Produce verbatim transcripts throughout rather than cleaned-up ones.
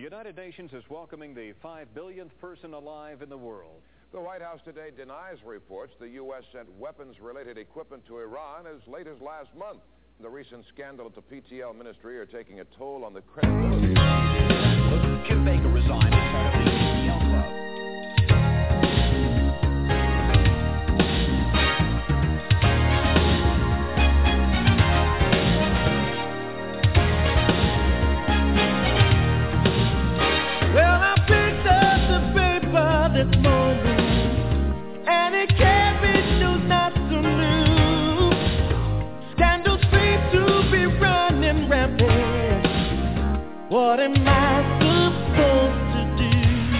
United Nations is welcoming the five billionth person alive in the world. The White House today denies reports the U S sent weapons-related equipment to Iran as late as last month. The recent scandal at the P T L ministry are taking a toll on the credibility. Jim Baker resigned as head of the P T L club. Well, I picked up the paper this morning, and it carried news not so new. Scandals seem to be running rampant. What am I supposed to do?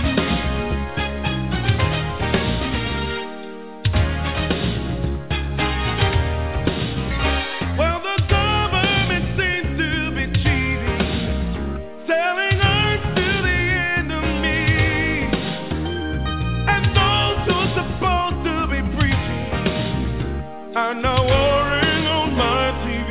Well, the government seems to be cheating, selling earth to the enemy, and those who are supposed to be preaching are now warring on my T V.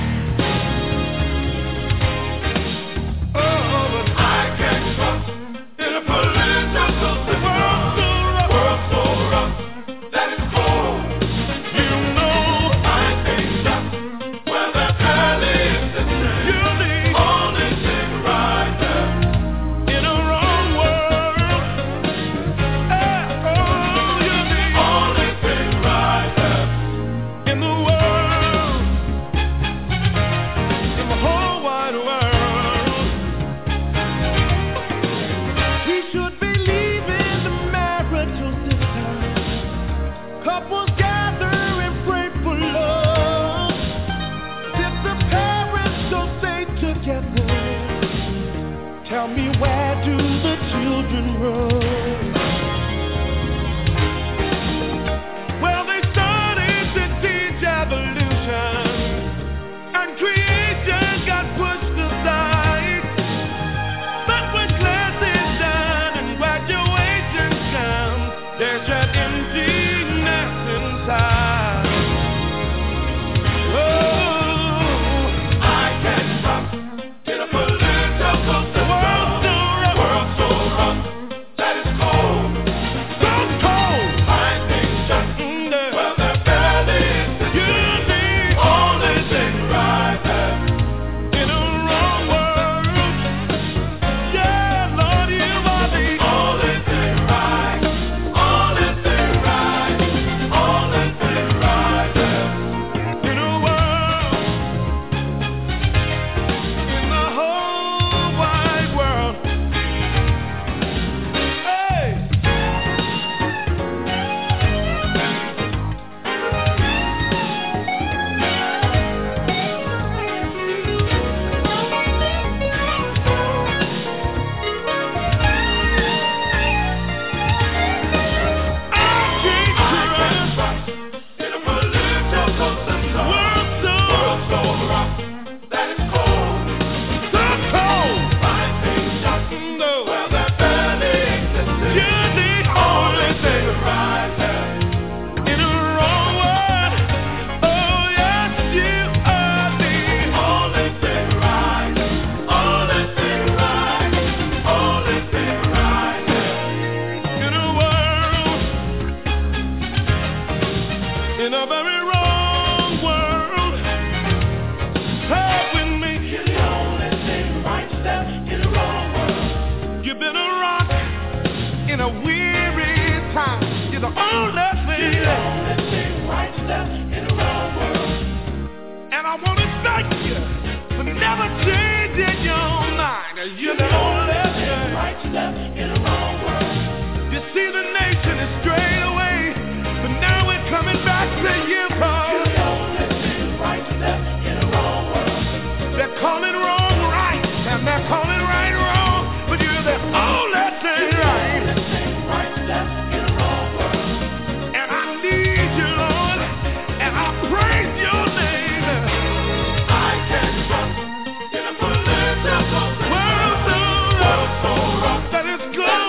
Oh, but I can't trust in a political system. World so rough, world so rough that it's cold. You know I can't trust where the alley is the same. You're the only thing right there in a wrong world. Eh, oh, you're the only thing right there in the world, in the whole wide world. We should be leaving the marital system. Couples gather and pray for love. If the parents don't stay together, tell me, where do the children run? Well, they started to teach evolution, and creation got pushed aside. But when class is done and graduation comes, there's that emptiness inside. Oh, I can't trust in a political system. World so rough, world so rough that it's cold, so cold. I think just mm, there. Well, there barely is the you're the only thing right there in a wrong world. Yeah, Lord, you are the only thing right, only thing right, only thing right there in a world, in the whole wide world. Hey. In a very wrong world, help with me. You're the only thing right step in a wrong world. You've been a rock in a weary time. You're the only thing. You're the only thing right step in a wrong world. And I want to thank you for never changing your mind. You're the only thing right step in a wrong world. You see, the nation is strayed away, but now we're coming back to you, Paul. You're the only thing right step in a wrong world. They're calling wrong right, and they're calling right wrong, but you're the only thing right. You're the only thing right step in a wrong world. And I need you, Lord, and I praise your name. I can't trust in a political world so rough, world so rough that it's good.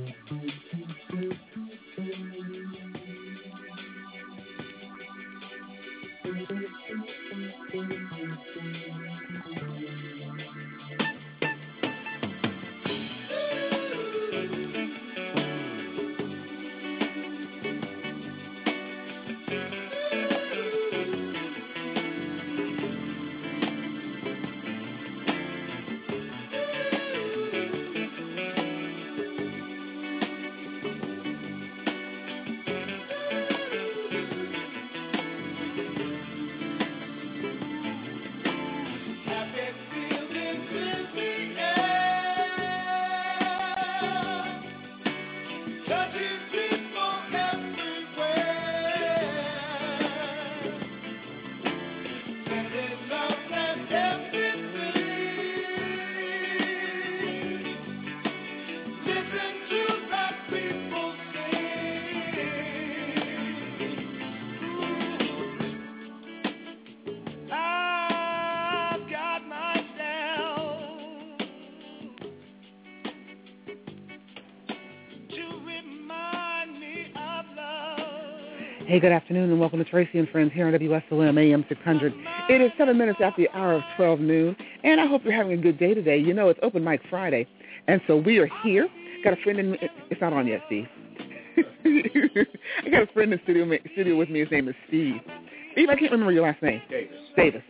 Hey, good afternoon, and welcome to Tracy and Friends here on W S O M A M six hundred. It is seven minutes after the hour of twelve noon, and I hope you're having a good day today. You know, it's Open Mic Friday, and so we are here. Got a friend in it's not on yet, Steve. I got a friend in the studio, studio with me. His name is Steve. Steve, I can't remember your last name. Davis. Davis.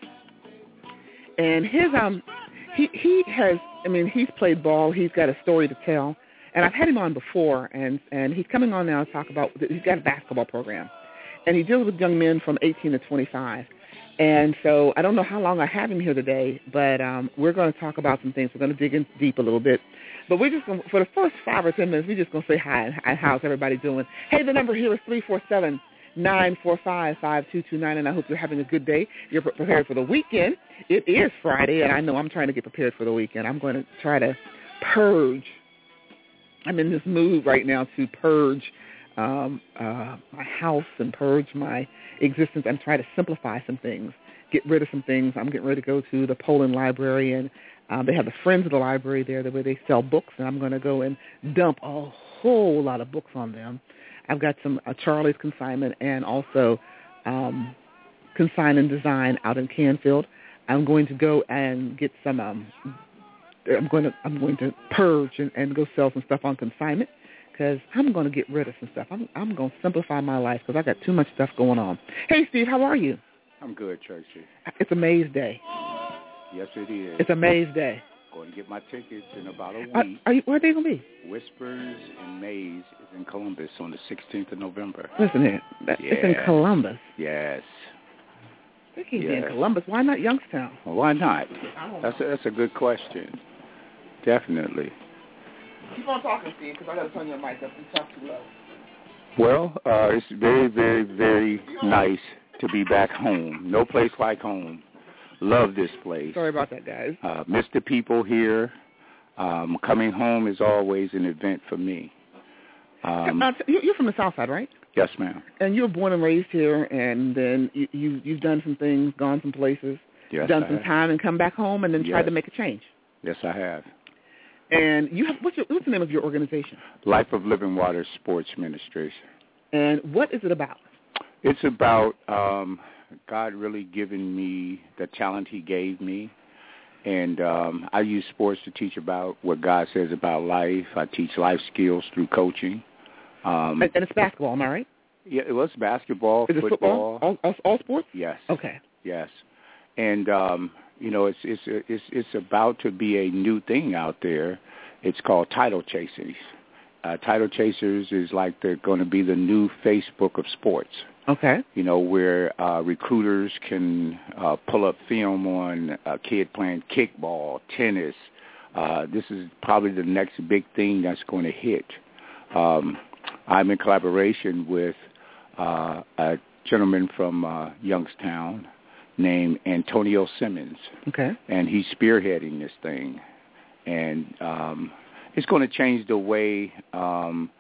And his, um, he, he has, I mean, he's played ball. He's got a story to tell. And I've had him on before, and, and he's coming on now to talk about, he's got a basketball program. And he deals with young men from eighteen to twenty-five. And so I don't know how long I have him here today, but um, we're going to talk about some things. We're going to dig in deep a little bit. But we're just going to, for the first five or ten minutes, we're just going to say hi. Hi, how's everybody doing? Hey, the number here is three four seven, nine four five, five two two nine, and I hope you're having a good day. You're prepared for the weekend. It is Friday, and I know I'm trying to get prepared for the weekend. I'm going to try to purge. I'm in this mood right now to purge Um, uh, my house and purge my existence and try to simplify some things, get rid of some things. I'm getting ready to go to the Poland Library, and um, they have the Friends of the Library there, the way they sell books, and I'm going to go and dump a whole lot of books on them. I've got some uh, Charlie's Consignment and also um, Consign and Design out in Canfield. I'm going to go and get some. Um, I'm going to I'm going to purge and, and go sell some stuff on consignment. Because I'm going to get rid of some stuff. I'm I'm going to simplify my life because I got too much stuff going on. Hey, Steve, how are you? I'm good, Tracy. It's a Maze Day. Yes, it is. It's a Maze Day. Going to get my tickets in about a week. Are, are you, where are they going to be? Whispers and Maze is in Columbus on the sixteenth of November. Listen here. That, yes. It's in Columbus. Yes. They can't yes. be in Columbus. Why not Youngstown? Well, why not? That's a, that's a good question. Definitely. Keep on talking, Steve, because I got to turn your mic up. You talk too low. Well, uh, it's very, very, very nice to be back home. No place like home. Love this place. Sorry about that, guys. Uh, miss the people here. Um, coming home is always an event for me. Um, now, you're from the South Side, right? Yes, ma'am. And you were born and raised here, and then you, you, you've done some things, gone some places, yes, done I some have. time, and come back home, and then yes. tried to make a change. Yes, I have. And you have what's, your, what's the name of your organization? Life of Living Water Sports Administration. And what is it about? It's about um, God really giving me the talent he gave me. And um, I use sports to teach about what God says about life. I teach life skills through coaching. Um, and, and it's basketball, am I right? Yeah, it was basketball, is it football. Football? All, all, all sports? Yes. Okay. Yes. And, um, you know, it's, it's, it's, it's about to be a new thing out there. It's called Title Chasers. Uh, Title Chasers is like they're going to be the new Facebook of sports. Okay. You know, where uh, recruiters can uh, pull up film on a kid playing kickball, tennis. Uh, this is probably the next big thing that's going to hit. Um, I'm in collaboration with uh, a gentleman from uh, Youngstown named Antonio Simmons. Okay. And he's spearheading this thing. And um, it's going to change the way um,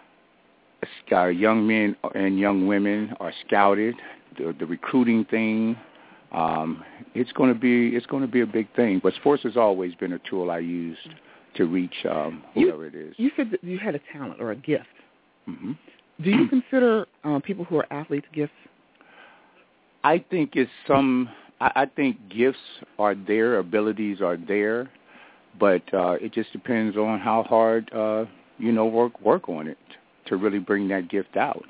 our young men and young women are scouted. The, the recruiting thing, um, it's going to be it's going to be a big thing. But sports has always been a tool I used to reach um, whoever you, it is. You said that you had a talent or a gift. Mm-hmm. Do you consider um, people who are athletes gifts? I think it's some. I, I think gifts are there, abilities are there, but uh, it just depends on how hard uh, you know work work on it to really bring that gift out.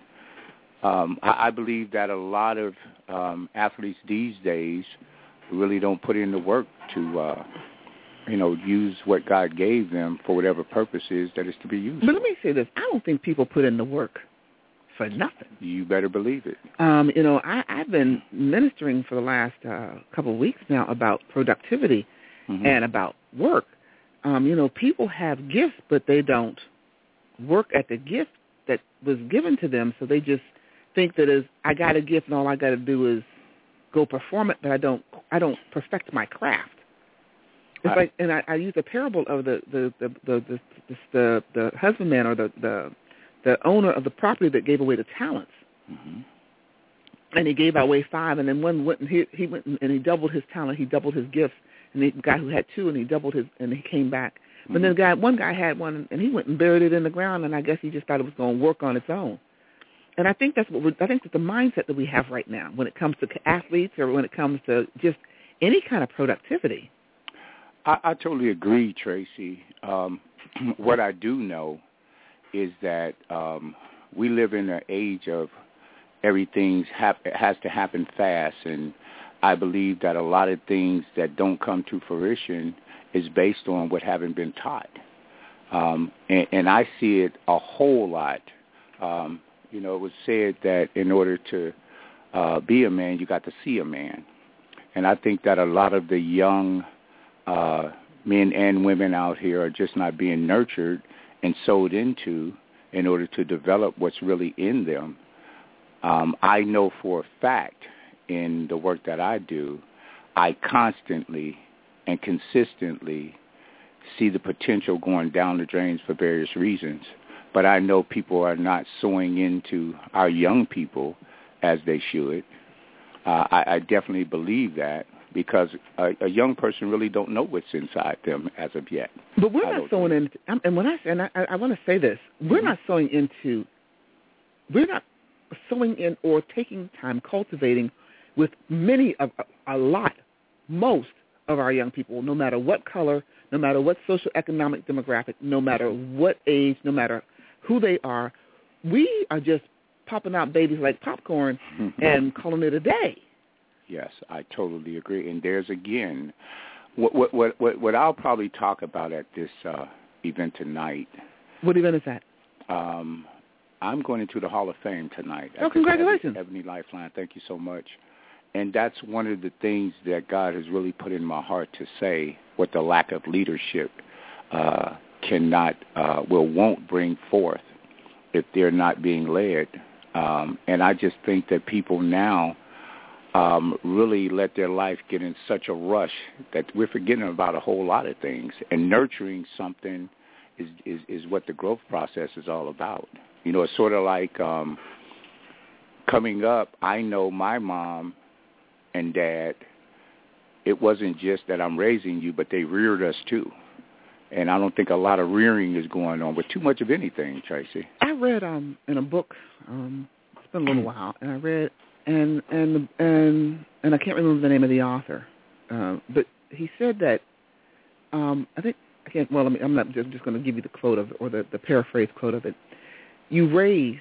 Um, I, I believe that a lot of um, athletes these days really don't put in the work to, uh, you know, use what God gave them for whatever purpose is that is to be used. But let me say this: I don't think people put in the work for nothing. You better believe it. Um, you know, I, I've been ministering for the last uh, couple of weeks now about productivity mm-hmm. and about work. Um, you know, people have gifts, but they don't work at the gift that was given to them, so they just think that as I got a gift and all I got to do is go perform it, but I don't I don't perfect my craft. It's I, like, and I, I use the parable of the the the the the, the, the, the husbandman or the, the the owner of the property that gave away the talents, mm-hmm. and he gave away five, and then one went and he he went and he doubled his talent, he doubled his gifts, and the guy who had two and he doubled his and he came back. But mm-hmm. then the guy one guy had one and he went and buried it in the ground, and I guess he just thought it was going to work on its own. And I think that's what we're, I think that's the mindset that we have right now when it comes to athletes or when it comes to just any kind of productivity. I, I totally agree, Tracy. Um, what I do know is that um, we live in an age of everything hap- has to happen fast, and I believe that a lot of things that don't come to fruition is based on what haven't been taught. Um, and, and I see it a whole lot. Um, you know, it was said that in order to uh, be a man, you got to see a man. And I think that a lot of the young uh, men and women out here are just not being nurtured and sold into in order to develop what's really in them. Um, I know for a fact in the work that I do, I constantly and consistently see the potential going down the drains for various reasons. But I know people are not sowing into our young people as they should. Uh, I, I definitely believe that because a, a young person really don't know what's inside them as of yet. But we're not sowing into, and when I say, and I, I want to say this, we're mm-hmm. not sowing into, we're not sowing in or taking time cultivating with many of, a, a lot, most of our young people, no matter what color, no matter what socioeconomic demographic, no matter what age, no matter who they are, we are just popping out babies like popcorn and calling it a day. Yes, I totally agree. And there's, again, what what what, what, what I'll probably talk about at this uh, event tonight. What event is that? Um, I'm going into the Hall of Fame tonight. Oh, congratulations. Ebony Lifeline, thank you so much. And that's one of the things that God has really put in my heart to say, what the lack of leadership uh, cannot, uh, will, won't bring forth if they're not being led. Um, and I just think that people now um, really let their life get in such a rush that we're forgetting about a whole lot of things. And nurturing something is, is, is what the growth process is all about. You know, it's sort of like um, coming up, I know my mom and Dad, it wasn't just that I'm raising you, but they reared us too. And I don't think a lot of rearing is going on with too much of anything, Tracy. I read um, in a book, um, it's been a little while, and I read, and and and and I can't remember the name of the author, uh, but he said that, um, I think, I can't, well, I mean, I'm not just, just going to give you the quote of it, or the, the paraphrase quote of it. You raise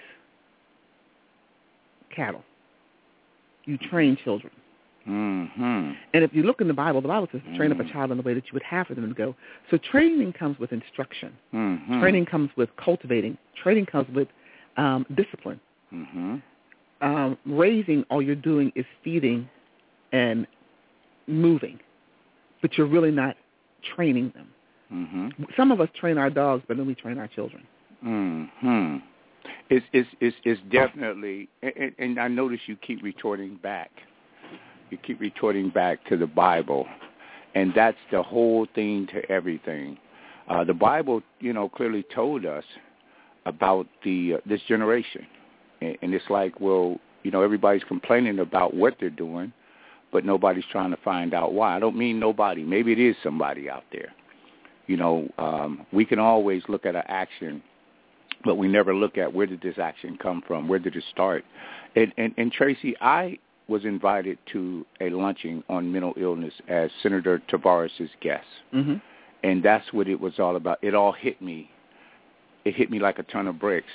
cattle. You train children. Mm-hmm. And if you look in the Bible, the Bible says to train mm-hmm. up a child in the way that you would have for them to go. So training comes with instruction. Mm-hmm. Training comes with cultivating. Training comes with um, discipline. Mm-hmm. Um, raising, all you're doing is feeding and moving, but you're really not training them. Mm-hmm. Some of us train our dogs, but then we train our children. Mm-hmm. It's, it's, it's, it's definitely, and, and I notice you keep retorting back. You keep retorting back to the Bible, and that's the whole thing to everything. Uh, the Bible, you know, clearly told us about the uh, this generation, and, and it's like, well, you know, everybody's complaining about what they're doing, but nobody's trying to find out why. I don't mean nobody. Maybe it is somebody out there. You know, um, we can always look at an action, but we never look at where did this action come from, where did it start. And, and, and Tracy, I was invited to a luncheon on mental illness as Senator Tavares' guest, mm-hmm. and that's what it was all about. It all hit me. It hit me like a ton of bricks.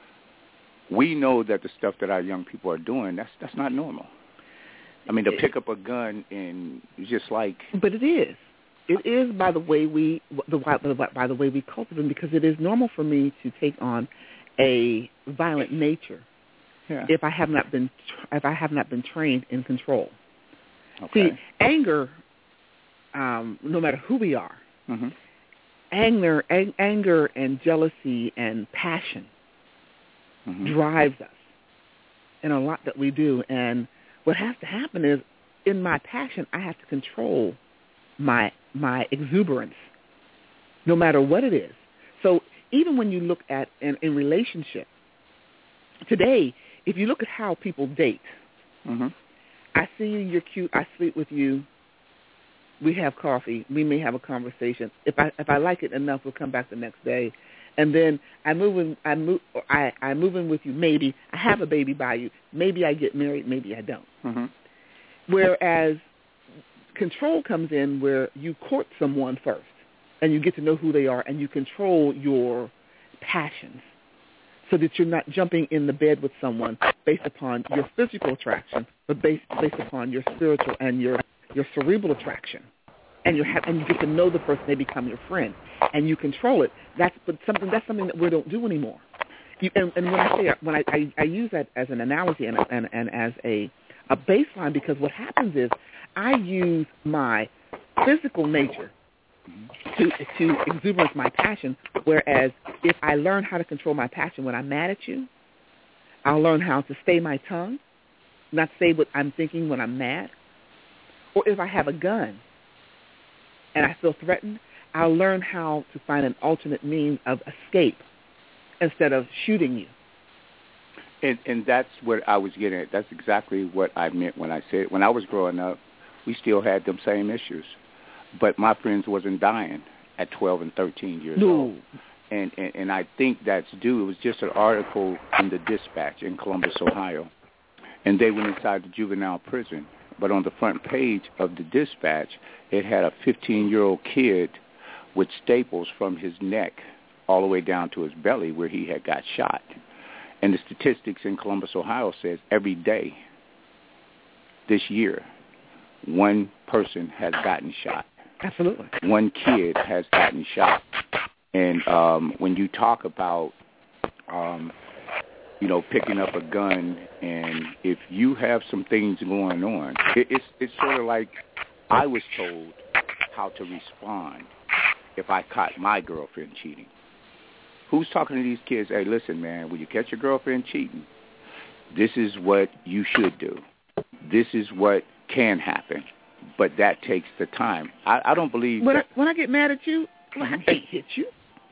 We know that the stuff that our young people are doing, that's that's not normal. I mean, to pick up a gun and just like... But it is. It is by the way we the by the way we cultivate them, because it is normal for me to take on a violent nature yeah. if I have not been if I have not been trained in control. Okay. See, anger, um, no matter who we are, mm-hmm. anger, ang- anger, and jealousy and passion mm-hmm. drives us in a lot that we do. And what has to happen is, in my passion, I have to control my my exuberance, no matter what it is. So even when you look at in, in relationship today, if you look at how people date, mm-hmm. I see you, you're cute, I sleep with you, we have coffee, we may have a conversation. If I if I like it enough, we'll come back the next day, and then I move in, I move I I move in with you. Maybe I have a baby by you. Maybe I get married. Maybe I don't. Mm-hmm. Whereas control comes in where you court someone first, and you get to know who they are, and you control your passions so that you're not jumping in the bed with someone based upon your physical attraction, but based based upon your spiritual and your, your cerebral attraction. And you have, and you get to know the person, they become your friend, and you control it. That's but something that's something that we don't do anymore. You, and, and when I say when I, I, I use that as an analogy and and, and as a a baseline, because what happens is I use my physical nature to to exuberance my passion, whereas if I learn how to control my passion when I'm mad at you, I'll learn how to stay my tongue, not say what I'm thinking when I'm mad. Or if I have a gun and I feel threatened, I'll learn how to find an alternate means of escape instead of shooting you. And, and that's what I was getting at. That's exactly what I meant when I said, when I was growing up, we still had them same issues. But my friends wasn't dying at twelve and thirteen years no. old. And, and and I think that's due. It was just an article in the Dispatch in Columbus, Ohio. And they went inside the juvenile prison. But on the front page of the Dispatch, it had a fifteen-year-old kid with staples from his neck all the way down to his belly where he had got shot. And the statistics in Columbus, Ohio says every day this year, one person has gotten shot. Absolutely. One kid has gotten shot. And um, when you talk about, um, you know, picking up a gun, and if you have some things going on, it, it's it's sort of like I was told how to respond if I caught my girlfriend cheating. Who's talking to these kids? Hey, listen, man, when you catch your girlfriend cheating, this is what you should do. This is what can happen, but that takes the time. I, I don't believe when that. I, when I get mad at you, well, I can't hit you.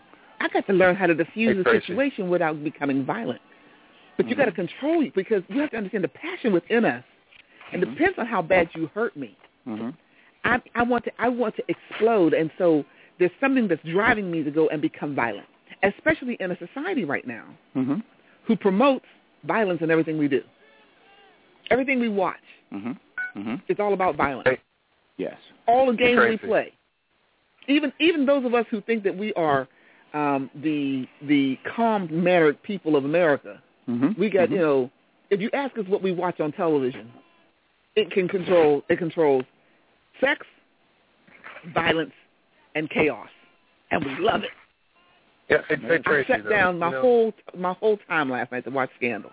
I got to learn how to diffuse hey, the situation without becoming violent. But mm-hmm. you got to control it, because you have to understand the passion within us. And mm-hmm. it depends on how bad you hurt me. Mm-hmm. I, I want to I want to explode, and so there's something that's driving me to go and become violent, especially in a society right now mm-hmm. who promotes violence in everything we do. Everything we watch mm-hmm. Mm-hmm. is all about violence. Yes. All the games Crazy. we play. Even even those of us who think that we are um, the the calm-mannered people of America, mm-hmm. we got, mm-hmm. you know, if you ask us what we watch on television, it can control, it controls sex, violence, and chaos. And we love it. Yeah, hey, hey, I Tracy, shut though, down my you know, whole my whole time last night to watch Scandal.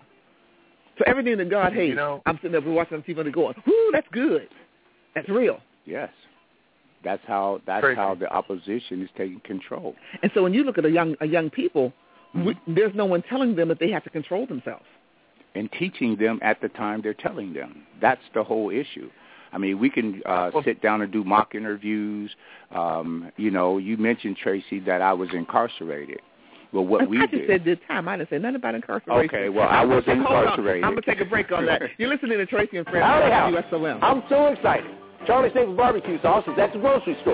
So everything that God hates, you know, I'm sitting there watching on T V and going, "Whoo, that's good. That's real." Yes. That's how that's Crazy. how the opposition is taking control. And so when you look at a young a young people, mm-hmm. we, there's no one telling them that they have to control themselves. And teaching them at the time they're telling them. That's the whole issue. I mean, we can uh, well, sit down and do mock interviews. Um, you know, you mentioned, Tracy, that I was incarcerated. Well, what I, we I just did. said this time. I didn't say nothing about incarceration. Okay, well, I was Hold incarcerated. on. I'm going to take a break on that. You're listening to Tracy and Friends Howdy, on howdy. U S O M. I'm so excited. Charlie Staples Barbecue Sauce is at the grocery store.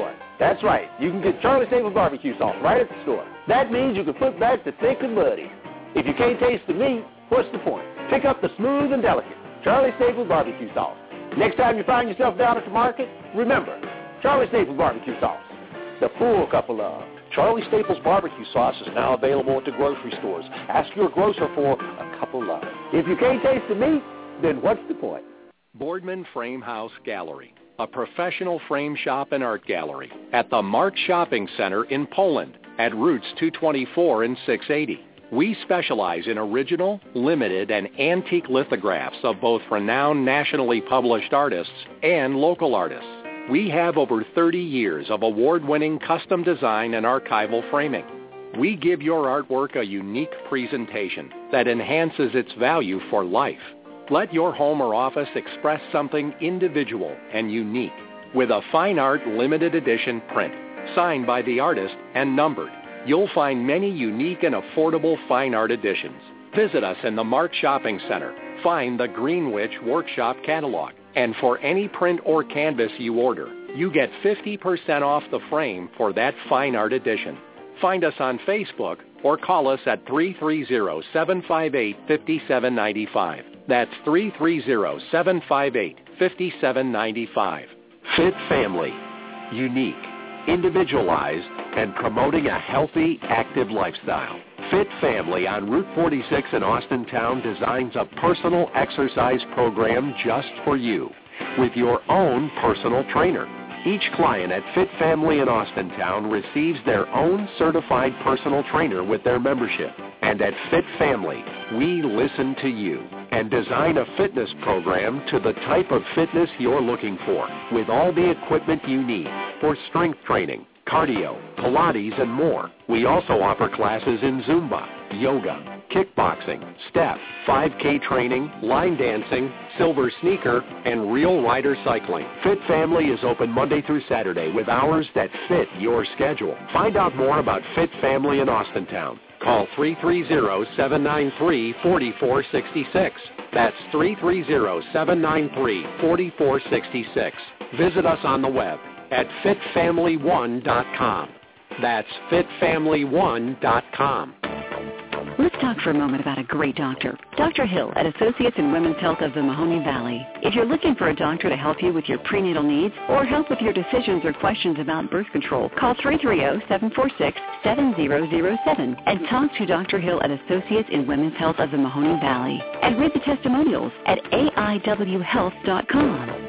That's right. You can get Charlie Staples barbecue sauce right at the store. That means you can put back the thick and muddy. If you can't taste the meat, what's the point? Pick up the smooth and delicate Charlie Staples barbecue sauce. Next time you find yourself down at the market, remember, Charlie Staples barbecue sauce. The full cup of love. Charlie Staples barbecue sauce is now available at the grocery stores. Ask your grocer for a cup of love. If you can't taste the meat, then what's the point? Boardman Frame House Gallery, a professional frame shop and art gallery at the Mart Shopping Center in Poland at Routes two twenty-four and six eighty. We specialize in original, limited, and antique lithographs of both renowned nationally published artists and local artists. We have over thirty years of award-winning custom design and archival framing. We give your artwork a unique presentation that enhances its value for life. Let your home or office express something individual and unique with a fine art limited edition print, signed by the artist and numbered. You'll find many unique and affordable fine art editions. Visit us in the Mart Shopping Center. Find the Greenwich Workshop Catalog. And for any print or canvas you order, you get fifty percent off the frame for that fine art edition. Find us on Facebook or call us at three three zero, seven five eight, five seven nine five. That's three three zero, seven five eight, five seven nine five. Fit Family. Unique, individualized, and promoting a healthy, active lifestyle. Fit Family on Route forty-six in Austintown designs a personal exercise program just for you with your own personal trainer. Each client at Fit Family in Austintown receives their own certified personal trainer with their membership. And at Fit Family, we listen to you and design a fitness program to the type of fitness you're looking for with all the equipment you need for strength training, cardio, Pilates, and more. We also offer classes in Zumba, yoga, kickboxing, step, five K training, line dancing, silver sneaker, and real rider cycling. Fit Family is open Monday through Saturday with hours that fit your schedule. Find out more about Fit Family in Austintown. Call three three zero, seven nine three, four four six six. That's three three zero, seven nine three, four four six six. Visit us on the web at fit family one dot com. That's fit family one dot com. Let's talk for a moment about a great doctor. Doctor Hill at Associates in Women's Health of the Mahoning Valley. If you're looking for a doctor to help you with your prenatal needs or help with your decisions or questions about birth control, call three three zero, seven four six, seven zero zero seven and talk to Doctor Hill at Associates in Women's Health of the Mahoning Valley. And read the testimonials at A I W health dot com.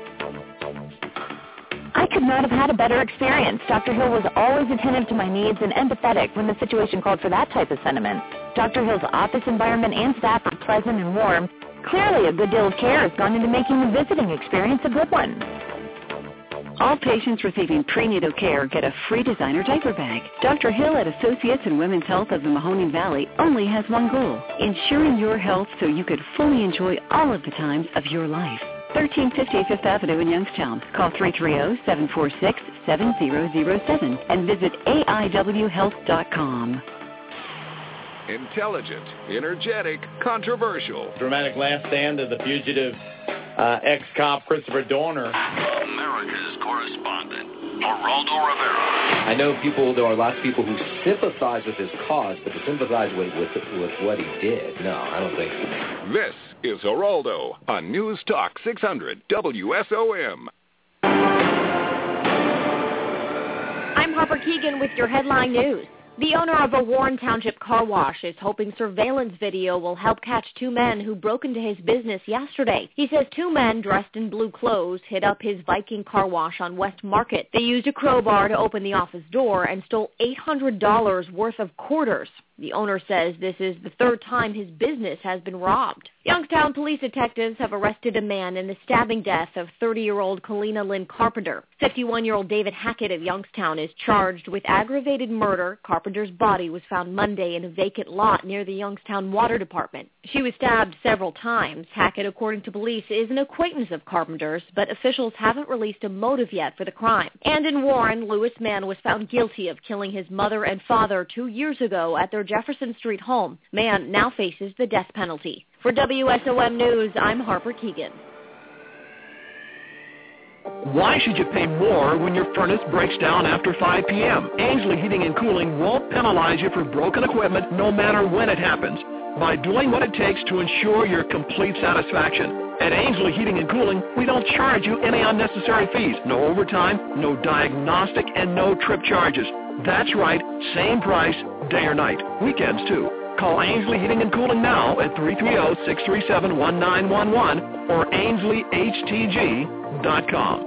I could not have had a better experience. Doctor Hill was always attentive to my needs and empathetic when the situation called for that type of sentiment. Doctor Hill's office environment and staff are pleasant and warm. Clearly, a good deal of care has gone into making the visiting experience a good one. All patients receiving prenatal care get a free designer diaper bag. Doctor Hill at Associates in Women's Health of the Mahoning Valley only has one goal, ensuring your health so you could fully enjoy all of the times of your life. thirteen fifty Fifth Avenue in Youngstown. Call three three zero, seven four six, seven zero zero seven and visit A I W health dot com. Intelligent, energetic, controversial. Dramatic last stand of the fugitive uh, ex-cop Christopher Dorner. America's correspondent, Geraldo Rivera. I know people, there are lots of people who sympathize with his cause, but to sympathize with, with, with what he did, no, I don't think so. This is Geraldo on News Talk six hundred W S O M. I'm Harper Keegan with your headline news. The owner of a Warren Township car wash is hoping surveillance video will help catch two men who broke into his business yesterday. He says two men dressed in blue clothes hit up his Viking car wash on West Market. They used a crowbar to open the office door and stole eight hundred dollars worth of quarters. The owner says this is the third time his business has been robbed. Youngstown police detectives have arrested a man in the stabbing death of thirty-year-old Kalina Lynn Carpenter. fifty-one-year-old David Hackett of Youngstown is charged with aggravated murder. Carpenter's body was found Monday in a vacant lot near the Youngstown Water Department. She was stabbed several times. Hackett, according to police, is an acquaintance of Carpenter's, but officials haven't released a motive yet for the crime. And in Warren, Lewis Mann was found guilty of killing his mother and father two years ago at their Jefferson Street home. Mann now faces the death penalty. For W S O M News, I'm Harper Keegan. Why should you pay more when your furnace breaks down after five p.m.? Ainsley Heating and Cooling won't penalize you for broken equipment no matter when it happens, by doing what it takes to ensure your complete satisfaction. At Ainsley Heating and Cooling, we don't charge you any unnecessary fees, no overtime, no diagnostic, and no trip charges. That's right, same price, day or night, weekends too. Call Ainsley Heating and Cooling now at three three zero, six three seven, one nine one one or ainsley h t g dot com.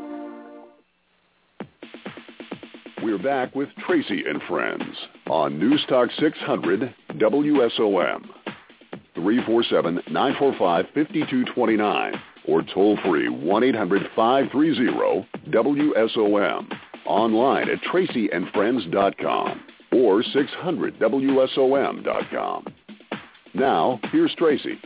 We're back with Tracy and Friends on News Talk six hundred W S O M. three four seven, nine four five, five two two nine or toll free one eight hundred, five three zero, W S O M. Online at tracy and friends dot com or six hundred W S O M dot com. Now, here's Tracy.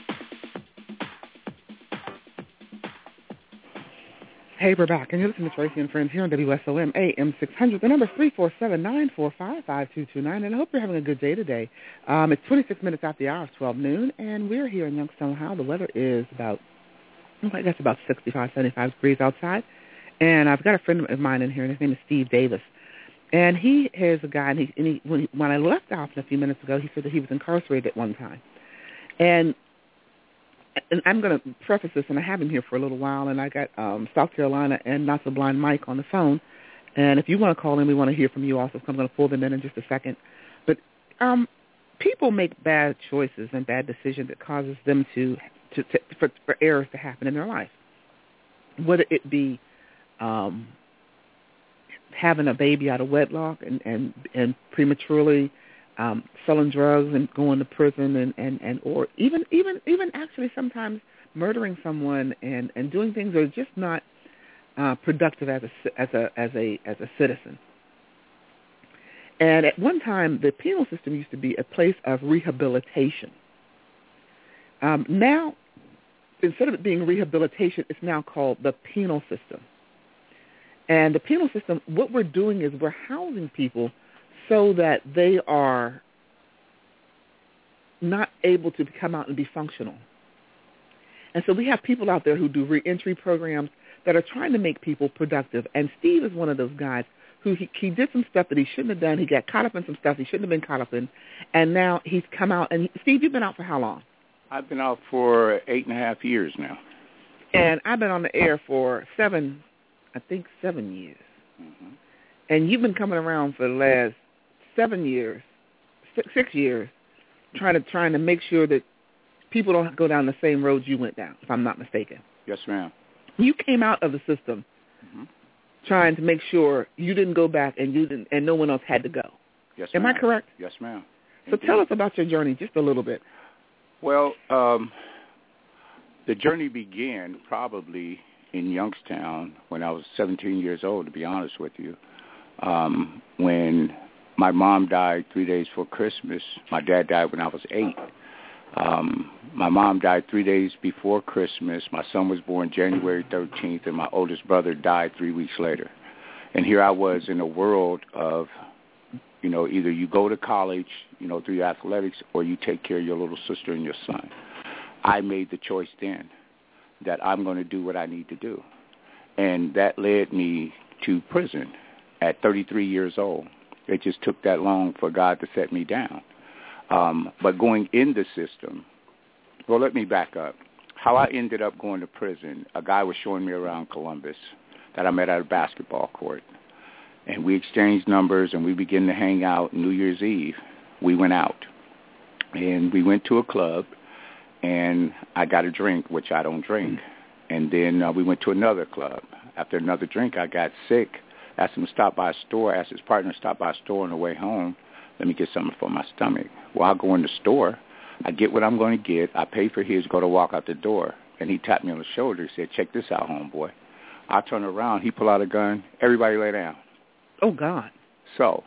Hey, we're back, and you're listening to Tracy and Friends here on W S O M A M six hundred. The number is three four seven, nine four five, five two two nine, and I hope you're having a good day today. Um, it's twenty-six minutes after the hour of twelve noon, and we're here in Youngstown, Ohio. The weather is about, I guess, about sixty-five, seventy-five degrees outside, and I've got a friend of mine in here, and his name is Steve Davis, and he is a guy, and, he, and he, when, he, when I left Alton a few minutes ago, he said that he was incarcerated at one time, and And I'm going to preface this, and I have him here for a little while, and I got um, South Carolina and Not So Blind Mike on the phone. And if you want to call in, we want to hear from you also, so I'm going to pull them in in just a second. But um, people make bad choices and bad decisions that causes them to, to, to for, for errors to happen in their life, whether it be um, having a baby out of wedlock and, and, and prematurely Um, selling drugs and going to prison, and, and, and or even even even actually sometimes murdering someone and, and doing things that are just not uh, productive as a as a as a as a citizen. And at one time, the penal system used to be a place of rehabilitation. Um, now, instead of it being rehabilitation, it's now called the penal system. And the penal system, what we're doing is we're housing people so that they are not able to come out and be functional. And so we have people out there who do reentry programs that are trying to make people productive. And Steve is one of those guys who he, he did some stuff that he shouldn't have done. He got caught up in some stuff he shouldn't have been caught up in. And now he's come out. And Steve, you've been out for how long? I've been out for eight and a half years now. And I've been on the air for seven, I think seven years. Mm-hmm. And you've been coming around for the last seven years, six, six years, trying to trying to make sure that people don't go down the same road you went down, if I'm not mistaken. Yes, ma'am. You came out of the system mm-hmm. trying to make sure you didn't go back and you didn't, and no one else had to go. Yes, Am ma'am. I correct? Yes, ma'am. So Indeed. Tell us about your journey just a little bit. Well, um, the journey began probably in Youngstown when I was seventeen years old, to be honest with you, um, when my mom died three days before Christmas. My dad died when I was eight. Um, my mom died three days before Christmas. My son was born January thirteenth, and my oldest brother died three weeks later. And here I was in a world of, you know, either you go to college, you know, through athletics, or you take care of your little sister and your son. I made the choice then that I'm going to do what I need to do. And that led me to prison at thirty-three years old. It just took that long for God to set me down. Um, but going in the system, well, let me back up. How I ended up going to prison, a guy was showing me around Columbus that I met at a basketball court. And we exchanged numbers, and we began to hang out. New Year's Eve, we went out. And we went to a club, and I got a drink, which I don't drink. And then uh, we went to another club. After another drink, I got sick. Asked him to stop by a store. Asked his partner to stop by a store on the way home. Let me get something for my stomach. Well, I go in the store. I get what I'm going to get. I pay for his, go to walk out the door. And he tapped me on the shoulder. He said, check this out, homeboy. I turn around. He pull out a gun. Everybody lay down. Oh, God. So,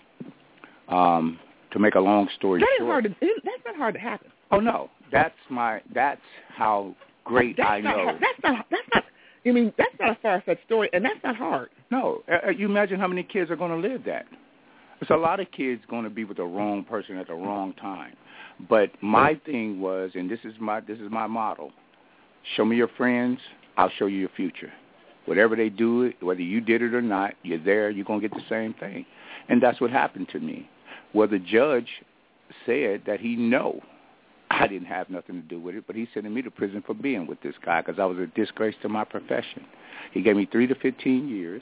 um, to make a long story that short. Hard to, that's not hard to happen. Oh, no. That's my, that's how great that's I not, know. That's not, that's not, I mean, that's not a far-fetched story, and that's not hard. No. Uh, you imagine how many kids are going to live that. There's a lot of kids going to be with the wrong person at the wrong time. But my thing was, and this is my this is my model, show me your friends, I'll show you your future. Whatever they do, whether you did it or not, you're there, you're going to get the same thing. And that's what happened to me. Well, the judge said that he know I didn't have nothing to do with it, but he's sending me to prison for being with this guy because I was a disgrace to my profession. He gave me three to fifteen years,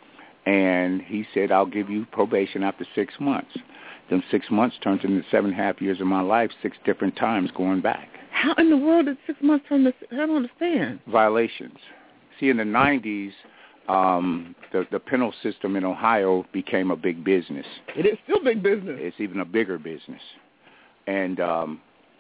and he said, I'll give you probation after six months. Them six months turned into seven and a half years of my life, six different times going back. How in the world did six months turn to, I don't understand. Violations. See, in the nineties, um, the, the penal system in Ohio became a big business. It is still big business. It's even a bigger business. And um,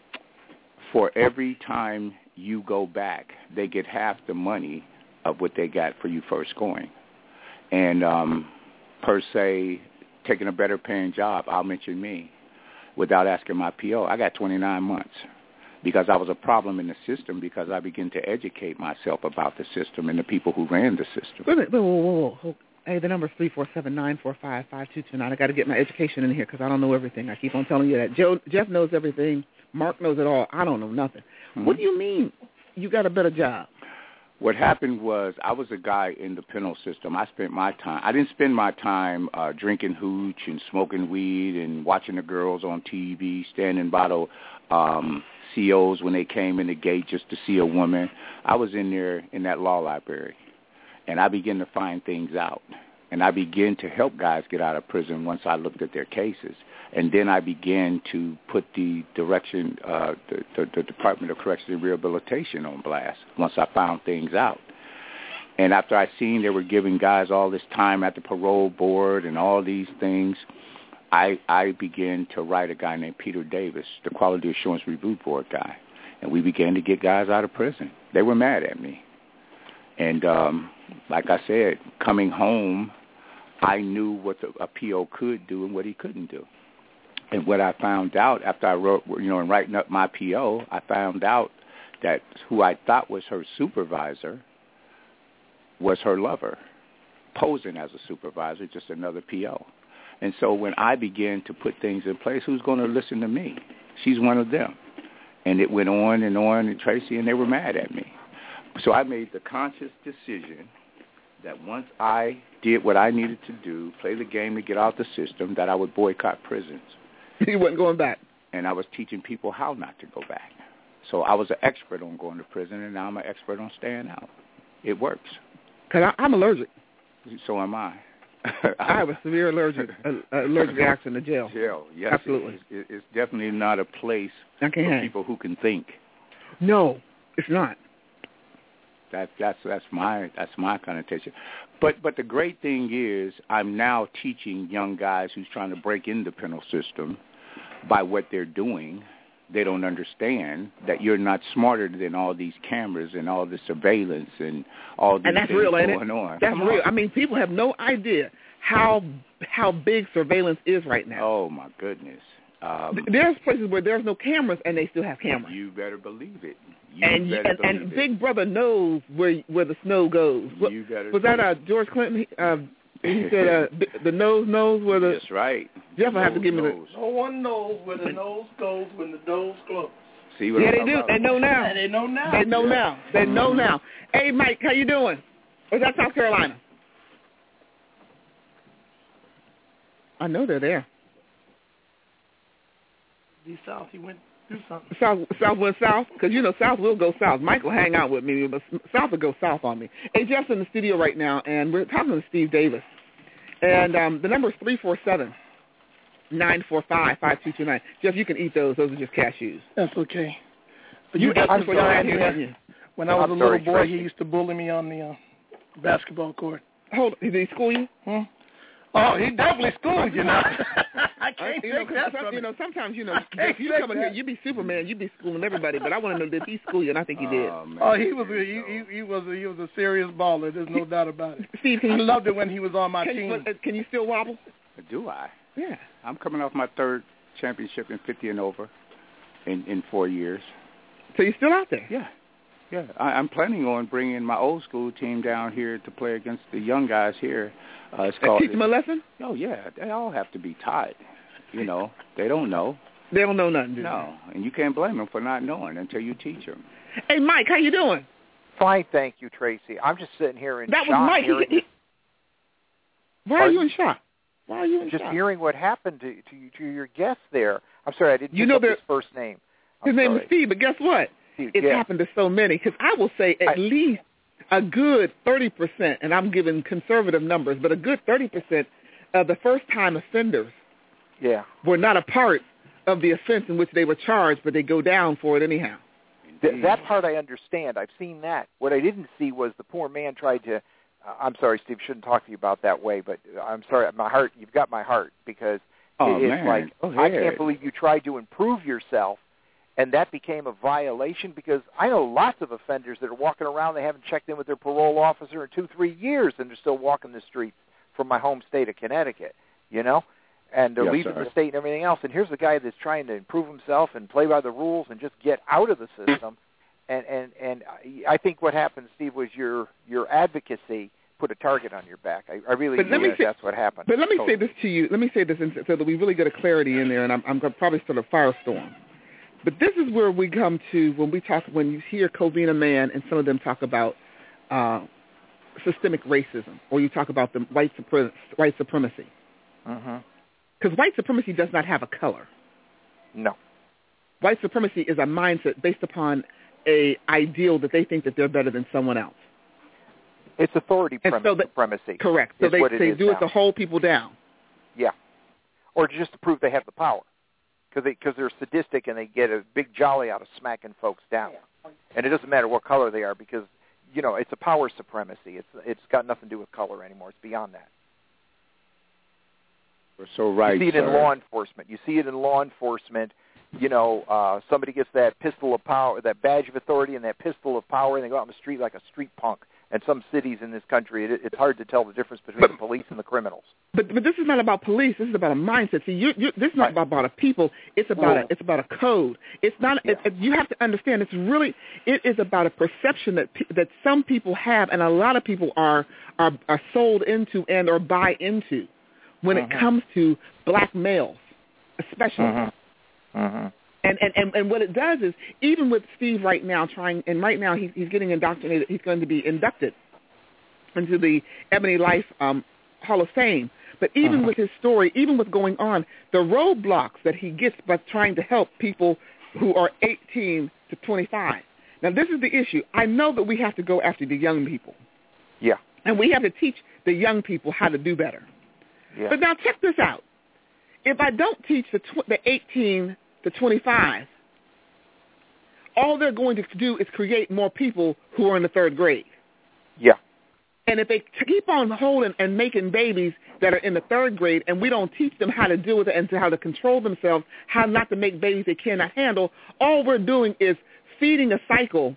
for every time you go back, they get half the money of what they got for you first going. And um, per se, taking a better paying job, I'll mention me, without asking my P O, I got twenty-nine months because I was a problem in the system because I began to educate myself about the system and the people who ran the system. Wait a minute, whoa, whoa, whoa, whoa. Hey, the number is three four seven, nine four five, five two two nine. I got to get my education in here because I don't know everything. I keep on telling you that. Joe, Jeff knows everything. Mark knows it all. I don't know nothing. Mm-hmm. What do you mean you got a better job? What happened was I was a guy in the penal system. I spent my time. I didn't spend my time uh, drinking hooch and smoking weed and watching the girls on T V, standing by the um, C Os when they came in the gate just to see a woman. I was in there in that law library, and I began to find things out. And I began to help guys get out of prison once I looked at their cases. And then I began to put the direction, uh, the, the, the Department of Corrections and Rehabilitation on blast once I found things out. And after I seen they were giving guys all this time at the parole board and all these things, I, I began to write a guy named Peter Davis, the Quality Assurance Review Board guy. And we began to get guys out of prison. They were mad at me. And um, like I said, coming home, I knew what the, a P O could do and what he couldn't do. And what I found out after I wrote, you know, in writing up my P O, I found out that who I thought was her supervisor was her lover, posing as a supervisor, just another P O. And so when I began to put things in place, who's going to listen to me? She's one of them. And it went on and on, and Tracy, and they were mad at me. So I made the conscious decision that once I did what I needed to do, play the game to get out the system, that I would boycott prisons. You wasn't going back. And I was teaching people how not to go back. So I was an expert on going to prison, and now I'm an expert on staying out. It works. Because I'm allergic. So am I. I have a severe allergic uh, allergic reaction to jail. Jail, yes. Absolutely. It's, it's definitely not a place for hang. people who can think. No, it's not. That, that's that's my that's my connotation. But but the great thing is I'm now teaching young guys who's trying to break in the penal system by what they're doing. They don't understand that you're not smarter than all these cameras and all the surveillance and all these and that's things real, going ain't it? on. That's Come real. on. I mean, people have no idea how how big surveillance is right now. Oh my goodness. Um, there's places where there's no cameras and they still have cameras. You better believe it. You and better and, believe and it. Big Brother knows where where the snow goes. What, you better was that uh, George Clinton? Uh, he said uh, the nose knows where the. That's right. Jeff will have to give me the. No one knows where the nose goes when the door's closed. See what yeah, I'm they do. about? They know now. Yeah, they know now. They know yeah. now. They know now. Hey, Mike, how you doing? Or is that South Carolina? I know they're there. The South, he went do something. South, South went south, because you know South will go south. Mike will hang out with me, but South will go south on me. Hey, Jeff's in the studio right now, and we're talking to Steve Davis, and um, the number is three four seven, nine four five, five two two nine. Jeff, you can eat those. Those are just cashews. That's okay. But You you got ate this before y'all had here. here, didn't you? When I was I'm a little sorry, boy, Tracy. he used to bully me on the uh, basketball court. Hold, did he school you? Hmm? Oh, he definitely schooled you now. I can't you know, take that some, from you him. know, sometimes, you know, I can't if you take come in here, that. you be Superman, you be schooling everybody, but I want to know, did he school you? And I think he did. Oh, man. Oh, he was a, he, he, he was a, he was a serious baller. There's no doubt about it. Steve, can I you, loved it when he was on my can team. you, can you still wobble? Do I? Yeah. I'm coming off my third championship in fifty and over in, in four years. So you're still out there? Yeah. Yeah. I, I'm planning on bringing my old school team down here to play against the young guys here. Uh, it's called, Teach them a lesson? Oh, yeah. They all have to be taught. You know, they don't know. They don't know nothing, do No. And you can't blame them for not knowing until you teach them. they? Hey, Mike, how you doing? Fine, thank you, Tracy. I'm just sitting here in that shock. Was Mike. Hearing He, he, why Pardon? are you in shock? Why are you in just shock? hearing what happened to, to to your guest there. I'm sorry, I didn't you pick know up there, his first name. I'm his name sorry. is Steve, but guess what? Steve, It's yeah. happened to so many. Because I will say at I, least a good thirty percent, and I'm giving conservative numbers, but a good thirty percent of the first-time offenders yeah. were not a part of the offense in which they were charged, but they go down for it anyhow. Th- that part I understand. I've seen that. What I didn't see was the poor man tried to. Uh, I'm sorry, Steve. Shouldn't talk to you about that way, but I'm sorry. My heart. You've got my heart because oh, it, it's man. like Go I ahead. can't believe you tried to improve yourself, and that became a violation. Because I know lots of offenders that are walking around. They haven't checked in with their parole officer in two, three years, and they're still walking the streets from my home state of Connecticut. You know. And they're yes, leaving sir. the state and everything else. And here's the guy that's trying to improve himself and play by the rules and just get out of the system. And and and I think what happened, Steve, was your your advocacy put a target on your back. I, I really But let believe me say, that's what happened. But let me totally. say this to you. Let me say this in, so that we really get a clarity in there, and I'm, I'm going to probably start a firestorm. But this is where we come to when we talk, when you hear Covina Mann and some of them talk about uh, systemic racism, or you talk about the white, supre- white supremacy. Mm-hmm. Because white supremacy does not have a color. No. White supremacy is a mindset based upon a ideal that they think that they're better than someone else. It's authority and prem- so that, supremacy. Correct. So they, they do now. it to hold people down. Yeah. Or just to prove they have the power. Because they, cause they're sadistic and they get a big jolly out of smacking folks down. And it doesn't matter what color they are because, you know, it's a power supremacy. It's It's got nothing to do with color anymore. It's beyond that. So right, you see it sir. in law enforcement. You see it in law enforcement. You know, uh, somebody gets that pistol of power, that badge of authority and that pistol of power, and they go out in the street like a street punk. And some cities in this country, it, it's hard to tell the difference between but, the police and the criminals. But but this is not about police. This is about a mindset. See, you, you, this is not right. about, about a people. It's about Whoa. a, it's about a code. It's not. Yeah. It, it, you have to understand. It's really. It is about a perception that pe- that some people have, and a lot of people are are, are sold into and or buy into. When mm-hmm. it comes to black males, especially. Mm-hmm. Mm-hmm. And, and, and, and what it does is, even with Steve right now trying, and right now he's, he's getting indoctrinated, he's going to be inducted into the Ebony Life um, Hall of Fame. But even mm-hmm. with his story, even with going on, the roadblocks that he gets by trying to help people who are eighteen to twenty-five. Now, this is the issue. I know that we have to go after the young people. Yeah. And we have to teach the young people how to do better. Yeah. But now check this out. If I don't teach the, tw- the eighteen to twenty-five, all they're going to do is create more people who are in the third grade. Yeah. And if they keep on holding and making babies that are in the third grade and we don't teach them how to deal with it and how to control themselves, how not to make babies they cannot handle, all we're doing is feeding a cycle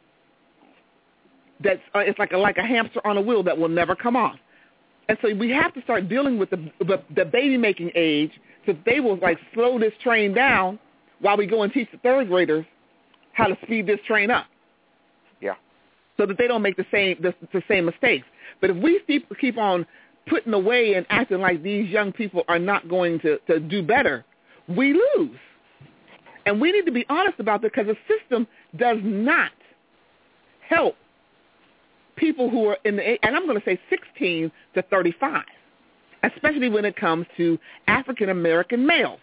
that's uh, it's like a, like a hamster on a wheel that will never come off. And so we have to start dealing with the, the, the baby-making age so they will, like, slow this train down while we go and teach the third graders how to speed this train up. Yeah. So that they don't make the same the, the same mistakes. But if we keep, keep on putting away and acting like these young people are not going to, to do better, we lose. And we need to be honest about that because the system does not help people who are in the, and I'm going to say sixteen to thirty-five, especially when it comes to African-American males.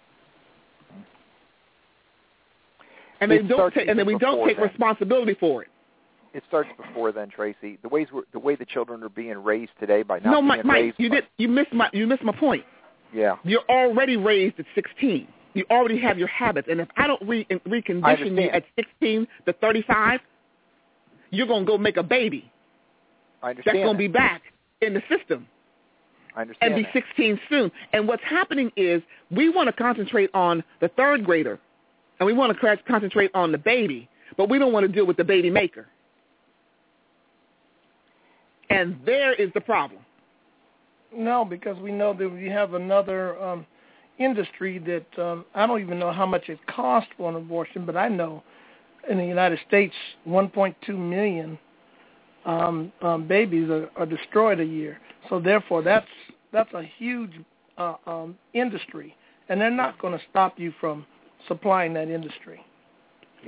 And they It don't starts take, and then we don't before take then. responsibility for it. It starts before then, Tracy. The ways we're, the way the children are being raised today by not No, being Mike, Mike raised. you by, did you missed my you missed my point. Yeah. You're already raised at sixteen. You already have your habits, and if I don't re- recondition you at sixteen to thirty-five, you're gonna go make a baby. I understand. That's gonna that. be back in the system. I understand. And be that. sixteen soon. And what's happening is we want to concentrate on the third grader, and we want to concentrate on the baby, but we don't want to deal with the baby maker. And there is the problem. No, because we know that we have another um, industry that um, I don't even know how much it costs for an abortion, but I know in the United States, one point two million um, um, babies are, are destroyed a year. So therefore, that's that's a huge uh, um, industry, and they're not going to stop you from supplying that industry. Yeah.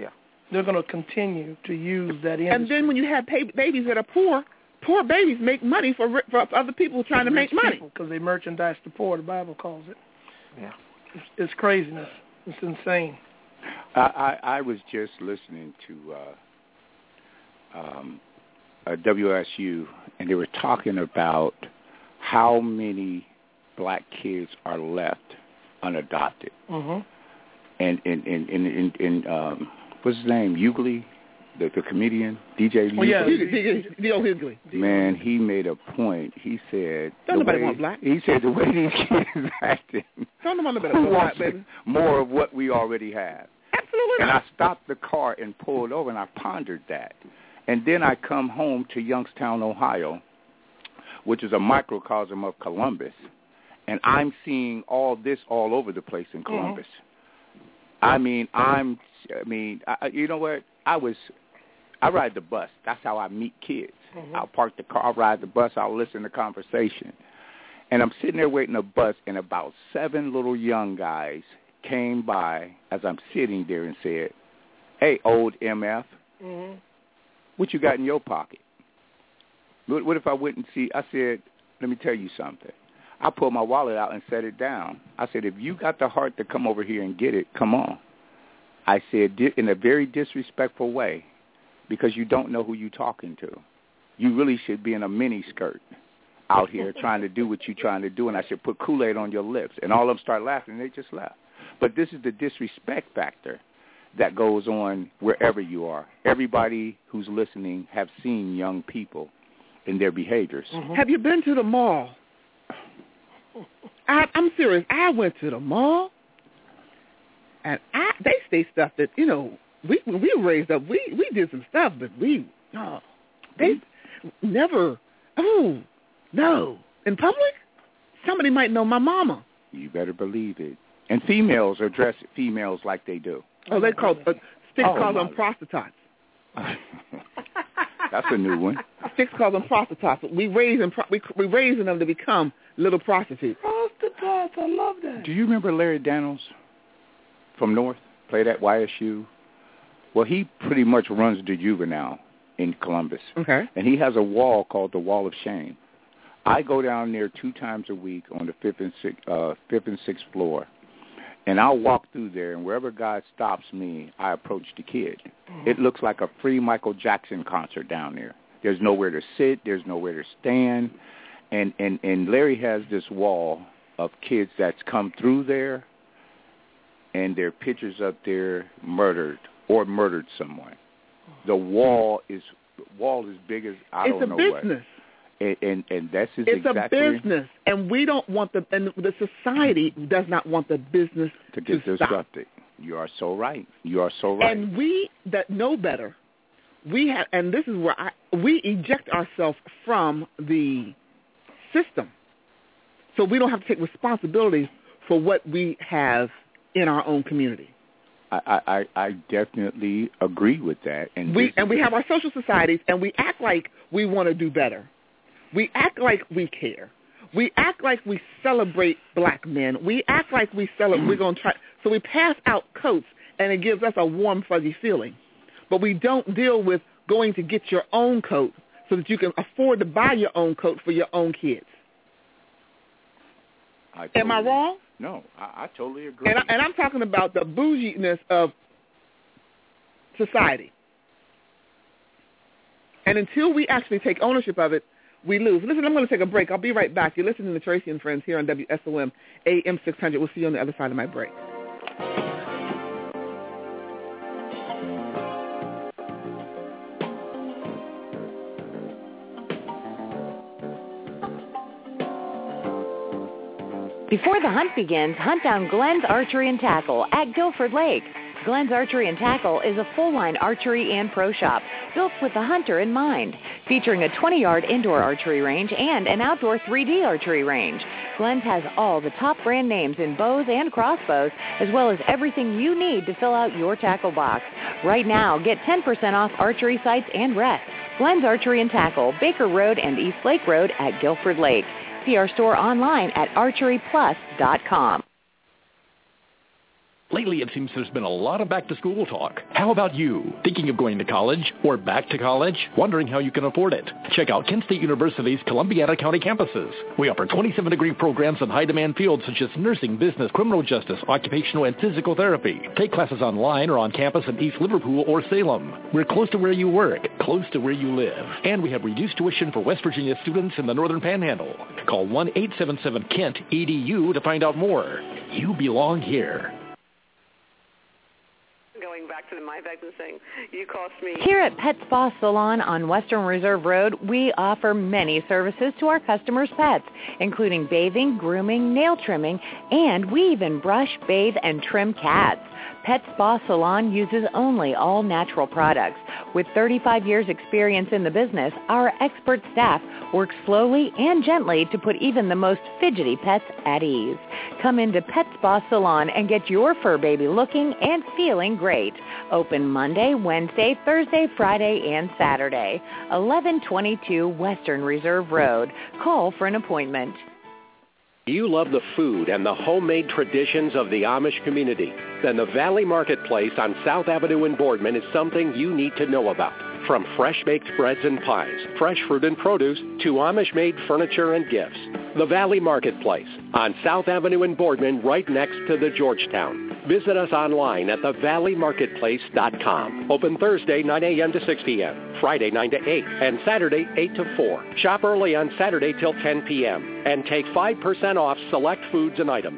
they're going to continue to use that industry. And then when you have pa- babies that are poor, poor babies make money for for other people trying to make money. Because they merchandise the poor, the Bible calls it. Yeah. It's, it's craziness. It's insane. I, I, I was just listening to uh, um, uh, W S U, and they were talking about how many black kids are left unadopted. Mm-hmm. And in in in in, in um, what's his name? Hughley, the the comedian, D J. Oh yeah, D L Hughley. Man, he made a point. He said, "Don't nobody way, want black." He said the way these kids acting, don't nobody who want wants black, baby? More of what we already have. Absolutely. And I stopped the car and pulled over, and I pondered that. And then I come home to Youngstown, Ohio, which is a microcosm of Columbus, and I'm seeing all this all over the place in Columbus. Mm-hmm. I mean, I'm, I mean, I, you know what? I was, I ride the bus. That's how I meet kids. Mm-hmm. I'll park the car, I'll ride the bus, I'll listen to conversation. And I'm sitting there waiting a bus, and about seven little young guys came by as I'm sitting there and said, "Hey, old M F, mm-hmm. what you got in your pocket?" What, what if I went and see, I said, let me tell you something. I pulled my wallet out and set it down. I said, if you got the heart to come over here and get it, come on. I said, in a very disrespectful way, because you don't know who you're talking to. You really should be in a mini skirt out here trying to do what you're trying to do, and I said, put Kool-Aid on your lips. And all of them started laughing, and they just left. But this is the disrespect factor that goes on wherever you are. Everybody who's listening have seen young people in their behaviors. Mm-hmm. Have you been to the mall? I, I'm serious. I went to the mall, and I, they say stuff that, you know, we when we were raised up, we, we did some stuff, but we, oh, they never, oh, no. In public, somebody might know my mama. You better believe it. And females address females like they do. Oh, they call, uh, Sticks oh, call them prostitutes. That's a new one. Sticks call them prostitutes. We raise them, we we raising them to become little prostitutes. Prostitutes, I love that. Do you remember Larry Daniels from North? Played at Y S U. Well, he pretty much runs the juvenile in Columbus. Okay. And he has a wall called the Wall of Shame. I go down there two times a week on the fifth and sixth, uh, fifth and sixth floor. And I'll walk through there, and wherever God stops me, I approach the kid. Mm-hmm. It looks like a free Michael Jackson concert down there. There's nowhere to sit. There's nowhere to stand. And, and, and Larry has this wall of kids that's come through there, and their pictures up there murdered or murdered someone. The wall is wall is big as I it's don't know what. what. It's a business. And, and, and that's just it's exactly a business, and we don't want the and the society does not want the business to get to disrupted. You are so right. You are so right. And we that know better, we have, and this is where I we eject ourselves from the system, so we don't have to take responsibility for what we have in our own community. I, I, I definitely agree with that. And we and we have our social societies, and we act like we want to do better. We act like we care. We act like we celebrate black men. We act like we celebrate. We're going to try. So we pass out coats, and it gives us a warm, fuzzy feeling. But we don't deal with going to get your own coat so that you can afford to buy your own coat for your own kids. I totally, Am I wrong? No, I, I totally agree. And, I, and I'm talking about the bouginess of society. And until we actually take ownership of it, we lose. Listen, I'm going to take a break. I'll be right back. You're listening to Tracy and Friends here on W S O M A M six hundred. We'll see you on the other side of my break. Before the hunt begins, hunt down Glenn's Archery and Tackle at Guilford Lake. Glenn's Archery and Tackle is a full-line archery and pro shop built with the hunter in mind, featuring a twenty-yard indoor archery range and an outdoor three D archery range. Glenn's has all the top brand names in bows and crossbows, as well as everything you need to fill out your tackle box. Right now, get ten percent off archery sights and rests. Glenn's Archery and Tackle, Baker Road and East Lake Road at Guilford Lake. See our store online at archery plus dot com. Lately, it seems there's been a lot of back-to-school talk. How about you? Thinking of going to college or back to college? Wondering how you can afford it? Check out Kent State University's Columbiana County campuses. We offer twenty-seven degree programs in high-demand fields such as nursing, business, criminal justice, occupational, and physical therapy. Take classes online or on campus in East Liverpool or Salem. We're close to where you work, close to where you live. And we have reduced tuition for West Virginia students in the Northern Panhandle. Call one eight seven seven Kent E D U to find out more. You belong here. Going back to the my bags and saying, you cost me. Here at Pet Spa Salon on Western Reserve Road, we offer many services to our customers' pets, including bathing, grooming, nail trimming, and we even brush, bathe, and trim cats. Pet Spa Salon uses only all-natural products. With thirty-five years experience in the business, our expert staff works slowly and gently to put even the most fidgety pets at ease. Come into Pet Spa Salon and get your fur baby looking and feeling great. Open Monday, Wednesday, Thursday, Friday, and Saturday. eleven twenty-two Western Reserve Road. Call for an appointment. You love the food and the homemade traditions of the Amish community? Then the Valley Marketplace on South Avenue in Boardman is something you need to know about. From fresh-baked breads and pies, fresh fruit and produce, to Amish-made furniture and gifts. The Valley Marketplace on South Avenue in Boardman, right next to the Georgetown. Visit us online at the valley marketplace dot com. Open Thursday, nine a.m. to six p.m., Friday, nine to eight, and Saturday, eight to four. Shop early on Saturday till ten p.m. and take five percent off select foods and items.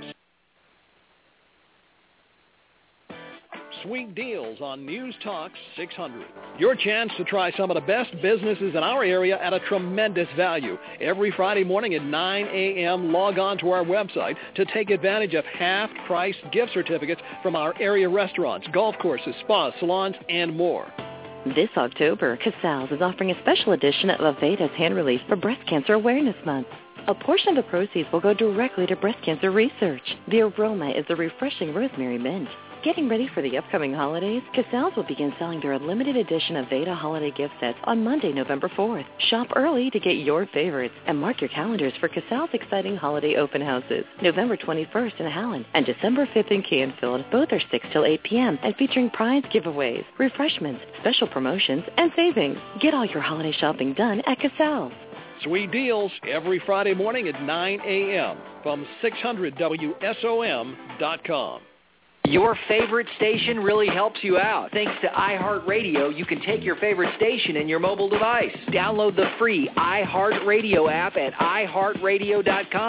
Sweet deals on News Talk six hundred. Your chance to try some of the best businesses in our area at a tremendous value. Every Friday morning at nine a.m., log on to our website to take advantage of half-price gift certificates from our area restaurants, golf courses, spas, salons, and more. This October, Casals is offering a special edition of Aveda's hand relief for Breast Cancer Awareness Month. A portion of the proceeds will go directly to breast cancer research. The aroma is a refreshing rosemary mint. Getting ready for the upcoming holidays, Casals will begin selling their limited edition Aveda holiday gift sets on Monday, November fourth. Shop early to get your favorites and mark your calendars for Casals' exciting holiday open houses, November twenty-first in Howland and December fifth in Canfield. Both are six till eight p.m. and featuring prize giveaways, refreshments, special promotions, and savings. Get all your holiday shopping done at Casals. Sweet deals every Friday morning at nine a.m. from six hundred W S O M dot com. Your favorite station really helps you out. Thanks to iHeartRadio, you can take your favorite station in your mobile device. Download the free iHeartRadio app at i heart radio dot com.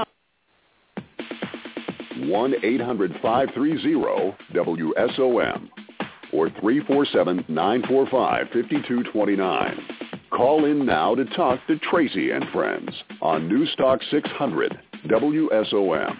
one eight hundred five three zero W S O M or three four seven, nine four five, five two two nine. Call in now to talk to Tracy and Friends on News Talk six hundred W S O M.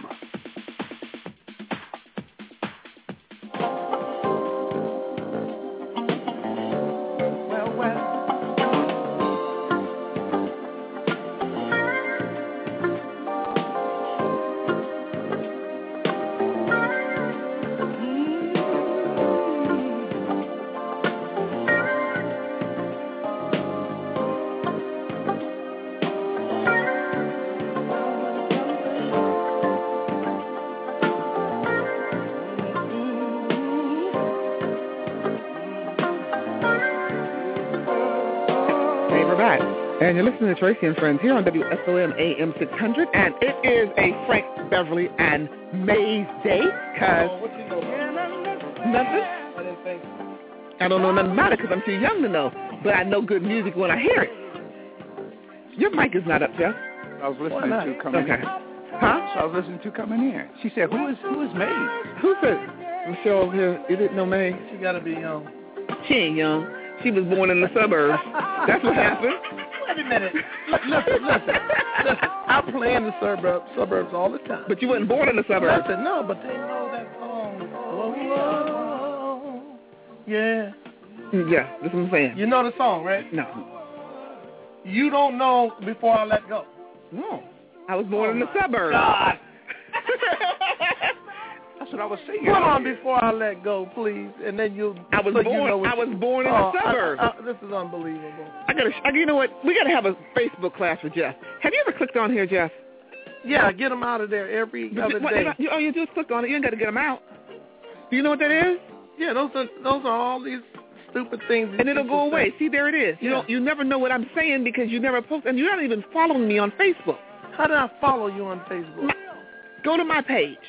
And you're listening to Tracy and Friends here on W S O M A M six hundred, and it is a Frank Beverly and Mays Day, because oh, what you know? nothing. I didn't think. I don't know nothing about it because I'm too young to know, but I know good music when I hear it. Your mic is not up, Jeff. I was listening to coming okay. in. Huh? So I was listening to coming in. She said, "Who is who is Mays? Who's it? Michelle over here. You didn't know Mays? She got to be young. She ain't young. She was born in the suburbs. That's what happened. Wait a minute. Listen, listen, listen. I play in the suburbs, suburbs all the time. But you weren't born in the suburbs. Listen, no, but they know that song. Oh, oh, oh, yeah. Yeah, that's what I'm saying. You know the song, right? No. You don't know Before I Let Go. No. I was born oh in the suburbs. God. That's what I was saying. Put on Before I Let Go, please, and then you. I was so born. You know I was born in oh, the suburbs. I, I, this is unbelievable. I gotta. I, you know what? We gotta have a Facebook class with Jeff. Have you ever clicked on here, Jeff? Yeah, get him out of there every but other what, day. You, all you do is click on it. You ain't got to get him out. Do you know what that is? Yeah, those are those are all these stupid things. And it'll go away. See, there it is. You Yeah. don't. You never know what I'm saying because you never post, and you're not even following me on Facebook. How did I follow you on Facebook? Go to my page.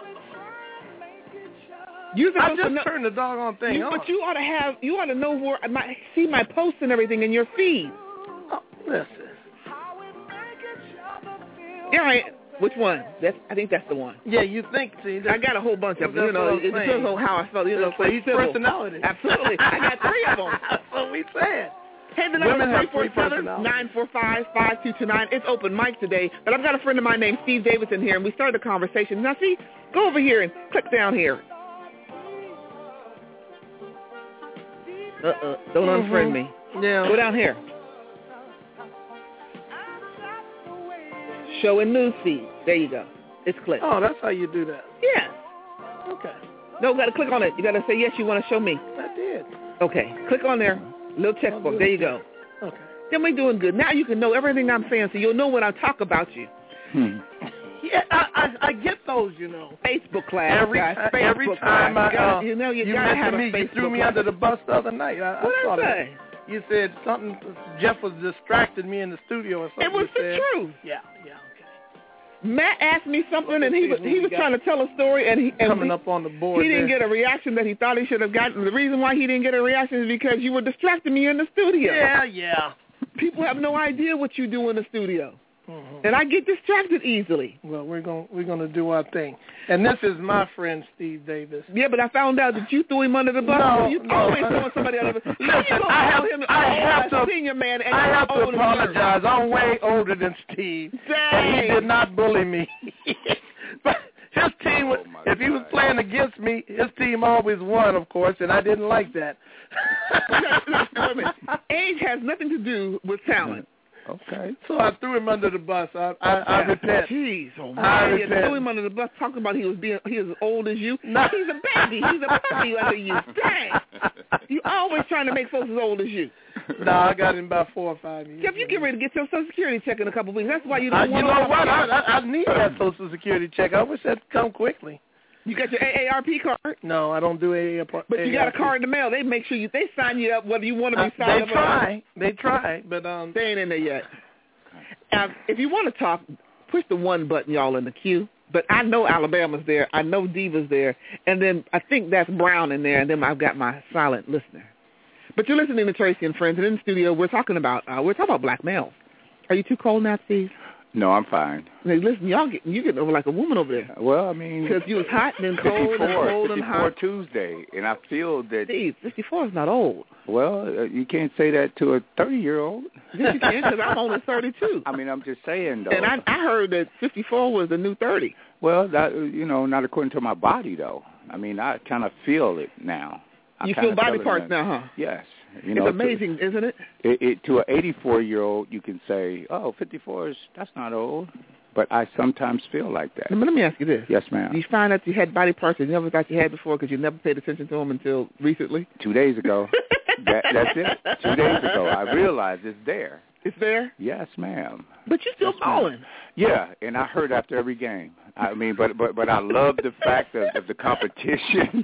You I just know, turned the doggone thing you, on. But you ought to have. You ought to know where my see my posts and everything in your feed. Oh, listen. Yeah, right. Which one? That's. I think that's the one. Yeah, you think? See, I got a whole bunch of them. You know, it depends on how I felt. You know, so each personality. Absolutely. I got three of them. That's what we said. Hey, the number is three four seven, nine four five, five two two nine. It's open mic today, but I've got a friend of mine named Steve Davidson here, and we started a conversation. Now, see, go over here and click down here. Uh-uh. Don't mm-hmm. unfriend me. Yeah. Go down here. Show and news feed. There you go. It's clicked. Oh, that's how you do that. Yeah. Okay. No, you got to click on it. You got to say, yes, you want to show me. I did. Okay. Click on there. Little checkbook. There you go. Okay. Then we're doing good. Now you can know everything I'm saying, so you'll know when I talk about you. Hmm. Yeah, I, I I get those, you know. Facebook class, every guys. Uh, Facebook every time class. I, uh, you know, you, you gotta have me, a Facebook you threw me class. under the bus the other night. I, what I saw did I that. say? You said something. Jeff was distracted me in the studio or something. It was you the said. truth. Yeah, yeah. Matt asked me something, and he was he was trying to tell a story, and he and coming he, up on the board. He didn't there. get a reaction that he thought he should have gotten. The reason why he didn't get a reaction is because you were distracting me in the studio. Yeah, yeah. People have no idea what you do in the studio, mm-hmm. and I get distracted easily. Well, we're going we're going to do our thing, and this is my friend Steve Davis. Yeah, but I found out that you threw him under the bus. No, you no. always throwing somebody under the bus. Listen, I have, him, I oh, have to, senior man, and I have to older apologize. I'm way older than Steve, Dang. and he did not bully me. But his team, oh if he was God. playing against me, his team always won, of course, and I didn't like that. Age has nothing to do with talent. Okay. So I threw him under the bus. I I, I repent. Jeez, oh I man, you repent. threw him under the bus talking about he was being he was as old as you. No. He's a baby. He's a puppy under you. Dang. You always trying to make folks as old as you. No, I got him about four or five years. Jeff, you get ready to get your Social Security check in a couple of weeks. That's why you don't I, want you to. know what? I, I, I need that Social Security check. I wish that'd come quickly. You got your A A R P card? No, I don't do A A R P. But you got a card in the mail. They make sure you they sign you up whether you want to be signed uh, up. They try. They try, but um, they ain't in there yet. Now, if you want to talk, push the one button, y'all, in the queue. But I know Alabama's there. I know Diva's there. And then I think that's Brown in there. And then I've got my silent listener. But you're listening to Tracy and Friends. And in the studio, we're talking about uh, we're talking about black males. Are you too cold now, Steve? No, I'm fine. Hey, listen, y'all getting you getting over like a woman over there. Well, I mean, because you was hot and then cold and cold and hot. fifty-four Tuesday, and I feel that Steve, fifty-four is not old. Well, uh, you can't say that to a thirty-year-old. Yes, you can, because I'm only thirty-two. I mean, I'm just saying, though. And I, I heard that fifty-four was the new thirty. Well, that you know, not according to my body, though. I mean, I kind of feel it now. I you feel body feel parts now, huh? Yes. You it's know, amazing, to, isn't it? It, it? To an eighty-four-year-old, you can say, oh, fifty-four is, that's not old. But I sometimes feel like that. Let me ask you this. Yes, ma'am. Do you find that you had body parts that you never thought you had before because you never paid attention to them until recently? Two days ago. that, that's it. Two days ago. I realized it's there. It's there? Yes, ma'am. But you're still yes, balling. Yeah, and I heard after every game. I mean, but but but I love the fact of, of the competition.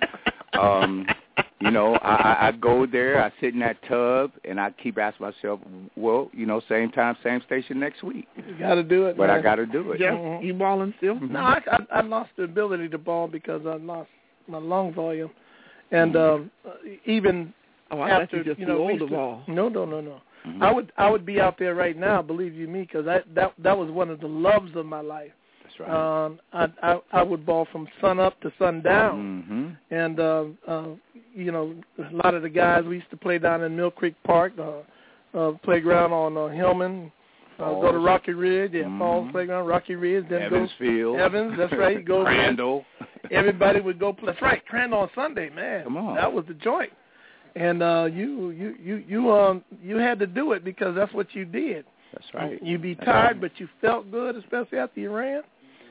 um, you know, I, I go there, I sit in that tub, and I keep asking myself, well, you know, same time, same station next week. You got to do it, But man. I got to do it. Jeff, Mm-hmm. you balling still? No, I, I, I lost the ability to ball because I lost my lung volume, and um, even oh, I after you just you know, too old we to used to, ball. no, no, no, no. Mm-hmm. I would I would be out there right now, believe you me, because that that that was one of the loves of my life. That's right. Um, I, I I would ball from sun up to sundown, mm-hmm. and uh, uh, you know, a lot of the guys we used to play down in Mill Creek Park, uh, uh, playground on uh, Hillman. Uh, go to Rocky Ridge, yeah, mm-hmm. Falls Playground, Rocky Ridge, then Evans go Field. Evans, that's right. Go Crandall. Everybody would go play. That's right, Crandall on Sunday, man. Come on. That was the joint. And uh, you you you you um you had to do it because that's what you did. That's right. You'd be that's tired, right. but you felt good, especially after you ran.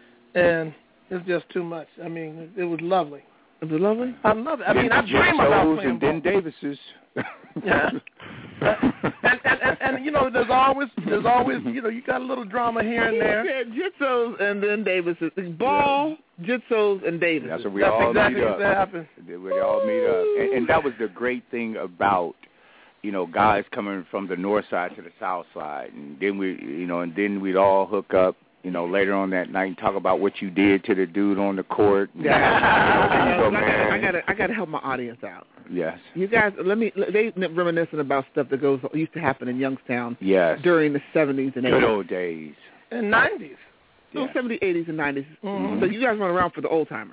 And it's just too much. I mean, it was lovely. It was lovely. I love it. I then mean, I Jim dream about Jones playing and then ball. Davis's. Yeah. and, and, and, and you know, there's always there's always you know you got a little drama here and there. He said Jitsos and then Davis. Ball, yeah. Jitsos, and Davis. That's what we That's all exactly meet what up. happens. We all meet up, and, and that was the great thing about, you know, guys coming from the north side to the south side, and then we, you know, and then we'd all hook up, you know, later on that night and talk about what you did to the dude on the court. Yeah, you know, I, gotta, I gotta, I gotta help my audience out. Yes. You guys, let me. They reminiscing about stuff that goes used to happen in Youngstown. Yes. During the seventies and eighties. Good old days. And nineties. No, Yeah. seventies, eighties, and nineties. Mm-hmm. So you guys went around for the old timers.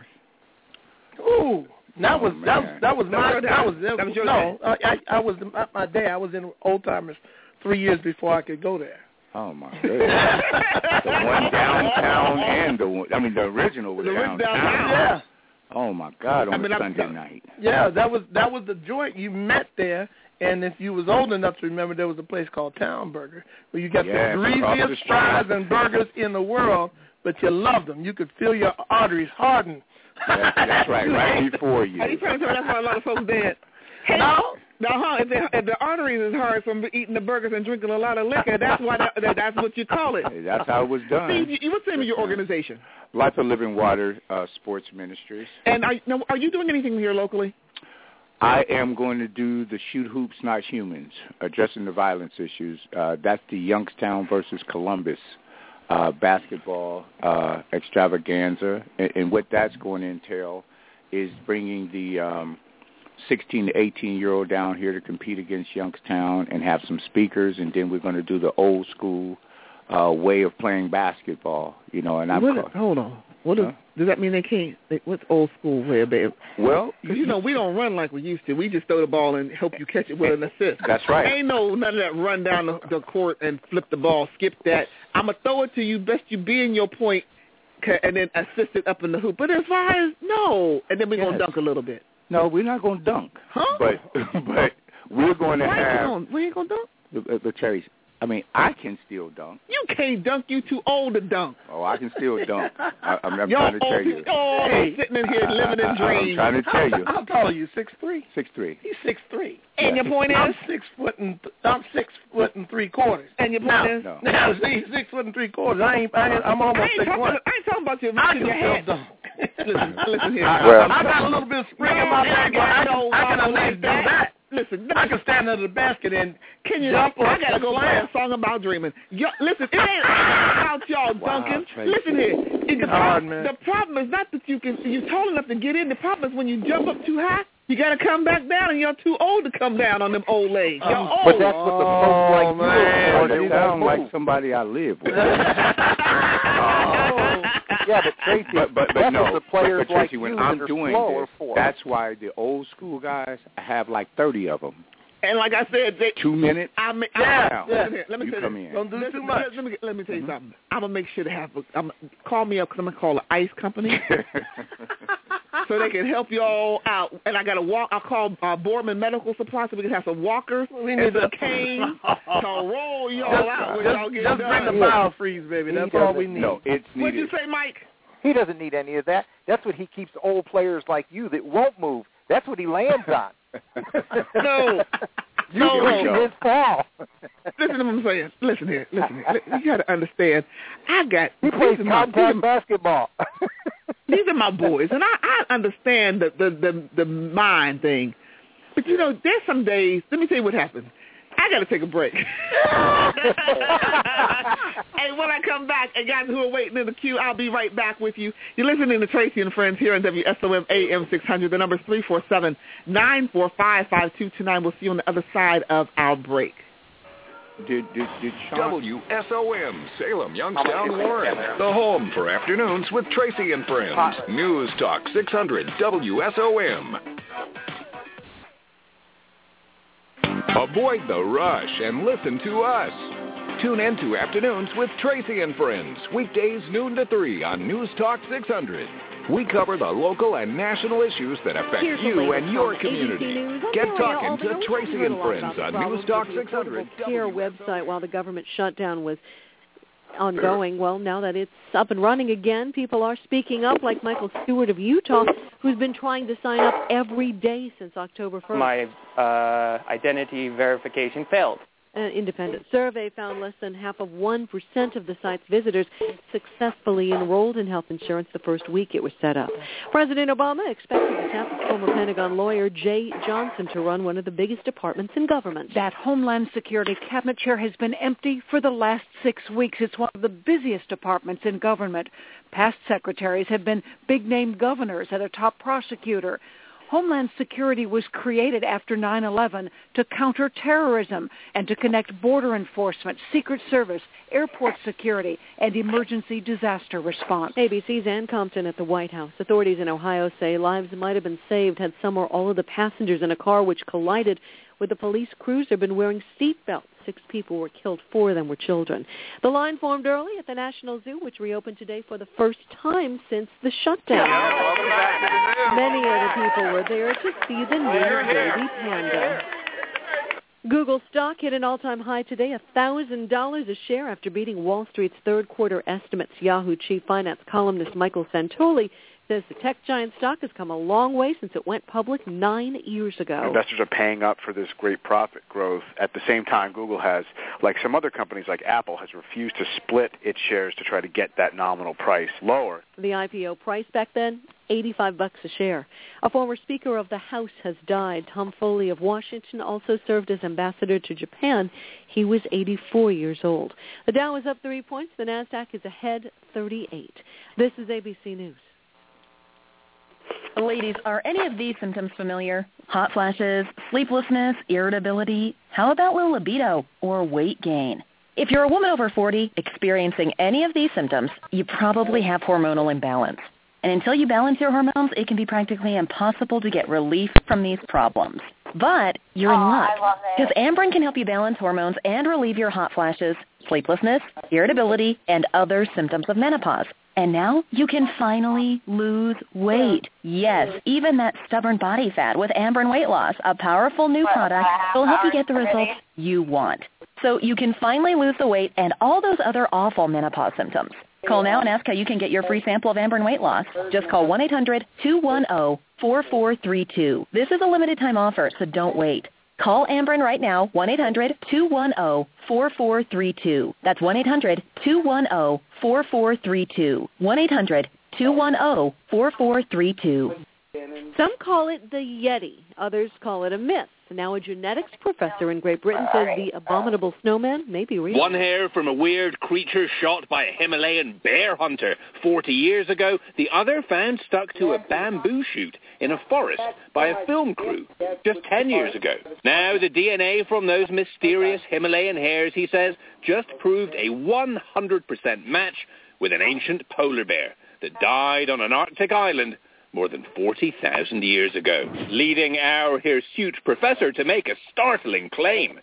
Ooh. That was Oh, that was man. that was my that was That was your no I, I I was my, my day. I was in old timers three years before I could go there. Oh my goodness. The one downtown and the one, I mean the original was The downtown. downtown. Yeah. Oh my God! On I mean, a I'm- Sunday night. Yeah, that was that was the joint. You met there, and if you was old enough to remember, there was a place called Town Burger where you got Yeah, the across the greasiest street. fries and burgers in the world, but you loved them. You could feel your arteries harden. That's, that's right, right before you. Are you trying to tell me that's why a lot of folks dead? Hey, No. No, huh? If, the, if the arteries is hard from eating the burgers and drinking a lot of liquor, that's why that, that, that's what you call it. Hey, that's how it was done. See, you, what's the name of your organization? Life of Living Water uh, Sports Ministries. And are, now, are you doing anything here locally? I am going to do the Shoot Hoops Not Humans, addressing the violence issues. Uh, that's the Youngstown versus Columbus uh, basketball uh, extravaganza. And, and what that's going to entail is bringing the um, sixteen to eighteen-year-old down here to compete against Youngstown and have some speakers, and then we're going to do the old school uh, way of playing basketball. You know, and I'm What, call- hold on. What is, Huh? does that mean they can't? They, what's old school way of it? Well, Because, you know, we don't run like we used to. We just throw the ball and help you catch it with an assist. That's right. Ain't no none of that run down the, the court and flip the ball, skip that. I'm going to throw it to you, best you be in your point, ca- and then assist it up in the hoop. But as far as, no. And then we're going to Yes. dunk a little bit. No, we're not going to dunk. Huh? But but we're going to Why have you going, we ain't going to dunk? the, uh, the cherries. I mean, I can still dunk. You can't dunk. You too old to dunk. Oh, I can still dunk. I, I'm, I'm Yo, trying to tell you. Oh, Hey. sitting in here living in I, I'm dreams. trying to tell you. How tall are you? Six three. Six three. He's six three. And your point I'm is? six foot and I'm six foot and three quarters. And your point Now, is? No. now see, six foot and three quarters. I ain't. I ain't I'm I almost ain't, six talking, one. I ain't talking about your I reaching can your still head. dunk. Listen, listen here. Well- I got a little bit of spring in my leg. but I can, I can at least do that. Listen, I can stand under the basket and can you? jump I up gotta and go play slam. a song about dreaming. Yo, listen, it ain't about y'all Wow, dunking. Tracy. Listen here. It, the, hard, pro- man. the problem is not that you can. You're tall enough to get in. The problem is when you jump up too high, you gotta come back down, and you're too old to come down on them old legs. You're Um, old. But that's what the folks like you Oh, are they for. They sound won't like move. somebody I live with. Oh. Yeah, but Tracy, But, but, but that's no, what the players but, but Tracy, like when you I'm that are doing slow are this, for. that's why the old school guys, I have like thirty of them. And like I said, they, Two minutes. I mean, Yeah, I, yeah. Listen here, let me You tell come you. in. Don't do Listen, too much. Let, let me let me tell you something. I'm gonna make sure to have. A, I'm call me up because I'm gonna call the ice company so they can help you all out. And I got to walk. I call uh, Boardman Medical Supply so we can have some walkers We and need some to- canes to roll y'all Just, out when just, y'all get just done. bring the biofreeze, baby. He That's all we doesn't- need. No, it's What'd you needed. say, Mike? He doesn't need any of that. That's what he keeps old players like you that won't move. That's what he lands on. No. You No. pushing his fall. Listen to what I'm saying. Listen here. Listen here. You got to understand. I got. He plays these are my- these are contact my- basketball. These are my boys, and I, I understand the, the the the mind thing. But you know, there's some days. Let me tell you what happened. I got to take a break. And when I come back, and guys who are waiting in the queue, I'll be right back with you. You're listening to Tracy and Friends here on W S O M A M six hundred. The number is three four seven, nine four five, five two two nine. We'll see you on the other side of our break. Did, did, did Sean... W S O M, Salem, Youngstown, Warren. The home for afternoons with Tracy and Friends. News Talk six hundred W S O M. Avoid the rush and listen to us. Tune in to Afternoons with Tracy and Friends, weekdays noon to three on News Talk six hundred. We cover the local and national issues that affect Here's the you latest and your from A B C community. News. I'm Get Maria talking Albino. to We Tracy heard a and lot Friends about the on problems News Talk with the six hundred. Affordable Care website while the government shutdown was ongoing. Well, now that it's up and running again, people are speaking up, like Michael Stewart of Utah, who's been trying to sign up every day since October first. My uh, identity verification failed. An independent survey found less than half of one percent of the site's visitors successfully enrolled in health insurance the first week it was set up. President Obama expected to tap his former Pentagon lawyer Jay Johnson to run one of the biggest departments in government. That Homeland Security cabinet chair has been empty for the last six weeks. It's one of the busiest departments in government. Past secretaries have been big-name governors and a top prosecutor. Homeland Security was created after nine eleven to counter terrorism and to connect border enforcement, Secret Service, airport security, and emergency disaster response. A B C's Ann Compton at the White House. Authorities in Ohio say lives might have been saved had some or all of the passengers in a car which collided with a police cruiser been wearing seat belts. Six people were killed. Four of them were children. The line formed early at the National Zoo, which reopened today for the first time since the shutdown. Many of the people were there to see the new baby panda. Google stock hit an all-time high today, one thousand dollars a share after beating Wall Street's third quarter estimates. Yahoo chief finance columnist Michael Santoli says the tech giant stock has come a long way since it went public nine years ago. Investors are paying up for this great profit growth. At the same time, Google has, like some other companies like Apple, has refused to split its shares to try to get that nominal price lower. The I P O price back then, eighty-five bucks a share. A former Speaker of the House has died. Tom Foley of Washington also served as ambassador to Japan. He was eighty-four years old. The Dow is up three points. The NASDAQ is ahead thirty-eight. This is A B C News. Ladies, are any of these symptoms familiar? Hot flashes, sleeplessness, irritability? How about low libido or weight gain? If you're a woman over forty experiencing any of these symptoms, you probably have hormonal imbalance. And until you balance your hormones, it can be practically impossible to get relief from these problems. But you're in luck, because Amberen can help you balance hormones and relieve your hot flashes, sleeplessness, irritability, and other symptoms of menopause. And now you can finally lose weight. Yes, even that stubborn body fat with Amberen Weight Loss, a powerful new product that will help you get the results you want. So you can finally lose the weight and all those other awful menopause symptoms. Call now and ask how you can get your free sample of Amberen Weight Loss. Just call one eight hundred two one zero four four three two. This is a limited time offer, so don't wait. Call Amberen right now, one eight hundred two one zero four four three two. That's one eight hundred two one zero four four three two. one eight hundred two one zero four four three two. Some call it the Yeti. Others call it a myth. Now a genetics professor in Great Britain says the abominable snowman may be real. One hair from a weird creature shot by a Himalayan bear hunter forty years ago. The other found stuck to a bamboo shoot in a forest by a film crew just ten years ago. Now the D N A from those mysterious Himalayan hairs, he says, just proved a one hundred percent match with an ancient polar bear that died on an Arctic island more than forty thousand years ago, leading our hirsute professor to make a startling claim.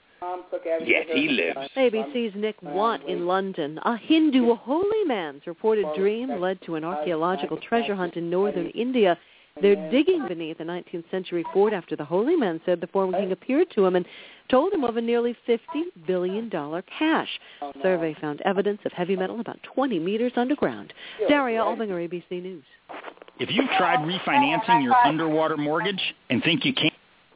Yeti lives. A B C's Nick Watt in London. A Hindu holy man's reported dream led to an archaeological treasure hunt in northern India. They're digging beneath a nineteenth century fort after the holy man said the former king appeared to him and told him of a nearly fifty billion dollars cache. Survey found evidence of heavy metal about twenty meters underground. Daria Albinger, A B C News. If you've tried refinancing your underwater mortgage and think you can't,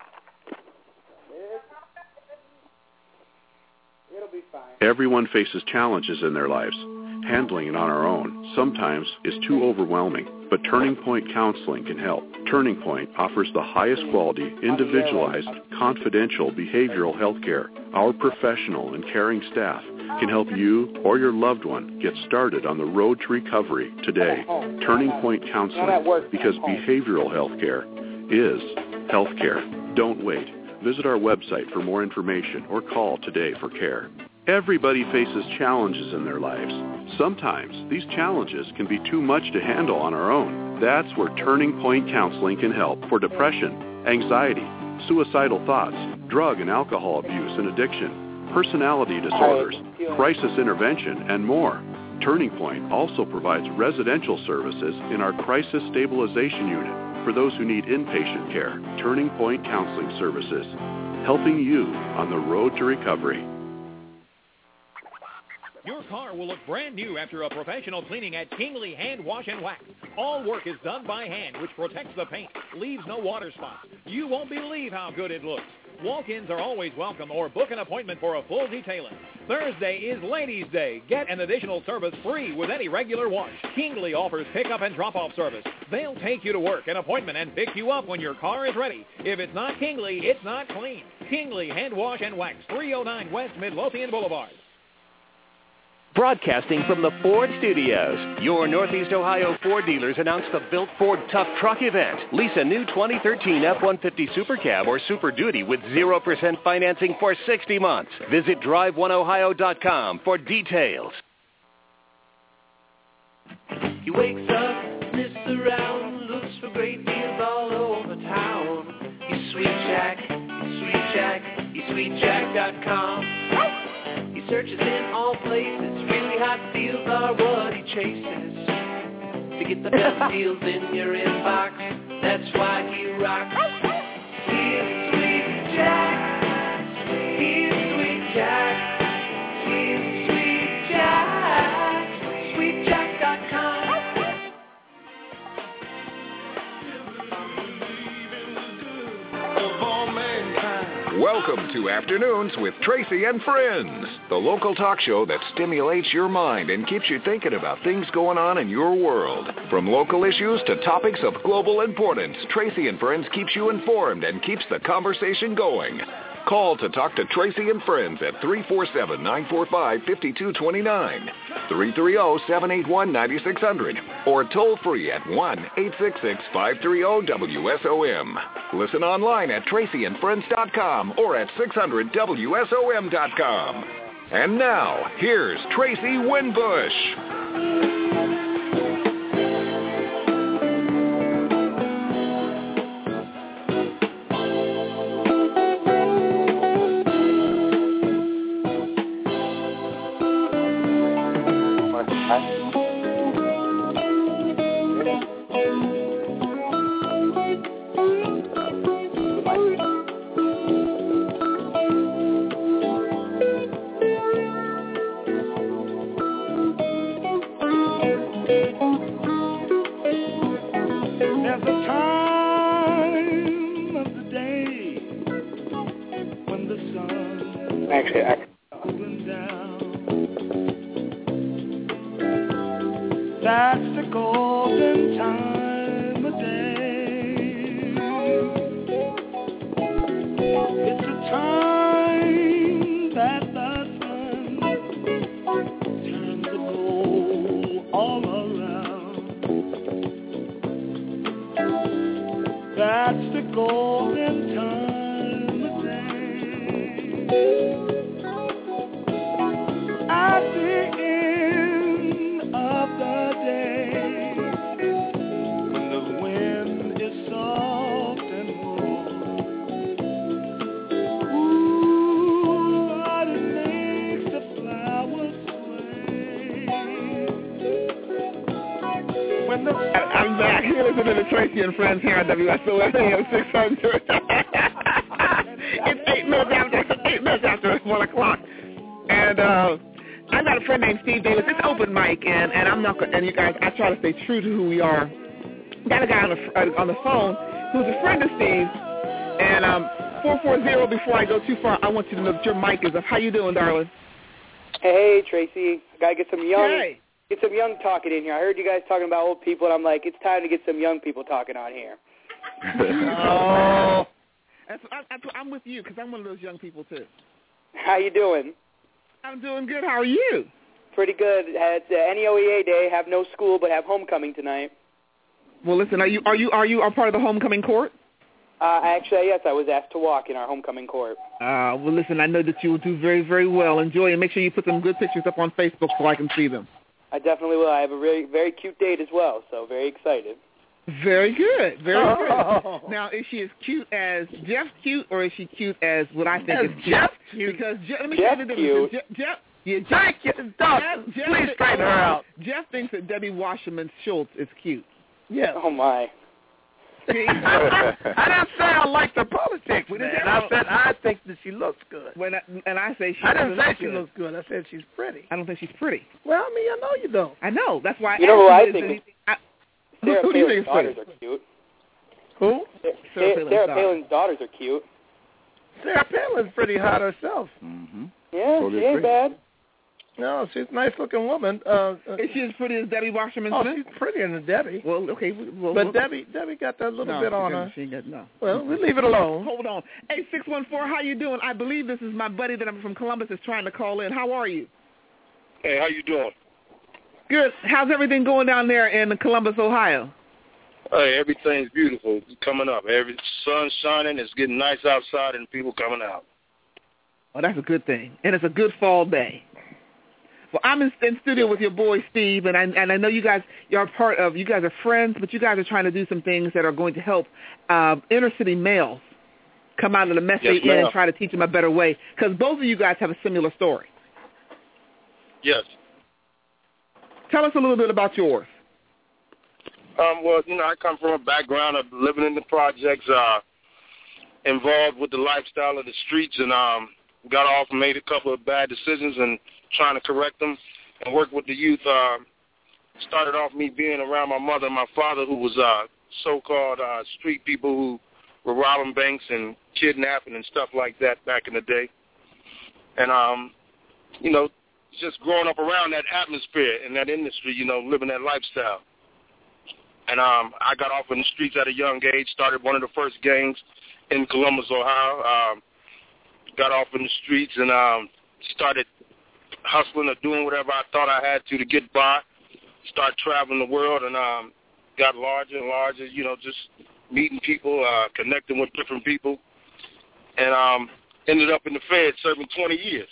everyone faces challenges in their lives. Handling it on our own sometimes is too overwhelming, but Turning Point Counseling can help. Turning Point offers the highest quality, individualized, confidential behavioral health care. Our professional and caring staff can help you or your loved one get started on the road to recovery today. Turning Point Counseling, because behavioral health care is health care. Don't wait. Visit our website for more information or call today for care. Everybody faces challenges in their lives. Sometimes these challenges can be too much to handle on our own. That's where Turning Point Counseling can help for depression, anxiety, suicidal thoughts, drug and alcohol abuse and addiction, personality disorders, crisis intervention, and more. Turning Point also provides residential services in our Crisis Stabilization Unit for those who need inpatient care. Turning Point Counseling Services, helping you on the road to recovery. Your car will look brand new after a professional cleaning at Kingley Hand Wash and Wax. All work is done by hand, which protects the paint, leaves no water spots. You won't believe how good it looks. Walk-ins are always welcome, or book an appointment for a full detailing. Thursday is Ladies' Day. Get an additional service free with any regular wash. Kingley offers pickup and drop-off service. They'll take you to work, an appointment, and pick you up when your car is ready. If it's not Kingley, it's not clean. Kingley Hand Wash and Wax, three oh nine West Midlothian Boulevard. Broadcasting from the Ford Studios, your Northeast Ohio Ford dealers announced the Built Ford Tough Truck event. Lease a new twenty thirteen F one fifty Super Cab or Super Duty with zero percent financing for sixty months. Visit drive one ohio dot com for details. He wakes up, sniffs around, looks for great deals all over town. He's Sweet Jack, he's Sweet Jack, he's sweet jack dot com. He searches in all places, really hot deals are what he chases. To get the best deals in your inbox, that's why he rocks. He's Sweet Jack, he's Sweet Jack, he's Sweet Jack, sweet jack dot com. Welcome to Afternoons with Tracy and Friends, the local talk show that stimulates your mind and keeps you thinking about things going on in your world. From local issues to topics of global importance, Tracy and Friends keeps you informed and keeps the conversation going. Call to talk to Tracy and Friends at three four seven, nine four five, five two two nine, three three zero, seven eight one, nine six zero zero, or toll free at one eight six six, five three zero, W S O M. Listen online at tracy and friends dot com or at six hundred W S O M dot com. And now, here's Tracy Winbush. Tracy and Friends here on W S O M A M six hundred. It's eight minutes after eight minutes after one o'clock, and uh, I got a friend named Steve Davis. It's open mic, and and I'm not. And you guys, I try to stay true to who we are. Got a guy on the uh, on the phone who's a friend of Steve's, and um, four four zero. Before I go too far, I want you to know that your mic is up. How you doing, darling? Hey, Tracy. Gotta get some young. Hey. Get some young talking in here. I heard you guys talking about old people, and I'm like, it's time to get some young people talking on here. Oh, that's, I, that's, I'm with you because I'm one of those young people too. How you doing? I'm doing good. How are you? Pretty good. It's uh, N E O E A Day. Have no school, but have homecoming tonight. Well, listen. Are you are you are you a part of the homecoming court? Uh, actually, yes, I was asked to walk in our homecoming court. Uh, well, listen. I know that you will do very very well. Enjoy and make sure you put some good pictures up on Facebook so I can see them. I definitely will. I have a really very cute date as well, so very excited. Very good, very oh. good. Now, is she as cute as Jeff cute, or is she cute as what I think as is Jeff cute? Because Je- let me Jeff tell you the cute. difference. Je- Jeff, yeah, Jeff, Thank you. Jeff, Jeff, Please straighten her out. Jeff thinks that Debbie Wasserman Schultz is cute. Yes. Oh my. See? I didn't say I like the politics, man. I said I think that she looks good. When I, and I say she I didn't say look she good. looks good. I said she's pretty. I don't think she's pretty. Well, I mean, I know you don't. I know. That's why. You know who I is think that is- he- I, who, Sarah who do you think Palin's is pretty? daughters are cute. Who? Sarah, Sarah Sarah, Palin's Sarah daughter. Palin's daughters are cute. Sarah Palin's pretty hot herself. Mm-hmm. Yeah, Totally she ain't agree. bad. No, she's a nice-looking woman. Uh, uh, Is she as pretty as Debbie Wasserman oh, Smith? she's prettier than Debbie. Well, okay. Well, But well, Debbie, Debbie got that little no, bit she on doesn't. her. She ain't got no. Well, we leave it alone. Hold on. Hey, six one four, how you doing? I believe this is my buddy that I'm from Columbus is trying to call in. How are you? Hey, how you doing? Good. How's everything going down there in Columbus, Ohio? Hey, everything's beautiful. It's coming up. Every sun's shining. It's getting nice outside, and people coming out. Oh, that's a good thing. And it's a good fall day. Well, I'm in, in studio with your boy Steve, and I and I know you guys you're part of. You guys are friends, but you guys are trying to do some things that are going to help uh, inner city males come out of the mess Yes, they in ma'am. and try to teach them a better way. Because both of you guys have a similar story. Yes. Tell us a little bit about yours. Um, well, you know, I come from a background of living in the projects, uh, involved with the lifestyle of the streets, and um, got off and made a couple of bad decisions and trying to correct them and work with the youth. Uh, started off me being around my mother and my father, who was uh, so-called uh, street people who were robbing banks and kidnapping and stuff like that back in the day. And, um, you know, just growing up around that atmosphere and that industry, you know, living that lifestyle. And um, I got off in the streets at a young age, started one of the first gangs in Columbus, Ohio. Um, got off in the streets and um, started hustling or doing whatever I thought I had to to get by. Started traveling the world and um, got larger and larger, you know, just meeting people, uh, connecting with different people. And um, ended up in the Fed serving twenty years.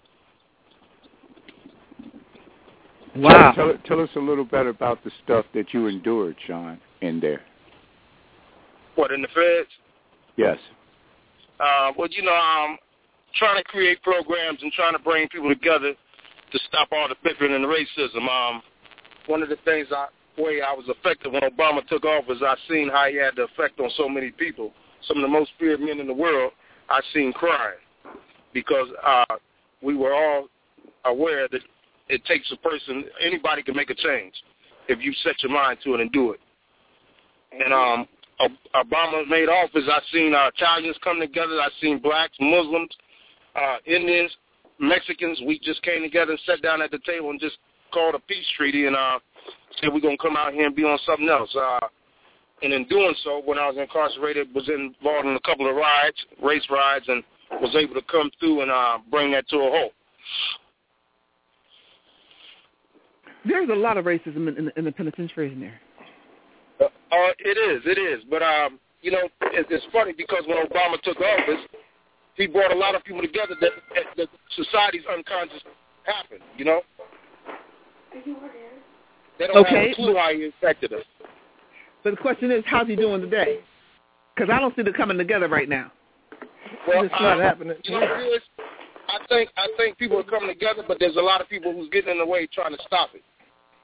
Wow. Tell, tell us a little bit about the stuff that you endured, Sean, in there. What, in the Feds? Yes. Uh, well, you know, um, trying to create programs and trying to bring people together to stop all the bickering and the racism. Um, one of the things I, way I was affected when Obama took office, I seen how he had the effect on so many people. Some of the most feared men in the world I seen crying because uh, we were all aware that it takes a person, anybody can make a change if you set your mind to it and do it. And um, Obama made office, I seen uh, Italians come together, I seen blacks, Muslims, uh, Indians, Mexicans. We just came together and sat down at the table and just called a peace treaty and uh, said we're going to come out here and be on something else. Uh, and in doing so, when I was incarcerated, was involved in a couple of riots, race riots, and was able to come through and uh, bring that to a halt. There's a lot of racism in, in, the, in the penitentiary in there. Uh, uh, it is, it is. But, um, you know, it, it's funny because when Obama took office, he brought a lot of people together that, that, that society's unconscious happened, you know? They don't Okay. have a clue how he affected us. But the question is, how's he doing today? Because I don't see them coming together right now. Well, It's not um, happening. You know what it is? I think, I think people are coming together, but there's a lot of people who's getting in the way trying to stop it.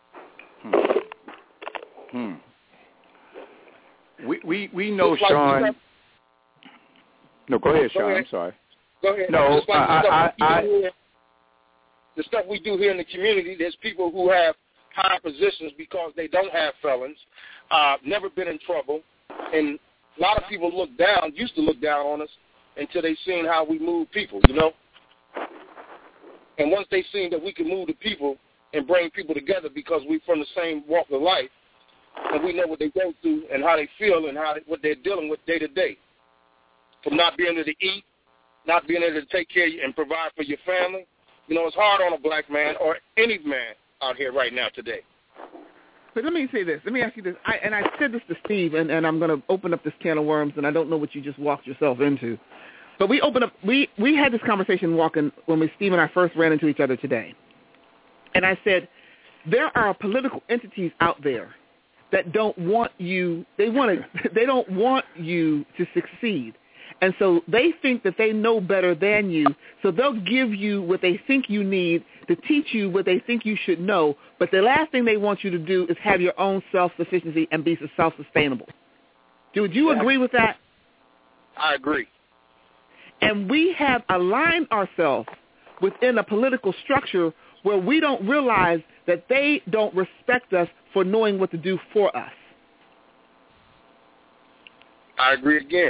Hmm. We we we know Just like Sean. the stuff- No, go ahead, Go Sean. ahead. I'm sorry. Go ahead. No, Just like I- the, stuff I- we I- do here, the stuff we do here in the community, there's people who have high positions because they don't have felons, uh, never been in trouble, and a lot of people look down, used to look down on us until they seen how we move people, you know? And once they seen that we can move the people and bring people together because we're from the same walk of life, and we know what they go through and how they feel and how they, what they're dealing with day to day. From not being able to eat, not being able to take care of you and provide for your family. You know, it's hard on a black man or any man out here right now today. But let me say this. Let me ask you this. I, and I said this to Steve, and, and I'm going to open up this can of worms, and I don't know what you just walked yourself into. But we opened up. We, we had this conversation walking when we, Steve and I first ran into each other today. And I said, there are political entities out there that don't want you. They want to. They don't want you to succeed. And so they think that they know better than you, so they'll give you what they think you need to teach you what they think you should know, but the last thing they want you to do is have your own self-sufficiency and be self-sustainable. Do, would you agree with that? I agree. And we have aligned ourselves within a political structure where we don't realize that they don't respect us for knowing what to do for us. I agree again.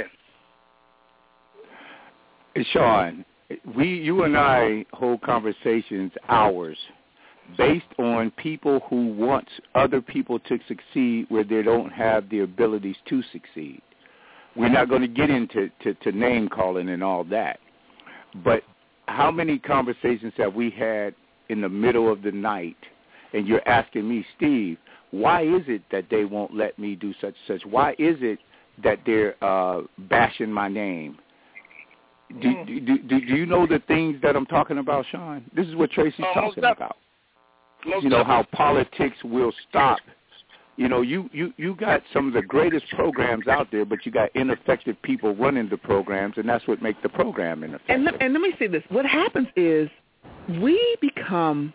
Sean, we, you and I hold conversations hours based on people who want other people to succeed where they don't have the abilities to succeed. We're not going to get into to, to name calling and all that. But how many conversations have we had in the middle of the night, and you're asking me, Steve, why is it that they won't let me do such and such? Why is it that they're uh, bashing my name? Do, do, do, do you know the things that I'm talking about, Sean? This is what Tracy's oh, talking most about. Most you know, definitely. how politics will stop. You know, you, you, you got some of the greatest programs out there, but you got ineffective people running the programs, and that's what makes the program ineffective. And, and let me say this. What happens is we become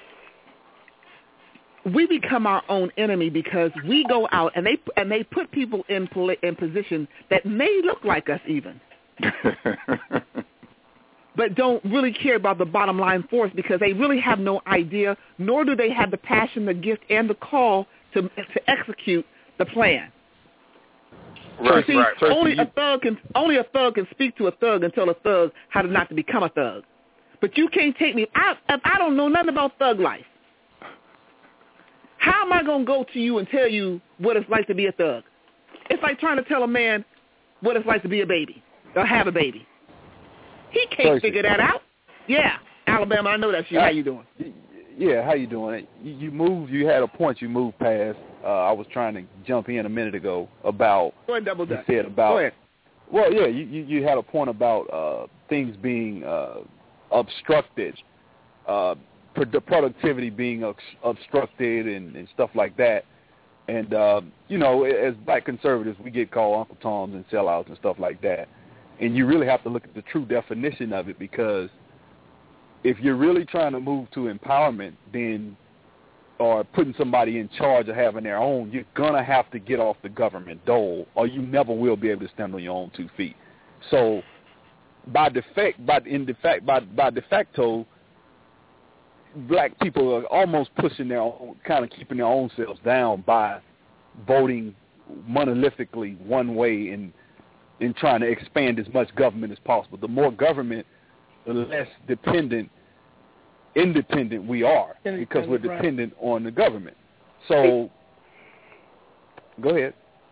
we become our own enemy because we go out and they and they put people in in position that may look like us even. But don't really care about the bottom line for us because they really have no idea, nor do they have the passion, the gift, and the call to to execute the plan. Right, so see, right. only a thug can only a thug can speak to a thug and tell a thug how to not to become a thug. But you can't take me. I if I don't know nothing about thug life. How am I going to go to you and tell you what it's like to be a thug? It's like trying to tell a man what it's like to be a baby or have a baby. He can't Tracy. figure that out. Yeah, Alabama, I know that's you. How you doing? Yeah, how you doing? You, you moved. You had a point you moved past. Uh, I was trying to jump in a minute ago about. Go ahead, double you dutch. said about. Go ahead. Well, yeah, you, you, you had a point about uh, things being uh, obstructed, uh, pro- the productivity being obs- obstructed and, and stuff like that. And, uh, you know, as black conservatives, we get called Uncle Toms and sellouts and stuff like that. And you really have to look at the true definition of it because if you're really trying to move to empowerment, then or putting somebody in charge of having their own, you're going to have to get off the government dole or you never will be able to stand on your own two feet. So by defect, by in defect, by, by de facto, black people are almost pushing their own, kind of keeping their own selves down by voting monolithically one way and in trying to expand as much government as possible. The more government, the less dependent, independent we are because we're dependent right. on the government. So, go ahead.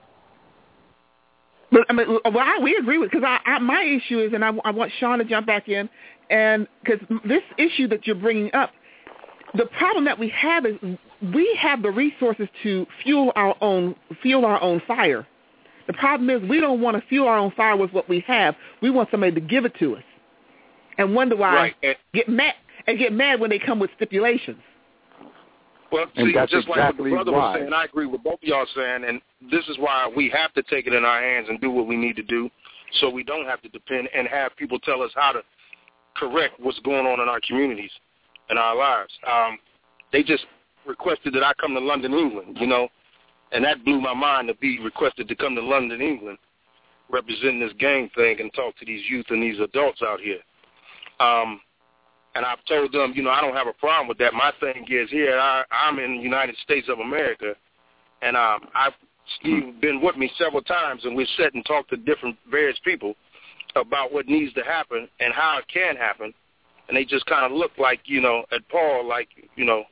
But I mean, well, I, we agree with because I, I, my issue is, and I, I want Sean to jump back in, and because this issue that you're bringing up, the problem that we have is we have the resources to fuel our own fuel our own fire. The problem is we don't want to fuel our own fire with what we have. We want somebody to give it to us, and wonder why right. and, get mad and get mad when they come with stipulations. Well, and see, that's just exactly like what the brother why. was saying, I agree with both of y'all saying, and this is why we have to take it in our hands and do what we need to do, so we don't have to depend and have people tell us how to correct what's going on in our communities and our lives. Um, they just requested that I come to London, England, you know. And that blew my mind to be requested to come to London, England, representing this gang thing and talk to these youth and these adults out here. Um, and I've told them, you know, I don't have a problem with that. My thing is here, I, I'm in the United States of America, and um, I've Steve been with me several times, and we've sat and talked to different various people about what needs to happen and how it can happen. And they just kind of look like, you know, at Paul, like, you know,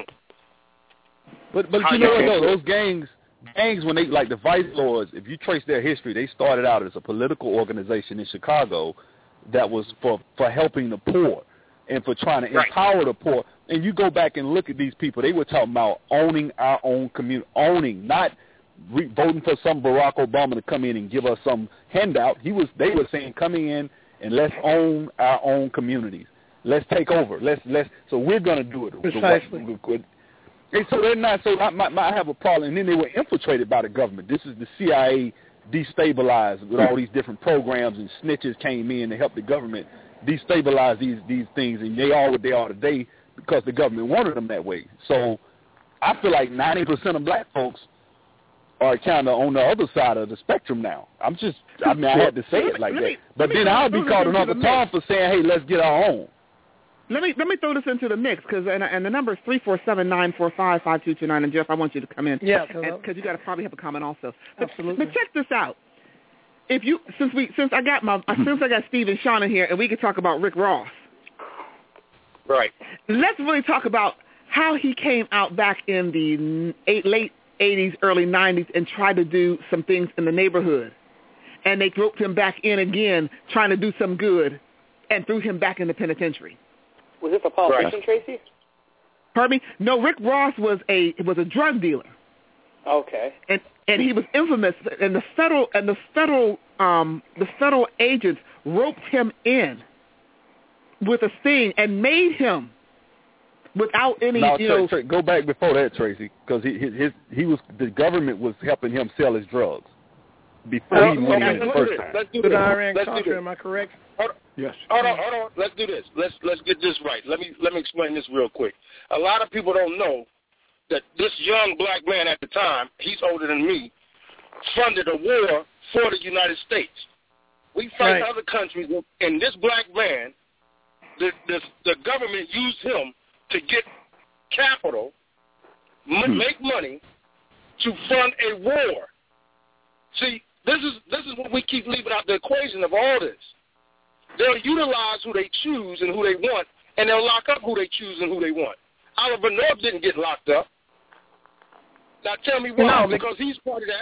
But but you know what though, those gangs gangs when they like the Vice Lords, if you trace their history, they started out as a political organization in Chicago that was for, for helping the poor and for trying to right. empower the poor. And you go back and look at these people, they were talking about owning our own community, owning, not re- voting for some Barack Obama to come in and give us some handout. He was they were saying coming in and let's own our own communities. Let's take over. Let's let's so we're gonna do it. Precisely. And so they're not. So I, my, I have a problem. And then they were infiltrated by the government. This is the C I A destabilized with all these different programs, and snitches came in to help the government destabilize these these things, and they are what they are today because the government wanted them that way. So I feel like ninety percent of black folks are kind of on the other side of the spectrum now. I'm just, I mean, I had to say it like that. But then I'll be called another Tom for saying, hey, let's get our own. Let me let me throw this into the mix, because and, and the number is three four seven nine four five five two two nine. And Jeff, I want you to come in. Yeah, because you got to probably have a comment also. But, Absolutely. But check this out. If you since we since I got my since I got Steve and Sean in here, and we can talk about Rick Ross. Right. Let's really talk about how he came out back in the eight, late eighties, early nineties, and tried to do some things in the neighborhood, and they roped him back in again, trying to do some good, and threw him back in the penitentiary. Was this a politician, Right. Tracy? Pardon me? No, Rick Ross was a was a drug dealer. Okay. And and he was infamous, and the federal and the federal um the federal agents roped him in with a sting and made him without any Now, you Tra- know. Tra- go back before that, Tracy, because he his, his he was the government was helping him sell his drugs before Well, he went okay, in the let's do first this. time. Let's do To this. the Iran Let's do Contra, this. am I correct? Hold on. Yes. Hold on, hold on. Let's do this. Let's let's get this right. Let me let me explain this real quick. A lot of people don't know that this young black man at the time, he's older than me, funded a war for the United States. We fight Right. other countries, and this black man, the the, the government used him to get capital, m- Hmm. make money to fund a war. See, this is this is what we keep leaving out the equation of all this. They'll utilize who they choose and who they want, and they'll lock up who they choose and who they want. Oliver North didn't get locked up. Now tell me why, No, because he's part of that.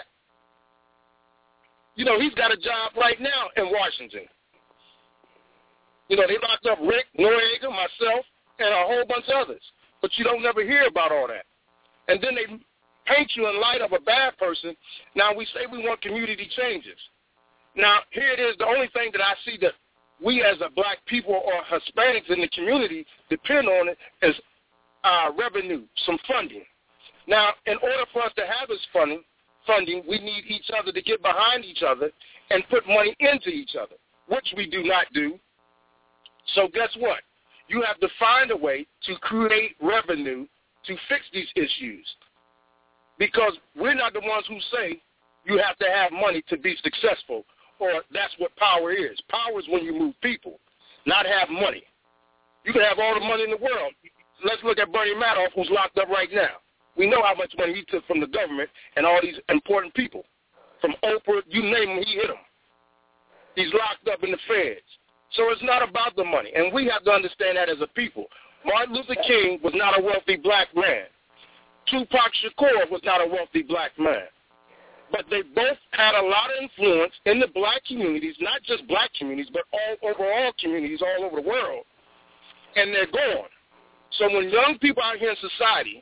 You know, he's got a job right now in Washington. You know, they locked up Rick, Noriega, myself, and a whole bunch of others. But you don't never hear about all that. And then they paint you in light of a bad person. Now we say we want community changes. Now, here it is, the only thing that I see that we as a black people or Hispanics in the community depend on it is uh, revenue, some funding. Now, in order for us to have this funding, funding, we need each other to get behind each other and put money into each other, which we do not do. So guess what? You have to find a way to create revenue to fix these issues, because we're not the ones who say you have to have money to be successful, or that's what power is. Power is when you move people, not have money. You can have all the money in the world. Let's look at Bernie Madoff, who's locked up right now. We know how much money he took from the government and all these important people. From Oprah, you name him, he hit him. He's locked up in the feds. So it's not about the money, and we have to understand that as a people. Martin Luther King was not a wealthy black man. Tupac Shakur was not a wealthy black man. But they both had a lot of influence in the black communities, not just black communities, but all overall communities all over the world. And they're gone. So when young people out here in society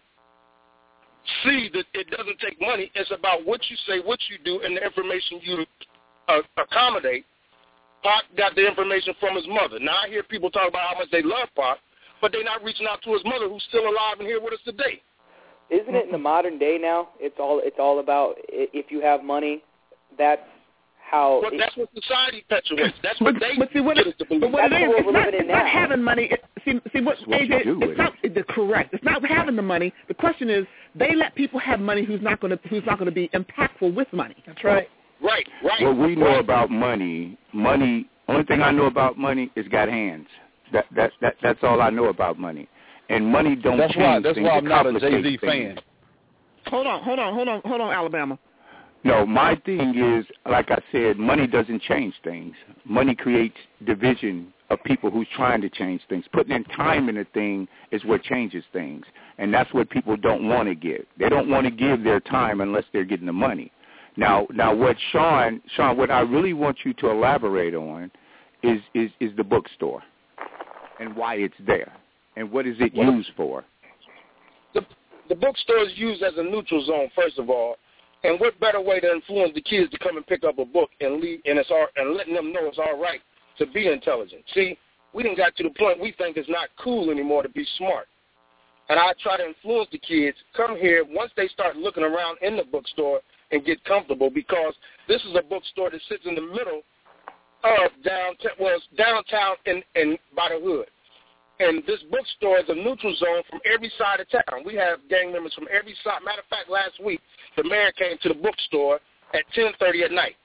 see that it doesn't take money, it's about what you say, what you do, and the information you uh, accommodate. Pac got the information from his mother. Now I hear people talk about how much they love Pac, but they're not reaching out to his mother, who's still alive and here with us today. Isn't it in the modern day now? It's all it's all about i- if you have money, that's how. But it, that's what society perpetuates. That's what But, they but see what get it, us to believe. but what it That's is, what it's we're not, living in it's not now. having money. It, see, see what, what A you J, do it's with not the correct. It's not having the money. The question is, they let people have money who's not going to who's not going to be impactful with money. That's right. Right, right. What we know right. about money, money. Only thing I know about money is got hands. That that that that's all I know about money. And money don't That's change why. That's things. why It I'm not a complicates Jay-Z things. fan. Hold on, hold on, hold on, hold on, Alabama. No, my thing is, like I said, money doesn't change things. Money creates division of people who's trying to change things. Putting in time in a thing is what changes things, and that's what people don't want to give. They don't want to give their time unless they're getting the money. Now, now, what Sean, Sean, what I really want you to elaborate on is is, is the bookstore and why it's there and what is it used for. The, the bookstore is used as a neutral zone, first of all. And what better way to influence the kids to come and pick up a book and leave, and it's all, and letting them know it's all right to be intelligent. See, we done got to the point we think it's not cool anymore to be smart. And I try to influence the kids, come here once they start looking around in the bookstore and get comfortable, because this is a bookstore that sits in the middle of downtown, well, it's downtown and, and by the hood. And this bookstore is a neutral zone from every side of town. We have gang members from every side. Matter of fact, last week, the mayor came to the bookstore at ten thirty at night.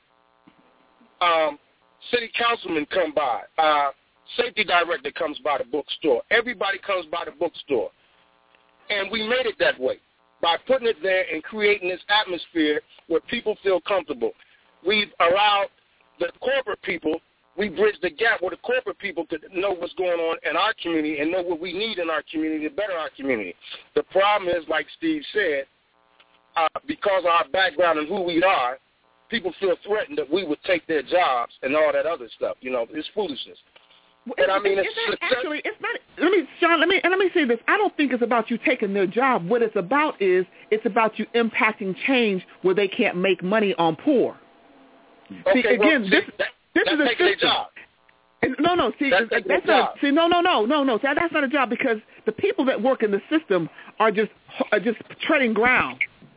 Um, city councilmen come by. Uh, safety director comes by the bookstore. Everybody comes by the bookstore. And we made it that way by putting it there and creating this atmosphere where people feel comfortable. We've allowed the corporate people, we bridge the gap where the corporate people could know what's going on in our community and know what we need in our community to better our community. The problem is, like Steve said, uh, because of our background and who we are, people feel threatened that we would take their jobs and all that other stuff. You know, it's foolishness. Well, and I mean, it's, it's, it's actually, it's not. Let me, Sean. Let me, and let me say this. I don't think it's about you taking their job. What it's about is, it's about you impacting change where they can't make money on poor. Okay, see, again, well, this, see, that, this that's is a taking system. their job. And, no, no. See, that's, that's, that's not. See, no, no, no, no, no. See, that's not a job because the people that work in the system are just are just treading ground,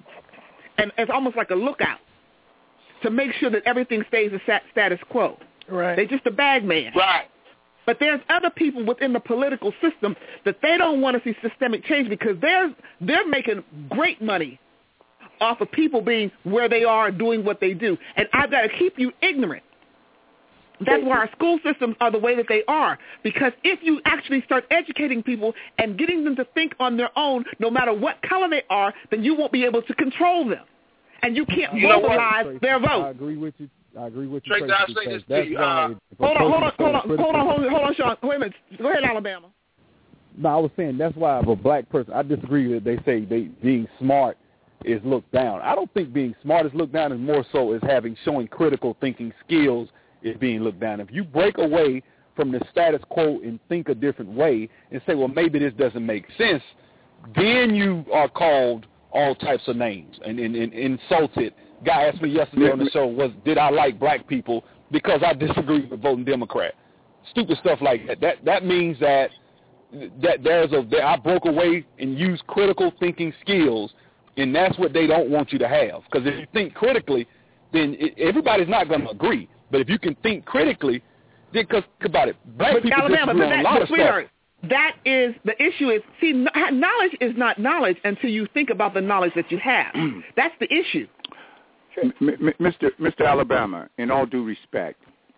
and it's almost like a lookout to make sure that everything stays a status quo. Right. They're just a bag man. Right. But there's other people within the political system that they don't want to see systemic change because they're they're making great money off of people being where they are, doing what they do. And I've got to keep you ignorant. That's why our school systems are the way that they are. Because if you actually start educating people and getting them to think on their own, no matter what color they are, then you won't be able to control them. And you can't you know mobilize what? their vote. I agree with you. I agree with you. Tracy, Tracy, I'll say this that's to you. why Uh, if a Hold on, hold on, person hold on, is hold on, critical- hold on, hold on, Sean. Wait a minute. Go ahead, Alabama. No, I was saying that's why if a black person, I disagree that they say they being smart is looked down. I don't think being smart is looked down. Is more so as having showing critical thinking skills is being looked down. If you break away from the status quo and think a different way and say, well, maybe this doesn't make sense, then you are called all types of names and, and, and insulted. Guy asked me yesterday on the show, was did I like black people because I disagree with voting Democrat? Stupid stuff like that. That that means that that there's a that I broke away and used critical thinking skills, and that's what they don't want you to have. Because if you think critically, then it, everybody's not going to agree. But if you can think critically, then because think about it, black But people Alabama, disagree but on a that, lot but of sweetheart, stuff. that is the issue. Is see, kn- knowledge is not knowledge until you think about the knowledge that you have. That's the issue. M- M- Mister Mister Alabama, in all due respect,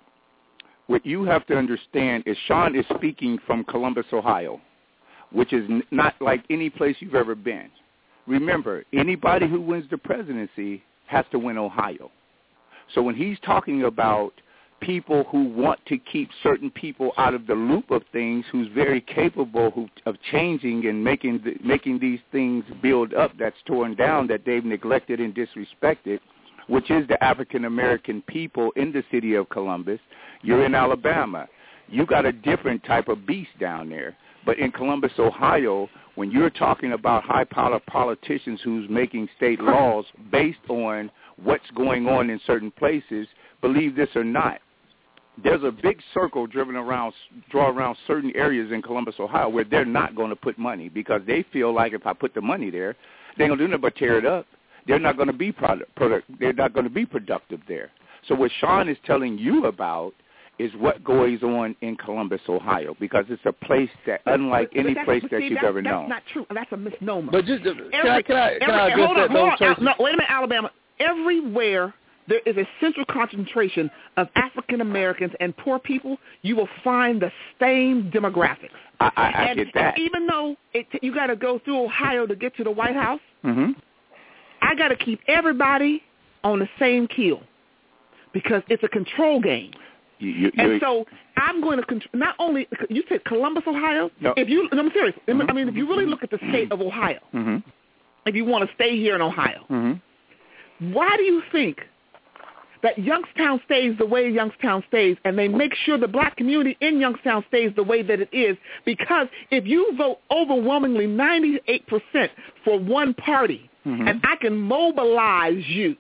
what you have to understand is Sean is speaking from Columbus, Ohio, which is n- not like any place you've ever been. Remember, anybody who wins the presidency has to win Ohio. So when he's talking about people who want to keep certain people out of the loop of things, who's very capable who, of changing and making the, making these things build up that's torn down, that they've neglected and disrespected, which is the African-American people in the city of Columbus. You're in Alabama. You got a different type of beast down there. But in Columbus, Ohio, when you're talking about high-power politicians who's making state laws based on what's going on in certain places, believe this or not, there's a big circle driven around, draw around certain areas in Columbus, Ohio, where they're not going to put money because they feel like if I put the money there, they're going to do nothing but tear it up. They're not going to be product, product. They're not going to be productive there. So what Sean is telling you about is what goes on in Columbus, Ohio, because it's a place that, unlike But- but any that's- place but that see, you've that's, ever that's known. That's not true. That's a misnomer. But just can Every, I can I can I every, address hold that on, though, hold on. Tracy? No, wait a minute, Alabama. Everywhere there is a central concentration of African Americans and poor people, you will find the same demographics. I, I, I and, get that. and even though it, you got to go through Ohio to get to the White House, Mm-hmm. I got to keep everybody on the same keel because it's a control game. You, you, And you, so I'm going to control, not only, you said Columbus, Ohio? No. If you, no, I'm serious. Mm-hmm. I mean, if you really look at the state of Ohio, mm-hmm. if you want to stay here in Ohio, Mm-hmm. why do you think that Youngstown stays the way Youngstown stays, and they make sure the black community in Youngstown stays the way that it is? Because if you vote overwhelmingly ninety-eight percent for one party, Mm-hmm. and I can mobilize you,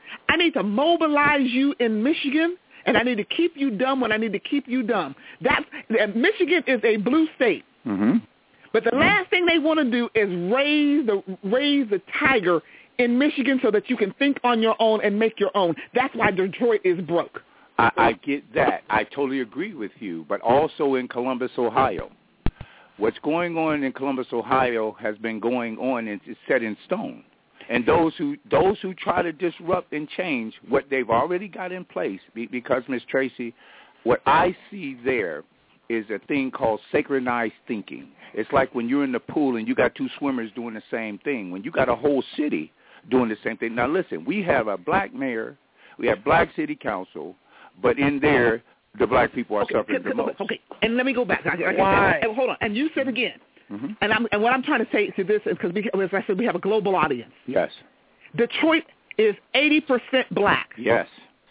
I need to mobilize you in Michigan, and I need to keep you dumb when I need to keep you dumb. That's, Michigan is a blue state. Mm-hmm. But the last thing they want to do is raise the raise the tiger in Michigan so that you can think on your own and make your own. That's why Detroit is broke. I, I get that. I totally agree with you. But also in Columbus, Ohio, What's going on in Columbus, Ohio, has been going on and it's set in stone. And those who those who try to disrupt and change what they've already got in place, because, Miz Tracy, what I see there is a thing called synchronized thinking. It's like when you're in the pool and you got two swimmers doing the same thing. When you got a whole city doing the same thing. Now, listen, we have a black mayor, we have black city council, but in there, the black people are okay, suffering okay, the most. Okay, and let me go back. I, I, Why? I, hold on. And you said again, mm-hmm. and, I'm, and what I'm trying to say to this is because, as I said, we have a global audience. Yes. Detroit is eighty percent black. Yes.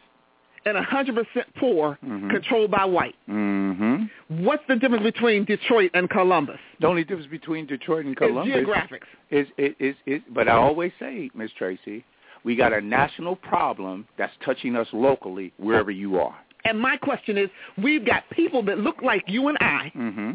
And one hundred percent poor, mm-hmm. controlled by white. Mm-hmm. What's the difference between Detroit and Columbus? The only difference between Detroit and Columbus is geographics. Is, is, is, is, but I always say, Miz Tracy, we got a national problem that's touching us locally wherever you are. And my question is, we've got people that look like you and I mm-hmm.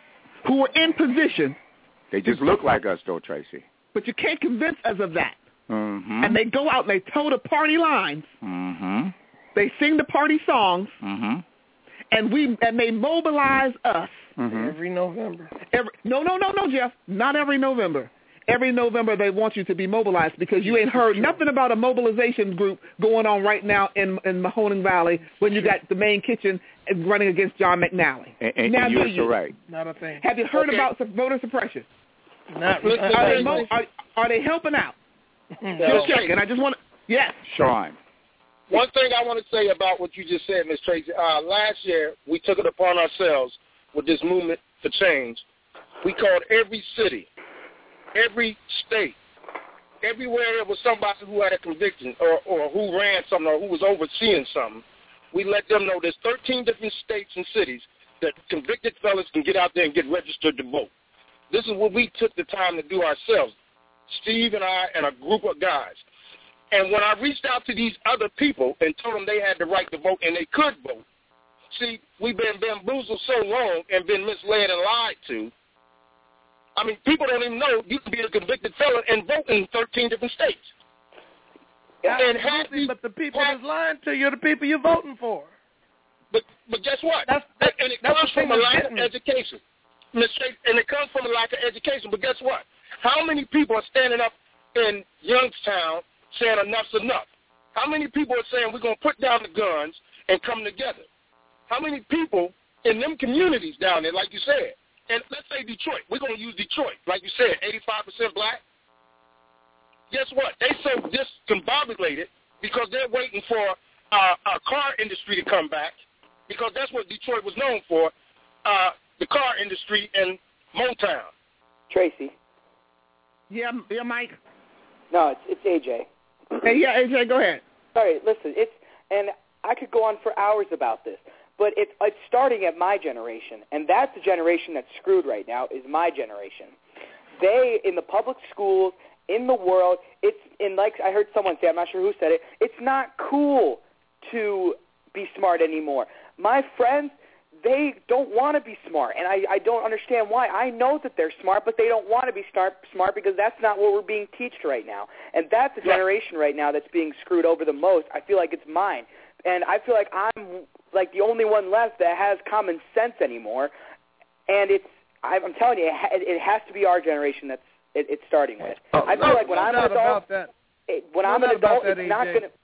who are in position. They just look like us, though, Tracy. But you can't convince us of that. Mm-hmm. And they go out and they toe the party lines. Mm-hmm. They sing the party songs. Mm-hmm. And we and they mobilize us. Mm-hmm. Every November. Every, no, no, no, no, Jeff. Not every November. Every November they want you to be mobilized because you ain't heard nothing about a mobilization group going on right now in in Mahoning Valley when you got the main kitchen running against John McNally. And, and, now, and you're do you? so right. Not a thing. Have you heard Okay. about voter suppression? Not, Listen, not Are hey, they, mo- are, are they helping out? no. Just checking. I just want to, yes. Sean. One thing I want to say about what you just said, Miz Tracy, uh, last year we took it upon ourselves with this movement for change. We called every city, every state, everywhere there was somebody who had a conviction or, or who ran something or who was overseeing something, we let them know there's thirteen different states and cities that convicted fellas can get out there and get registered to vote. This is what we took the time to do ourselves, Steve and I and a group of guys. And when I reached out to these other people and told them they had the right to vote and they could vote, see, we've been bamboozled so long and been misled and lied to. I mean, people don't even know you can be a convicted felon and vote in thirteen different states. And Absolutely, but the people that's lying to you are the people you're voting for. But but guess what? That's, that's, and it that's comes the from a thing lack that's of getting me. education. Miz Tracy, and it comes from a lack of education. But guess what? How many people are standing up in Youngstown saying enough's enough? How many people are saying we're going to put down the guns and come together? How many people in them communities down there, like you said, and let's say Detroit, we're going to use Detroit, like you said, eighty-five percent black. Guess what? They so discombobulated because they're waiting for uh, our car industry to come back, because that's what Detroit was known for, uh, the car industry and Motown. Tracy. Yeah, yeah, Mike. No, it's it's A J. Hey, yeah, A J, go ahead. Sorry, listen, it's and I could go on for hours about this, but it's it's starting at my generation, and that's the generation that's screwed right now. Is my generation. They in the public schools in the world, it's in like I heard someone say, I'm not sure who said it. It's not cool to be smart anymore. My friends, they don't want to be smart, and I, I don't understand why. I know that they're smart, but they don't want to be smart, smart because that's not what we're being taught right now. And that's the generation right now that's being screwed over the most. I feel like it's mine. And I feel like I'm like the only one left that has common sense anymore. And it's, I'm telling you, it, ha- it has to be our generation that's it, it's starting with. Oh, I feel no, like when no I'm doubt an adult, about that. it, when No I'm an doubt about adult, that, it's not A J. going to...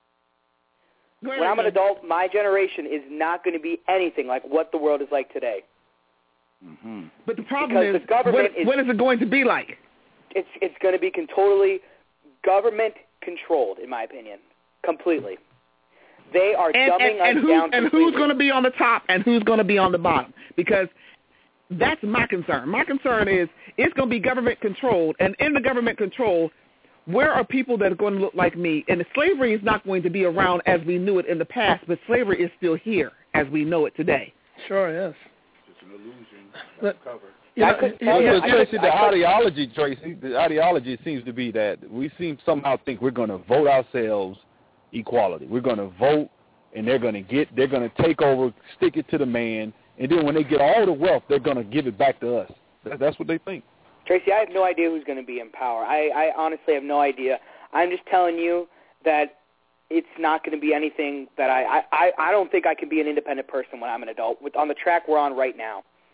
When I'm an adult, my generation is not going to be anything like what the world is like today. Mm-hmm. But the problem Because is, the government what, is, what is it going to be like? It's it's going to be con- totally government controlled, in my opinion, completely. They are And, dumbing and, and, us who, down and completely. who's going to be on the top and who's going to be on the bottom? Because that's my concern. My concern is it's going to be government controlled, and in the government control, where are people that are going to look like me? And the slavery is not going to be around as we knew it in the past, but slavery is still here as we know it today. Sure is. It's an illusion. But, Cover. you know, I could you tell know, you, But I Tracy, could- the I could- ideology, Tracy, the ideology seems to be that we seem somehow think we're going to vote ourselves equality. We're going to vote, and they're going to get, they're going to take over, stick it to the man, and then when they get all the wealth, they're going to give it back to us. That, that's what they think. Tracy, I have no idea who's going to be in power. I, I honestly have no idea. I'm just telling you that it's not going to be anything that I, I, I don't think I can be an independent person when I'm an adult with, on the track we're on right now.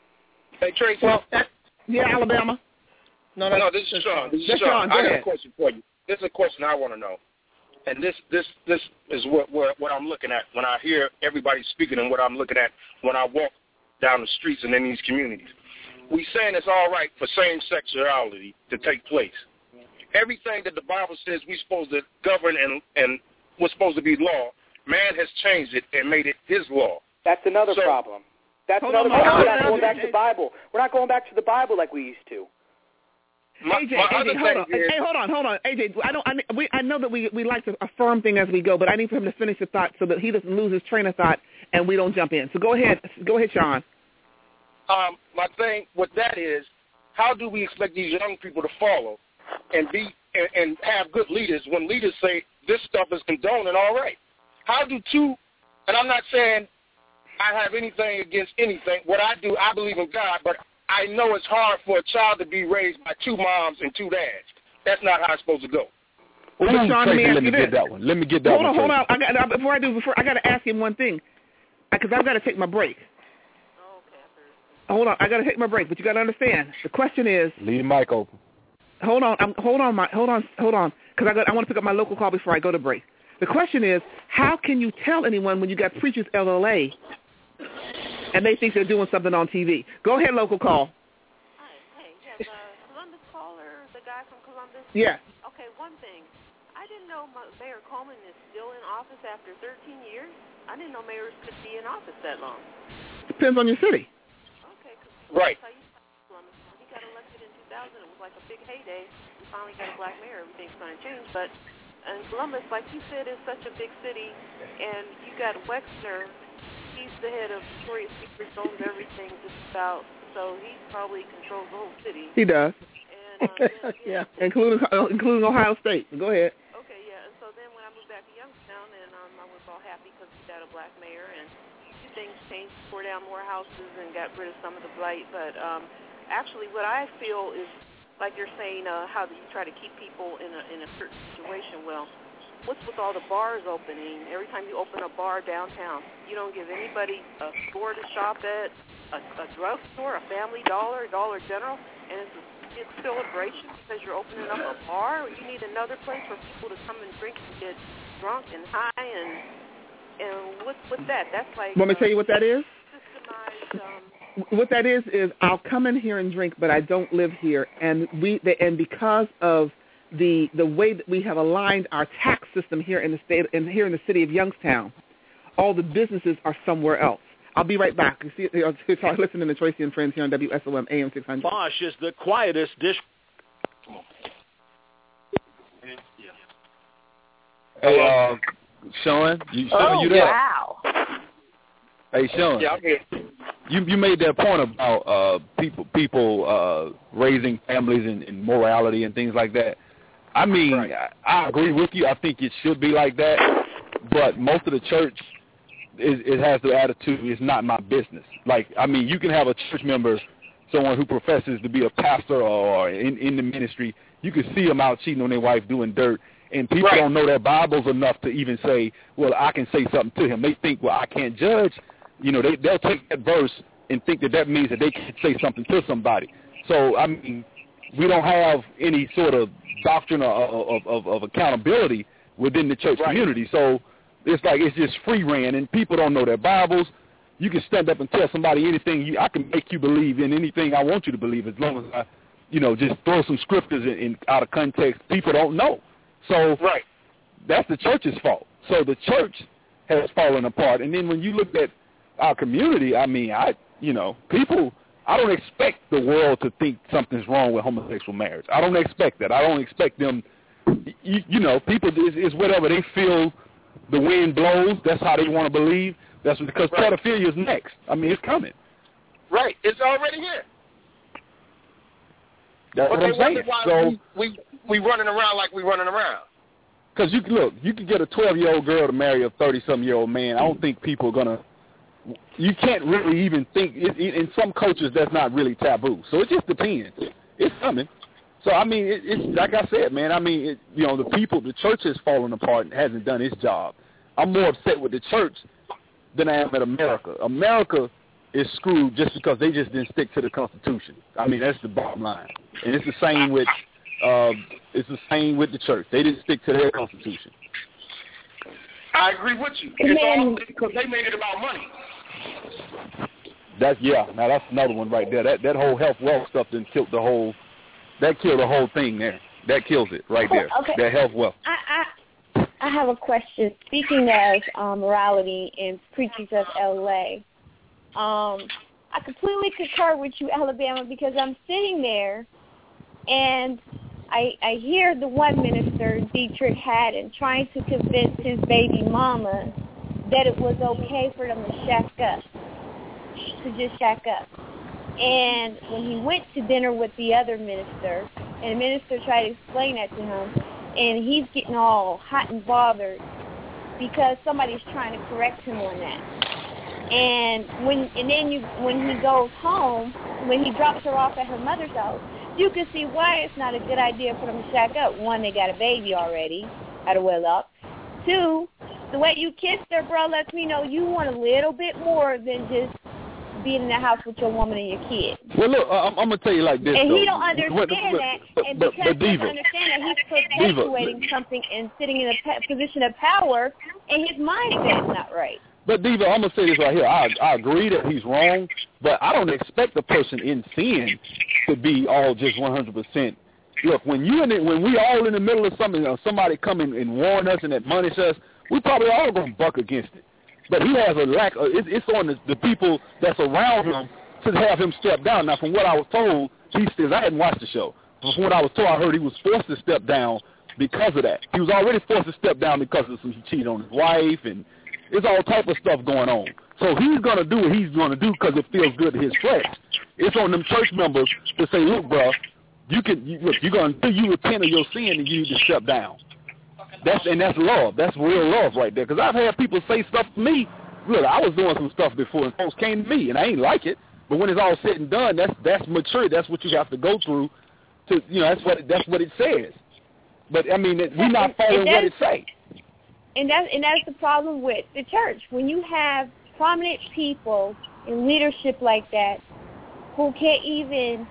Hey, Tracy. Well, that, yeah, Alabama. No, no, this is Sean. This is That's Sean. Sean. Go I got ahead. a question for you. This is a question I want to know. And this this this is what, what what I'm looking at when I hear everybody speaking and what I'm looking at when I walk down the streets and in these communities. We saying it's all right for same sexuality to take place. Everything that the Bible says we're supposed to govern and and what's supposed to be law, man has changed it and made it his law. That's another So- problem. That's Hold another on, problem. hold We're on, not going back A J. to the Bible. We're not going back to the Bible like we used to. My, A J, my A J, other hold on. thing is, Hey, hold on, hold on. A J, I don't. I, we, I know that we we like to affirm things as we go, but I need for him to finish the thought so that he doesn't lose his train of thought and we don't jump in. So go ahead, go ahead, Sean. um, my thing with that is, how do we expect these young people to follow and be and, and have good leaders when leaders say this stuff is condoned and all right? How do two? And I'm not saying I have anything against anything. What I do, I believe in God, but I know it's hard for a child to be raised by two moms and two dads. That's not how it's supposed to go. Well, Ooh, Sean, let me Tracy, ask let me you get this. that one. Let me get that Hold one. on, hold Tracy. on. I got before I do. Before I got to ask him one thing, because I've got to take my break. Hold on, I got to take my break, but you got to understand. The question is, Leave the mic open. hold on, I'm, hold on, my, hold on, hold on, because I got I want to pick up my local call before I go to break. The question is, how can you tell anyone when you got Preachers L L A and they think they're doing something on T V? Go ahead, local call. Hey, yeah, the Columbus caller, the guy from Columbus? Yeah. Okay, one thing. I didn't know Mayor Coleman is still in office after thirteen years. I didn't know mayors could be in office that long. Depends on your city. Okay, cause Right. I used to Columbus. When he got elected in two thousand, it was like a big heyday. We finally got a black mayor. Everything's going to change. But in Columbus, like you said, is such a big city, and you got Wexner. He's the head of Victoria's Secret, owns everything just about. So he probably controls the whole city. He does. And, uh, yeah, including including Ohio State. Go ahead. Okay, yeah. And so then when I moved back to Youngstown, and um, I was all happy because we got a black mayor, and things changed, tore down more houses, and got rid of some of the blight. But um, actually, what I feel is, like you're saying, uh, how do you try to keep people in a in a certain situation? Well, what's with all the bars opening? Every time you open a bar downtown, you don't give anybody a store to shop at, a, a drugstore, a Family Dollar, Dollar General, and it's a it's celebration because you're opening up a bar. You need another place for people to come and drink and get drunk and high and and what's with that? That's like. Want me to uh, tell you what that is? Systemized. Um, What that is is I'll come in here and drink, but I don't live here, and we the, and because of the the way that we have aligned our tax system here in the state and here in the city of Youngstown, all the businesses are somewhere else. I'll be right back. You see, you're listening to Tracy and Friends here on W S O M A M six hundred. Bosch is the quietest dish. Hey, uh, Sean, you, Sean, oh, you there? wow. Hey, Sean. Yeah, I'm here. You you made that point about uh, people people uh, raising families and, and morality and things like that. I mean, Right. I, I agree with you. I think it should be like that. But most of the church, it, it has the attitude, it's not my business. Like, I mean, you can have a church member, someone who professes to be a pastor or in, in the ministry, you can see them out cheating on their wife, doing dirt, and people Right. don't know their Bibles enough to even say, well, I can say something to him. They think, well, I can't judge. You know, they, they'll take that verse and think that that means that they can say something to somebody. So, I mean, we don't have any sort of doctrine of, of, of accountability within the church Right. community. So it's like it's just free ran, and people don't know their Bibles. You can stand up and tell somebody anything. You, I can make you believe in anything I want you to believe as long as I, you know, just throw some scriptures in, in out of context. People don't know. So Right. that's the church's fault. So the church has fallen apart. And then when you look at our community, I mean, I, you know, people, I don't expect the world to think something's wrong with homosexual marriage. I don't expect that. I don't expect them, you, you know, people, it's, it's whatever they feel the wind blows. That's how they want to believe. That's because Right. pedophilia is next. I mean, it's coming. Right. It's already here. That's but what I'm they saying. wonder why So, we, we we running around like we running around. because you can look, you can get a twelve-year-old girl to marry a thirty-something-year-old man. I don't think people are gonna. You can't really even think. It, it, in some cultures, that's not really taboo. So it just depends. It's coming. So I mean, it, it's like I said, man. I mean, it, you know, the people, the church has fallen apart and hasn't done its job. I'm more upset with the church than I am at America. America is screwed just because they just didn't stick to the Constitution. I mean, that's the bottom line. And it's the same with uh, it's the same with the church. They didn't stick to their Constitution. I agree with you. It's all because they made it about money. That's yeah. Now that's another one right there. That that whole health wealth stuff then killed the whole. That killed the whole thing there. That kills it right there. Oh, okay. That health wealth. I, I I have a question. Speaking of um, morality and preachers of L A, um, I completely concur with you, Alabama, because I'm sitting there and I I hear the one minister, Dietrich Haddon, trying to convince his baby mama that it was okay for them to shack up, to just shack up. And when he went to dinner with the other minister, and the minister tried to explain that to him, and he's getting all hot and bothered because somebody's trying to correct him on that. And when and then you when he goes home, when he drops her off at her mother's house, you can see why it's not a good idea for them to shack up. One, they got a baby already, out of well up. Two, the way you kiss their bro lets me know you want a little bit more than just being in the house with your woman and your kid. Well, look, I'm, I'm gonna tell you like this. And though. he don't understand but, but, that, but, and but, because but, he Diva, doesn't understand that, he's perpetuating something and sitting in a pe- position of power, and his mindset is not right. But Diva, I'm gonna say this right here. I I agree that he's wrong, but I don't expect the person in sin to be all just one hundred percent. Look, when you in it, when we all in the middle of something, or somebody come in and warn us and admonish us, we probably all gonna buck against it. But he has a lack of, it, it's on the, the people that's around him to have him step down. Now, from what I was told, he says, I hadn't watched the show, but from what I was told, I heard he was forced to step down because of that. He was already forced to step down because of some, he cheated on his wife, and there's all type of stuff going on. So he's going to do what he's going to do because it feels good to his flesh. It's on them church members to say, look, bro, you can, you, look, you're going to, until you repent of your sin, and you need to step down. That's and that's love. That's real love right there. Because I've had people say stuff to me. Look, I was doing some stuff before, and folks came to me, and I ain't like it. But when it's all said and done, that's that's mature. That's what you have to go through. To you know, that's what that's what it says. But I mean, we're not following what it say. And that's and that's the problem with the church. When you have prominent people in leadership like that, who can't even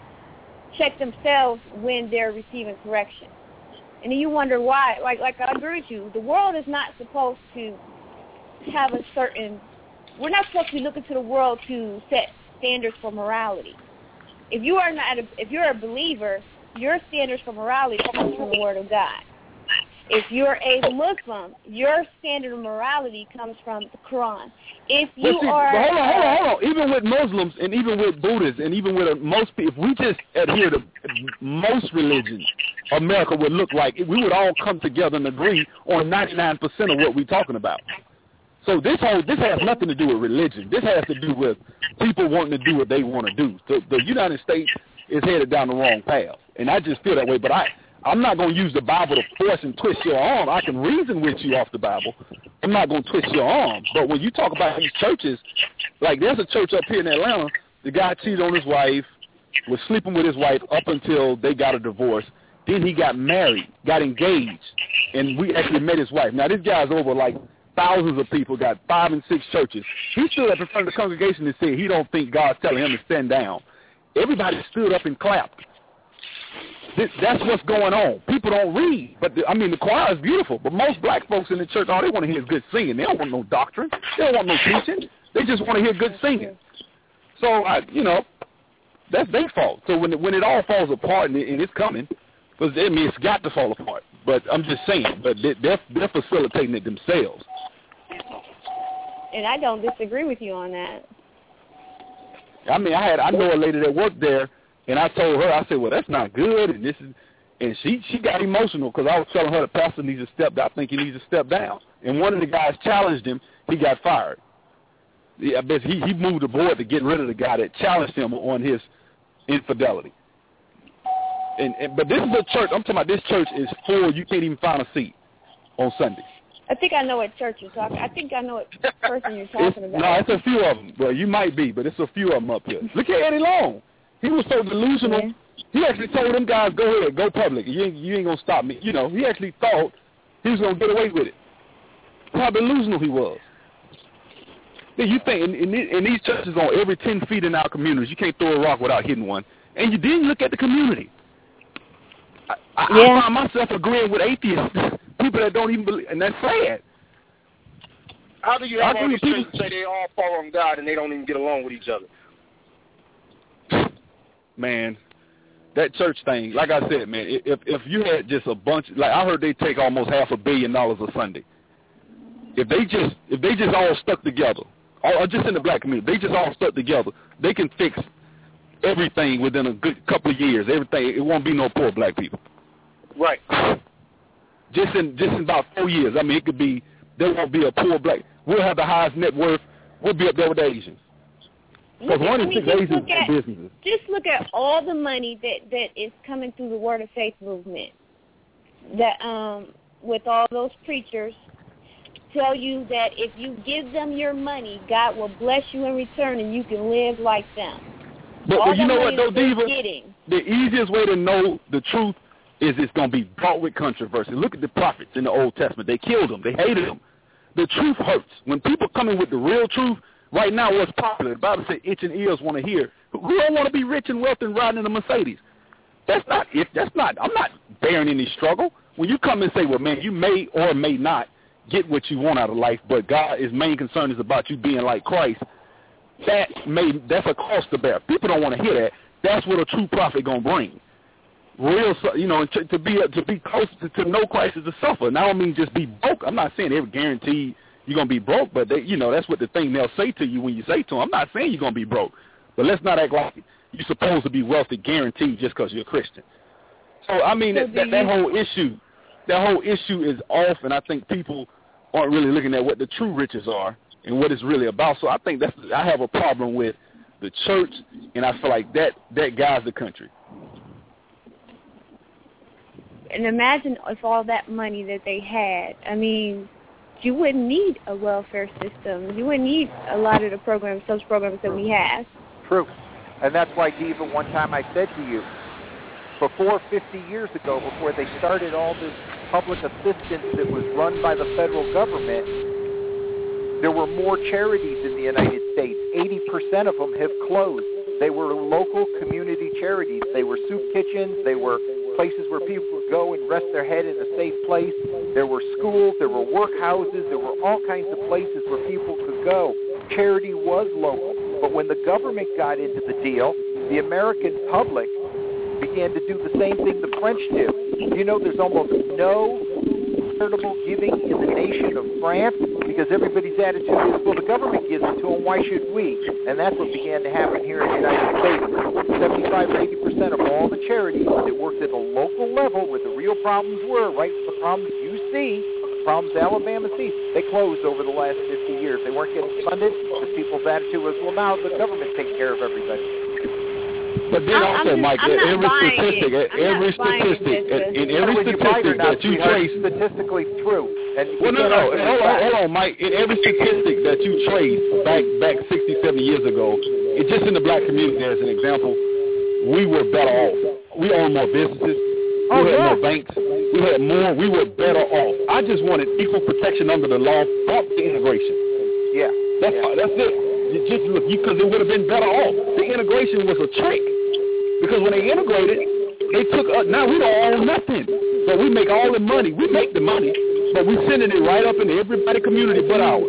check themselves when they're receiving correction. And then you wonder why. Like, like I agree with you. The world is not supposed to have a certain. We're not supposed to be looking to the world to set standards for morality. If you are not, a, if you're a believer, your standards for morality comes from the Word of God. If you're a Muslim, your standard of morality comes from the Quran. If you but see, are, but hold on, hold on, hold on. Even with Muslims and even with Buddhists and even with uh, most people, if we just adhere to most religions, America would look like we would all come together and agree on ninety-nine percent of what we're talking about. So this whole this has nothing to do with religion. This has to do with people wanting to do what they want to do. So the United States is headed down the wrong path, and I just feel that way. But I. I'm not going to use the Bible to force and twist your arm. I can reason with you off the Bible. I'm not going to twist your arm. But when you talk about these churches, like there's a church up here in Atlanta, the guy cheated on his wife, was sleeping with his wife up until they got a divorce. Then he got married, got engaged, and we actually met his wife. Now, this guy's over like thousands of people, got five and six churches. He stood up in front of the congregation and said he don't think God's telling him to stand down. Everybody stood up and clapped. This, that's what's going on. People don't read. But, the, I mean, the choir is beautiful. But most black folks in the church, all they want to hear is good singing. They don't want no doctrine. They don't want no teaching. They just want to hear good singing. So, I, you know, that's their fault. So when it, when it all falls apart, and, it, and it's coming, because, I mean, it's got to fall apart. But I'm just saying, but they, they're, they're facilitating it themselves. And I don't disagree with you on that. I mean, I had I know a lady that worked there, and I told her, I said, well, that's not good, and this is, and she she got emotional because I was telling her the pastor needs to step down. I think he needs to step down. And one of the guys challenged him. He got fired. I bet he, he moved the board to get rid of the guy that challenged him on his infidelity. And, and but this is a church. I'm talking about this church is full. You can't even find a seat on Sundays. I think I know what church you're talking. I think I know what person you're talking it's, about. No, it's a few of them. Well, you might be, but it's a few of them up here. Look at Eddie Long. He was so delusional. Yeah. He actually told them guys, "Go ahead, go public. You ain't, you ain't gonna stop me." You know, he actually thought he was gonna get away with it. How delusional he was. Then you think in, in, in these churches on every ten feet in our communities, you can't throw a rock without hitting one. And you didn't look at the community. I, I, yeah. I find myself agreeing with atheists, people that don't even believe, and that's sad. How do you have all these Christians say they all following God and they don't even get along with each other? Man, that church thing, like I said, man, if if you had just a bunch, like I heard they take almost half a billion dollars a Sunday. If they just if they just all stuck together, or just in the black community, they just all stuck together, they can fix everything within a good couple of years. Everything, it won't be no poor black people. Right. Just in just in about four years, I mean, it could be. There won't be a poor black. We'll have the highest net worth. We'll be up there with the Asians. Because one in six Asians have businesses. Just look at all the money that, that is coming through the Word of Faith movement. That um, with all those preachers tell you that if you give them your money, God will bless you in return, and you can live like them. But, but you know what, though, Diva? Getting. The easiest way to know the truth is it's going to be brought with controversy. Look at the prophets in the Old Testament. They killed them. They hated them. The truth hurts. When people come in with the real truth, right now what's popular, the Bible says itching ears want to hear. Who don't want to be rich and wealthy and riding in a Mercedes? That's not it. That's not, I'm not bearing any struggle. When you come and say, well, man, you may or may not get what you want out of life, but God, his main concern is about you being like Christ, that may, that's a cost to bear. People don't want to hear that. That's what a true prophet going to bring. Real, you know, to, to be to be close to, to know Christ is to suffer. And I don't mean just be broke. I'm not saying every guarantee you're gonna be broke, but they, you know, that's what the thing they'll say to you when you say to them. I'm not saying you're gonna be broke, but let's not act like you're supposed to be wealthy guaranteed just because you're a Christian. So I mean, so that, that, that whole issue, that whole issue is off, and I think people aren't really looking at what the true riches are and what it's really about. So I think that's I have a problem with the church, and I feel like that that guides the country. And imagine if all that money that they had, I mean, you wouldn't need a welfare system. You wouldn't need a lot of the programs, those programs that we have. True. And that's why, Diva, one time I said to you, before fifty years ago, before they started all this public assistance that was run by the federal government, there were more charities in the United States. eighty percent of them have closed. They were local community charities. They were soup kitchens. They were places where people would go and rest their head in a safe place. There were schools, there were workhouses, there were all kinds of places where people could go. Charity was local. But when the government got into the deal, the American public began to do the same thing the French did. You know, there's almost no charitable giving in the nation of France because everybody's attitude is, well, the government gives it to them, why should we? And that's what began to happen here in the United States. seventy-five or eighty percent of all the charities that worked at a local level where the real problems were, right, the problems you see, the problems Alabama sees, they closed over the last fifty years. They weren't getting funded because people's attitude was, well, now the government takes care of everybody. But then I'm, also, I'm Mike, just, every statistic, every statistic, in every statistic that you trace, statistically true. And well, no, no, hold on, hold on, Mike. In every statistic that you trace back back sixty, seventy years ago, it, just in the black community, as an example, we were better off. We owned more businesses. We oh, had yeah. more banks. We had more. We were better off. I just wanted equal protection under the law, brought the integration. Yeah. That's yeah. that's it. You just look, because it would have been better off. The integration was a trick. Because when they integrated, they took us. Now we don't own nothing. So we make all the money. We make the money, but we're sending it right up into everybody's community but ours.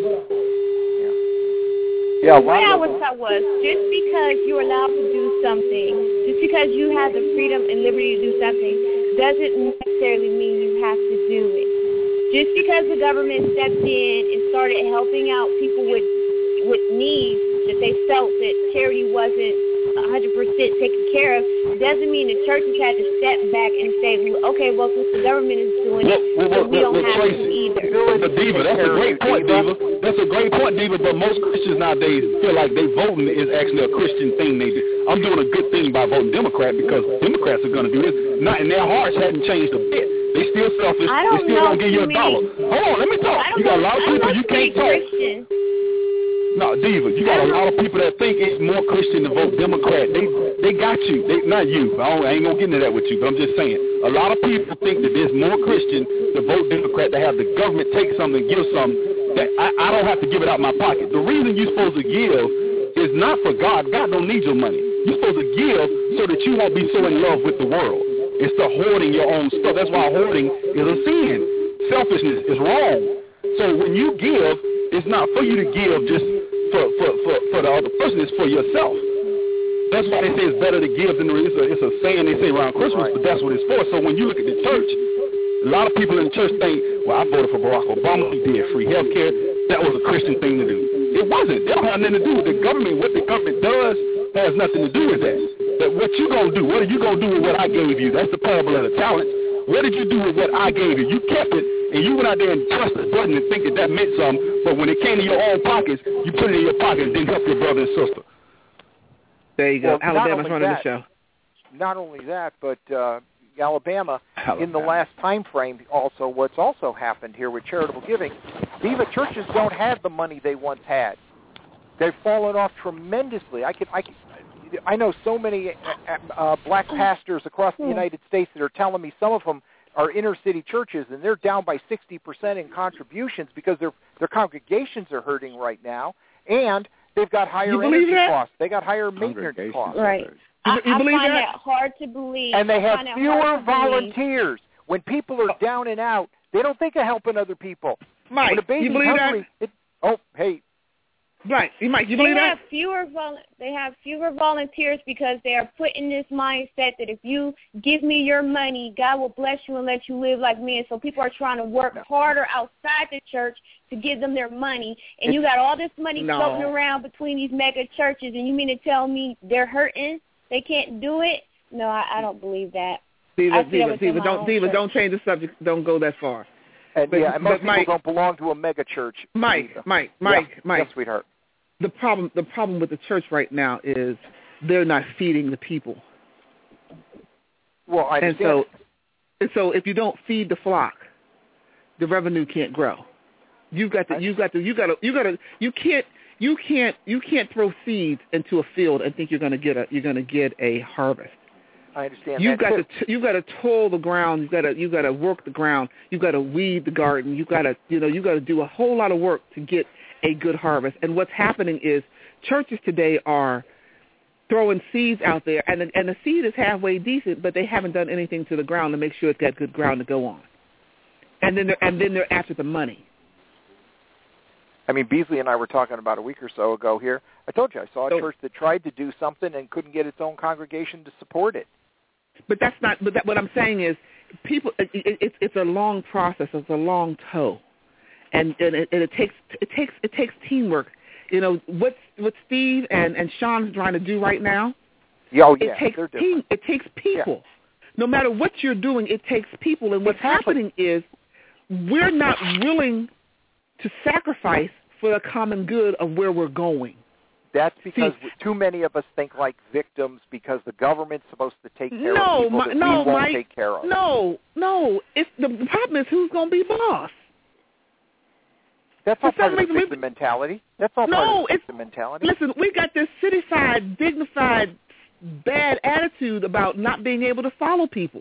Yeah, the way I was taught was just because you're allowed to do something, just because you have the freedom and liberty to do something, doesn't necessarily mean you have to do it. Just because the government stepped in and started helping out people with with needs that they felt that charity wasn't one hundred percent taken care of, doesn't mean the churches had to step back and say, okay, well, since the government is doing it, well, well, we don't well, have Tracy, to either. But Diva, that's a great point, Diva. That's a great point, Diva, but most Christians nowadays feel like they voting is actually a Christian thing. They do. I'm doing a good thing by voting Democrat because Democrats are going to do this. Not, and their hearts hadn't changed a bit. They still selfish. They still don't give you a dollar. Hold on, let me talk. You got a lot of people you can't talk. Christian. No, Diva, you got a lot of people that think it's more Christian to vote Democrat. They they got you. They, not you. I, don't, I ain't going to get into that with you, but I'm just saying. A lot of people think that it's more Christian to vote Democrat, to have the government take something and give something that I, I don't have to give it out my pocket. The reason you're supposed to give is not for God. God don't need your money. You're supposed to give so that you won't be so in love with the world. Instead of hoarding your own stuff. That's why hoarding is a sin. Selfishness is wrong. So when you give, it's not for you to give just for, for, for, for the other person. It's for yourself. That's why they say it's better to give than to receive. It's a, it's a saying they say around Christmas, but that's what it's for. So when you look at the church, a lot of people in the church think, well, I voted for Barack Obama. He did free health care. That was a Christian thing to do. It wasn't. They don't have nothing to do with the government. What the government does has nothing to do with that. But what you going to do? What are you going to do with what I gave you? That's the parable of the talents. What did you do with what I gave you? You kept it, and you went out there and pressed the button and think that that meant something. But when it came to your own pockets, you put it in your pocket and didn't help your brother and sister. There you go. Well, Alabama's running that, the show. Not only that, but uh, Alabama, Alabama, in the last time frame, also what's also happened here with charitable giving, Diva churches don't have the money they once had. They've fallen off tremendously. I can, I can, I know so many uh, uh, black pastors across the United States that are telling me some of them are inner city churches, and they're down by sixty percent in contributions because their their congregations are hurting right now, and they've got higher energy that? costs. They got higher maintenance costs. Right. You, I, you I believe find that? that hard to believe. And they I have find that fewer hard to believe. volunteers. When people are down and out, they don't think of helping other people. Mike, when a baby's you believe hungry, that? It, oh, hey. Right. Mike, you they believe have that? fewer vol- they have fewer volunteers because they are put in this mindset that if you give me your money, God will bless you and let you live like me. And so people are trying to work no. harder outside the church to give them their money. And it's, you got all this money no. floating around between these mega churches, and you mean to tell me they're hurting? They can't do it? No, I, I don't believe that. Diva, I see Diva, that Diva, within my don't, own Diva, church. don't change the subject. Don't go that far. And, But- yeah, and most but people Mike- don't belong to a mega church. Mike, either. Mike, Mike, yeah. Mike. Yes, sweetheart. The problem, the problem with the church right now is they're not feeding the people. Well, I And understand. so, and so if you don't feed the flock, the revenue can't grow. You've got to, you've got to, you got to, you got to, you can't, you can't, you can't throw seeds into a field and think you're going to get a, you're going to get a harvest. I understand You've that got too. to, t- you've got to toll the ground. You've got to, you've got to work the ground. You've got to weed the garden. You've got to, you know, you've got to do a whole lot of work to get a good harvest. And what's happening is churches today are throwing seeds out there, and the, and the seed is halfway decent, but they haven't done anything to the ground to make sure it's got good ground to go on. And then they're, and then they're after the money. I mean, Beasley and I were talking about a week or so ago here. I told you I saw a So- church that tried to do something and couldn't get its own congregation to support it. But that's not. But that, what I'm saying is, people. It, it, it's it's a long process. It's a long tow, and and it, and it takes it takes it takes teamwork. You know what what Steve and and Sean's trying to do right now. Yeah, oh, yeah, it takes they're team. different. It takes people. No matter what you're doing, it takes people. And what's happening is we're not willing to sacrifice for the common good of where we're going. That's because too many of us think like victims because the government's supposed to take care no, of people my, that no, we won't Mike, take care of. No, no. It's the, the problem is who's going to be boss. That's all For part some of the reason, victim mentality. That's all No, part of the it's- victim mentality. Listen, we got this city-side, dignified, bad attitude about not being able to follow people.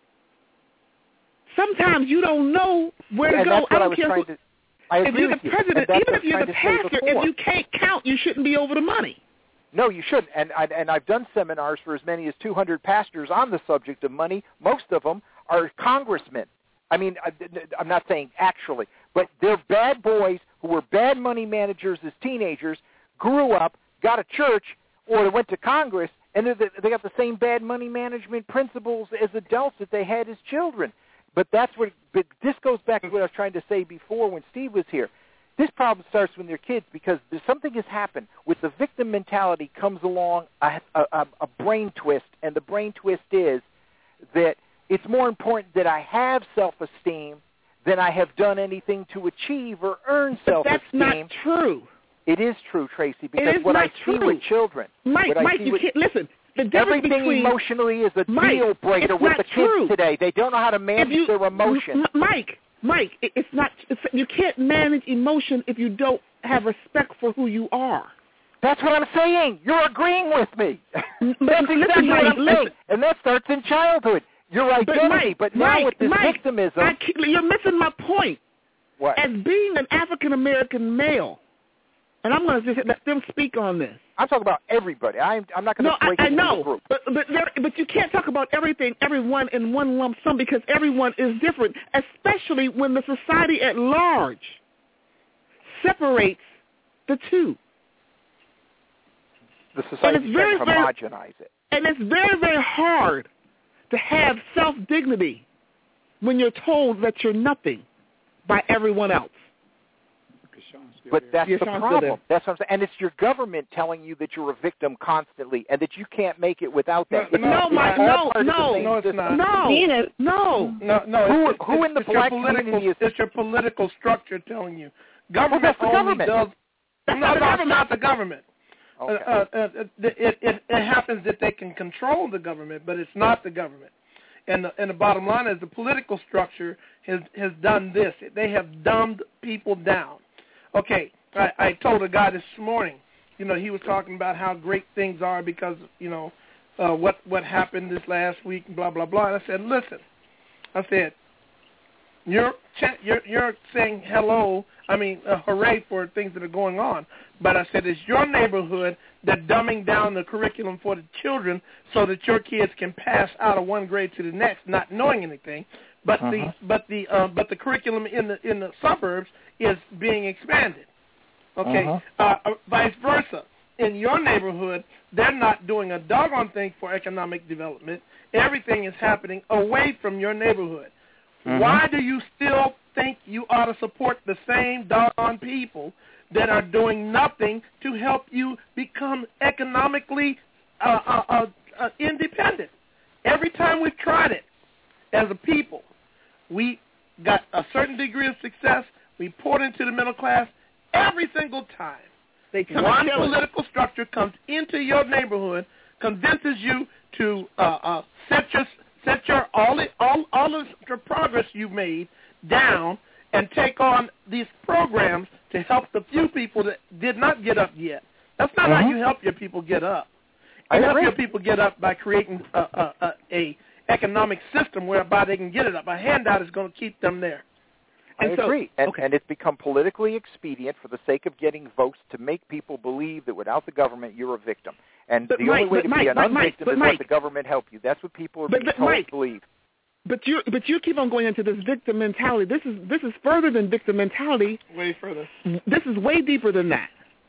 Sometimes you don't know where to and go. that's I what I don't was care trying who, to. I if agree you're with the you. president, and that's even what if you're I'm the trying to say pastor, before. if you can't count, you shouldn't be over the money. No, you shouldn't. And I, and I've done seminars for as many as two hundred pastors on the subject of money. Most of them are congressmen. I mean, I, I'm not saying actually, but they're bad boys who were bad money managers as teenagers, grew up, got a church, or they went to Congress, and they're the, they got the same bad money management principles as adults that they had as children. But that's what. But this goes back to what I was trying to say before when Steve was here. This problem starts when they're kids because there's something has happened. With the victim mentality comes along a, a, a brain twist, and the brain twist is that it's more important that I have self-esteem than I have done anything to achieve or earn But self-esteem. that's not true. It is true, Tracy, because It is what not I see true. with children, Mike, what I Mike, see you with, can't listen. The difference everything between emotionally is a Mike, deal breaker it's with not the kids true. today. They don't know how to manage you, their emotions. M- Mike, Mike, it, it's not. It's, you can't manage emotion if you don't have respect for who you are. That's what I'm saying. You're agreeing with me. That's listen, exactly Mike, what I'm listen. saying. And that starts in childhood. Your identity. But, Mike, but now Mike, with this Mike, victimism. I, you're missing my point. What? As being an African-American male, and I'm going to just let them speak on this. I'm talking about everybody. I'm, I'm not going to no, break I, it I into know, a group. But but, there, but you can't talk about everything, everyone in one lump sum because everyone is different, especially when the society at large separates the two. The society very, can homogenize it. And it's very, very hard to have self-dignity when you're told that you're nothing by everyone else. But that's yes, the Sean's problem. That's what I'm saying. And it's your government telling you that you're a victim constantly and that you can't make it without that. No, no, my, no, no, no, it's not. No, Nina. no, no, no. Who, it's, who it's, in the it's black your political, community is? It's your political structure telling you. Government well, that's the only government. does. That's no, not the no, government. it's not the government. Okay. Uh, uh, uh, it, it, it happens that they can control the government, but it's not the government. And the, and the bottom line is the political structure has, has done this. They have dumbed people down. Okay, I, I told a guy this morning, you know, he was talking about how great things are because, you know, uh, what, what happened this last week and blah, blah, blah. And I said, listen, I said, you're, you're, you're saying hello, I mean, uh, hooray for things that are going on. But I said, it's your neighborhood that dumbing down the curriculum for the children so that your kids can pass out of one grade to the next, not knowing anything. But uh-huh. the but the uh, but the curriculum in the in the suburbs is being expanded. Okay, uh-huh. uh, vice versa. In your neighborhood, they're not doing a doggone thing for economic development. Everything is happening away from your neighborhood. Uh-huh. Why do you still think you ought to support the same doggone people that are doing nothing to help you become economically uh, uh, uh, uh, independent? Every time we've tried it as a people, we got a certain degree of success. We poured into the middle class every single time. They come One political structure comes into your neighborhood, convinces you to uh, uh, set your set your all the, all all of the progress you've made down and take on these programs to help the few people that did not get up yet. That's not uh-huh. how you help your people get up. You I help agree. your people get up by creating a, a, a, a economic system whereby they can get it up. A handout is going to keep them there. I And so, agree. And, okay. and it's become politically expedient for the sake of getting votes to make people believe that without the government, you're a victim. And But the Mike, only way but to Mike, be an but Mike, unvictim but is Mike. let the government help you. That's what people are But- being but told Mike. to believe. But you but you keep on going into this victim mentality. This is this is further than victim mentality. Way further. This is way deeper than that.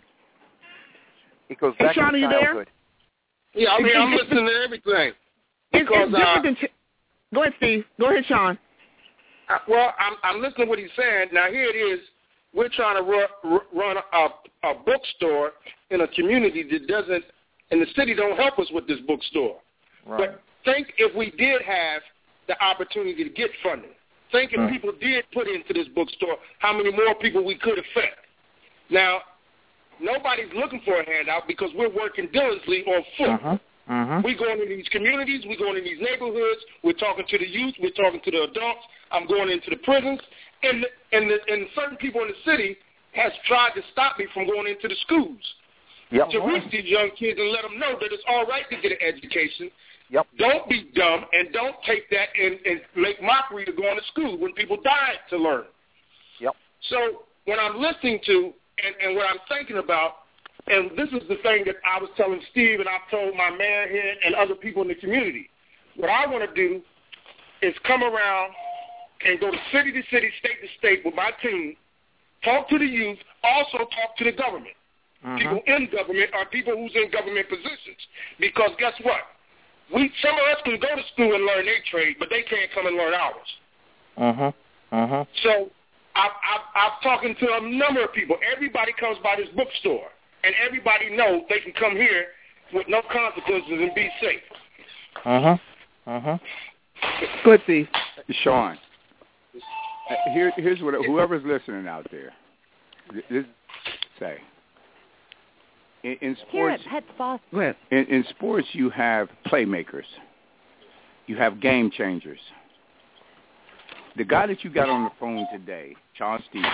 It goes Hey, back Sean, to are you there? childhood. Yeah, I mean, It's- I'm it's- listening to everything. It's, Because, it's different uh, than. Ch- Go ahead, Steve. Go ahead, Sean. I, well, I'm, I'm listening to what he's saying. Now, here it is. We're trying to run, run a, a bookstore in a community that doesn't, and the city don't help us with this bookstore. Right. But think if we did have the opportunity to get funding. Think if Hmm. people did put into this bookstore, how many more people we could affect. Now, nobody's looking for a handout because we're working diligently on foot. Uh-huh. Uh-huh. We're going into these communities. We're going in these neighborhoods. We're talking to the youth. We're talking to the adults. I'm going into the prisons. And, the, and, the, and certain people in the city has tried to stop me from going into the schools. Yep. To reach these young kids and let them know that it's all right to get an education. Yep. Don't be dumb and don't take that and, and make mockery of going to school when people died to learn. Yep. So when I'm listening to and, and what I'm thinking about, and this is the thing that I was telling Steve and I've told my mayor here and other people in the community, what I want to do is come around and go to city to city, state to state with my team, talk to the youth, also talk to the government. Uh-huh. People in government are people who's in government positions. Because guess what? We some of us can go to school and learn their trade, but they can't come and learn ours. Uh-huh. Uh-huh. So I, I, I'm talking to a number of people. Everybody comes by this bookstore, and everybody knows they can come here with no consequences and be safe. Uh-huh. Uh-huh. Good, Steve. Sean, here, here's what whoever's listening out there, this, say. In, in sports, Go ahead. in, in sports, you have playmakers. You have game changers. The guy that you got on the phone today, Charles Stevens,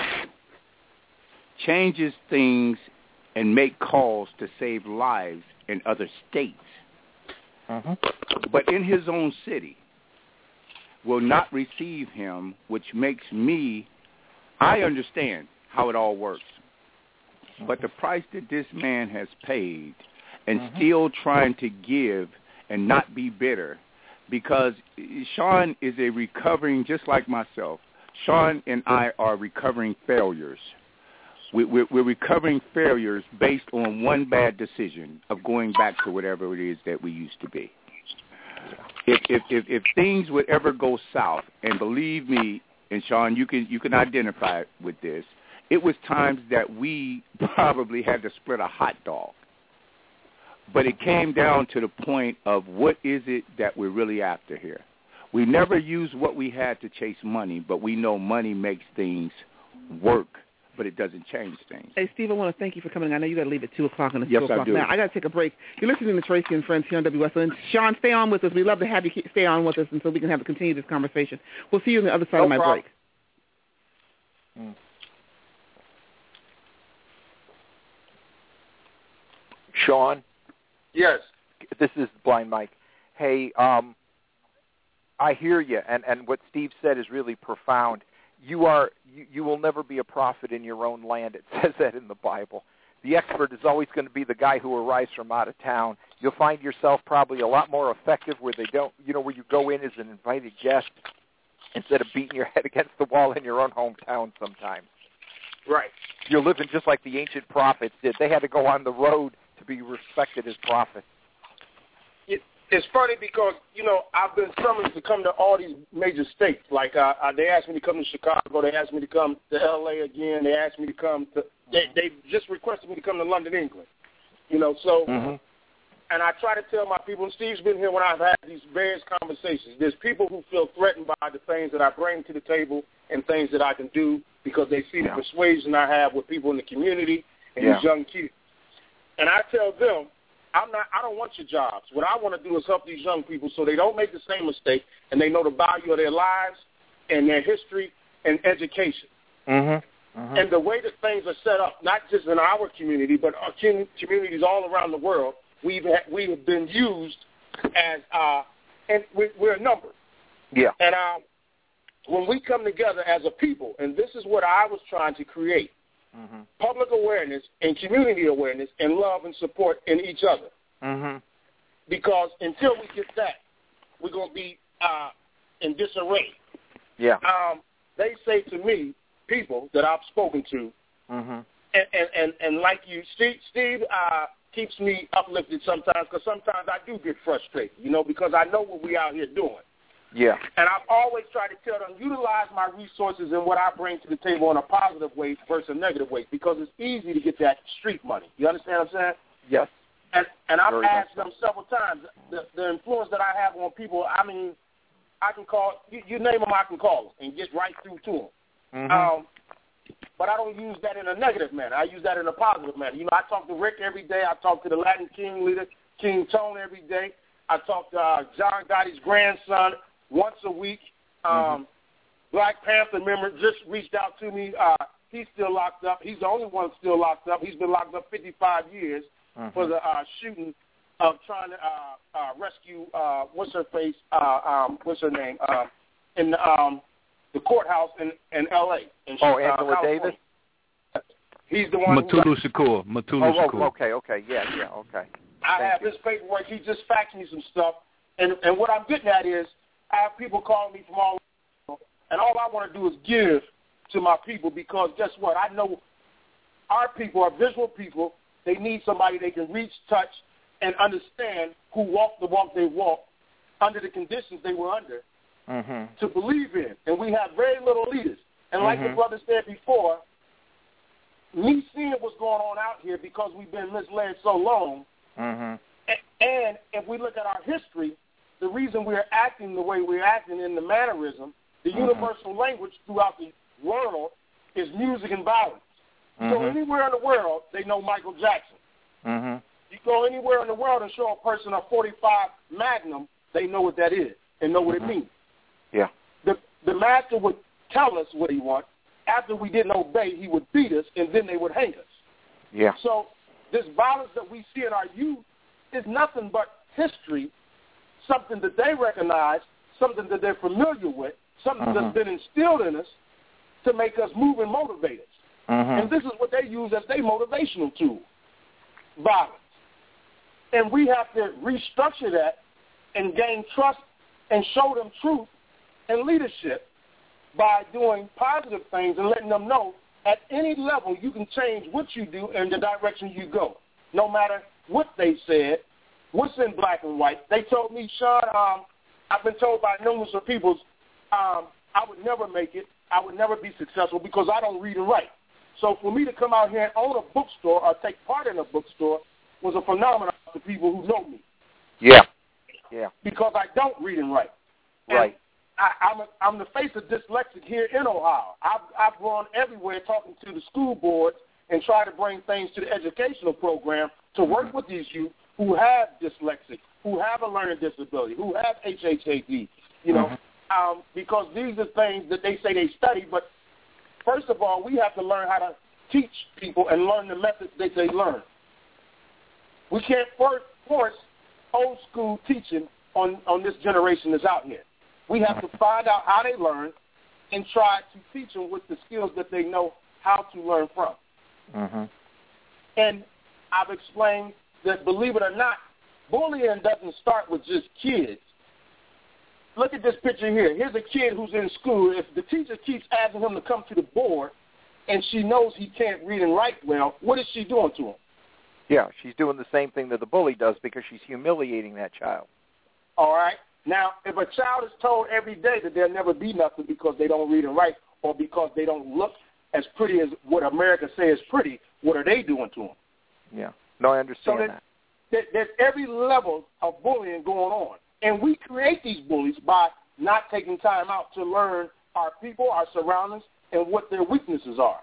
changes things and make calls to save lives in other states. Uh-huh. But in his own city, will not receive him, which makes me I understand how it all works. But the price that this man has paid and mm-hmm. still trying to give and not be bitter, because Sean is a recovering, just like myself, Sean and I are recovering failures. We, we're, we're recovering failures based on one bad decision of going back to whatever it is that we used to be. If, if, if, if things would ever go south, and believe me, and Sean, you can, you can identify with this, it was times that we probably had to split a hot dog. But it came down to the point of what is it that we're really after here. We never used what we had to chase money, but we know money makes things work, but it doesn't change things. Hey, Steve, I want to thank you for coming. I know you got to leave at two o'clock, and it's yes, two o'clock I do. now. I got to take a break. You're listening to Tracy and Friends here on W S O. And Sean, stay on with us. We'd love to have you stay on with us until we can have continue this conversation. We'll see you on the other side no of my problem. break. Hmm. Sean? Yes. This is Blind Mike. Hey, um, I hear you, and, and what Steve said is really profound. You are you, you will never be a prophet in your own land. It says that in the Bible. The expert is always going to be the guy who arrives from out of town. You'll find yourself probably a lot more effective where they don't, you know, where you go in as an invited guest instead of beating your head against the wall in your own hometown sometimes. Right. You're living just like the ancient prophets did. They had to go on the road to be respected as prophets. It, it's funny because, you know, I've been summoned to come to all these major states. Like, uh, uh, they asked me to come to Chicago. They asked me to come to L A again. They asked me to come to they, – they just requested me to come to London, England. You know, so mm-hmm. – and I try to tell my people, and Steve's been here when I've had these various conversations, there's people who feel threatened by the things that I bring to the table and things that I can do because they see yeah. the persuasion I have with people in the community and yeah. these young kids. And I tell them, I'm not. I don't want your jobs. What I want to do is help these young people so they don't make the same mistake and they know the value of their lives and their history and education. Mm-hmm. Mm-hmm. And the way that things are set up, not just in our community, but our communities all around the world, we've ha- we have been used as, uh, and we, we're a number. Yeah. And uh, when we come together as a people, and this is what I was trying to create, mm-hmm. public awareness and community awareness and love and support in each other. Mm-hmm. Because until we get that, we're going to be uh, in disarray. Yeah. Um, they say to me, people that I've spoken to, mm-hmm. and, and, and, and like you, Steve, Steve uh, keeps me uplifted sometimes because sometimes I do get frustrated, you know, because I know what we out here doing. Yeah. And I've always tried to tell them, utilize my resources and what I bring to the table in a positive way versus a negative way because it's easy to get that street money. You understand what I'm saying? Yes. And, and I've Very asked much. them several times, the, the influence that I have on people, I mean, I can call, you, you name them, I can call them and get right through to them. Mm-hmm. Um, but I don't use that in a negative manner. I use that in a positive manner. You know, I talk to Rick every day. I talk to the Latin King leader, King Tone, every day. I talk to uh, John Gotti's grandson once a week. Um, mm-hmm. Black Panther member just reached out to me. Uh, he's still locked up. He's the only one still locked up. He's been locked up fifty-five years mm-hmm. for the uh, shooting of trying to uh, uh, rescue, uh, what's her face, uh, um, what's her name, uh, in um, the courthouse in, in L A. In, oh, uh, Angela California. Davis? He's the one Matulu who Shakur. Matulu oh, Shakur. oh, okay, okay, yeah, yeah, okay. I Thank have you. his paperwork. He just faxed me some stuff. And, and what I'm getting at is I have people calling me from all over, and all I want to do is give to my people because guess what? I know our people are visual people. They need somebody they can reach, touch, and understand who walked the walk they walked under the conditions they were under mm-hmm. to believe in. And we have very little leaders. And like mm-hmm. the brother said before, me seeing what's going on out here because we've been misled so long, mm-hmm. and if we look at our history, the reason we're acting the way we're acting in the mannerism, the mm-hmm. universal language throughout the world is music and violence. Mm-hmm. So anywhere in the world, they know Michael Jackson. Mm-hmm. You go anywhere in the world and show a person a forty-five Magnum, they know what that is and know what mm-hmm. it means. Yeah. The the master would tell us what he wants. After we didn't obey, he would beat us, and then they would hang us. Yeah. So this violence that we see in our youth is nothing but history, something that they recognize, something that they're familiar with, something mm-hmm. that's been instilled in us, to make us move and motivate us. Mm-hmm. And this is what they use as their motivational tool, violence. And we have to restructure that and gain trust and show them truth and leadership by doing positive things and letting them know at any level you can change what you do and the direction you go, no matter what they said, what's in black and white. They told me, Sean, um, I've been told by numerous of people, um, I would never make it, I would never be successful because I don't read and write. So for me to come out here and own a bookstore or take part in a bookstore was a phenomenon to people who know me. Yeah, yeah. Because I don't read and write. Right. And I, I'm, a, I'm the face of dyslexic here in Ohio. I've, I've gone everywhere talking to the school boards and try to bring things to the educational program to work with these youth who have dyslexic, who have a learning disability, who have H H A D, you know, mm-hmm. um, because these are things that they say they study. But first of all, we have to learn how to teach people and learn the methods that they learn. We can't force old school teaching on, on this generation that's out here. We have to find out how they learn and try to teach them with the skills that they know how to learn from. Mm-hmm. And I've explained that, believe it or not, bullying doesn't start with just kids. Look at this picture here. Here's a kid who's in school. If the teacher keeps asking him to come to the board and she knows he can't read and write well, what is she doing to him? Yeah, she's doing the same thing that the bully does because she's humiliating that child. All right. Now, if a child is told every day that they'll never be nothing because they don't read and write or because they don't look as pretty as what America says pretty, what are they doing to them? Yeah. No, I understand so that. that. There's every level of bullying going on. And we create these bullies by not taking time out to learn our people, our surroundings, and what their weaknesses are.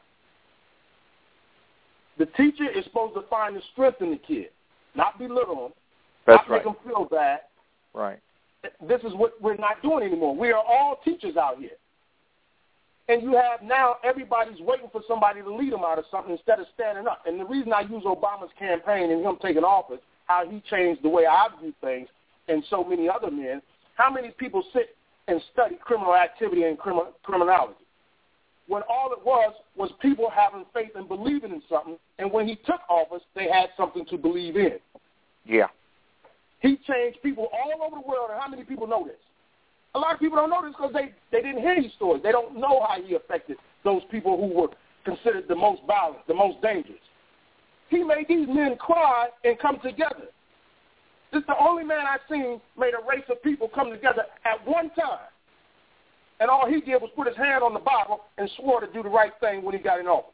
The teacher is supposed to find the strength in the kid, not belittle them, That's not right. make them feel bad. Right. This is what we're not doing anymore. We are all teachers out here. And you have now everybody's waiting for somebody to lead them out of something instead of standing up. And the reason I use Obama's campaign and him taking office, how he changed the way I view things, and so many other men, how many people sit and study criminal activity and criminal, criminality? When all it was was people having faith and believing in something, and when he took office, they had something to believe in. Yeah. He changed people all over the world, and how many people know this? A lot of people don't know this because they, they didn't hear these stories. They don't know how he affected those people who were considered the most violent, the most dangerous. He made these men cry and come together. This is the only man I've seen made a race of people come together at one time. And all he did was put his hand on the Bible and swore to do the right thing when he got in office.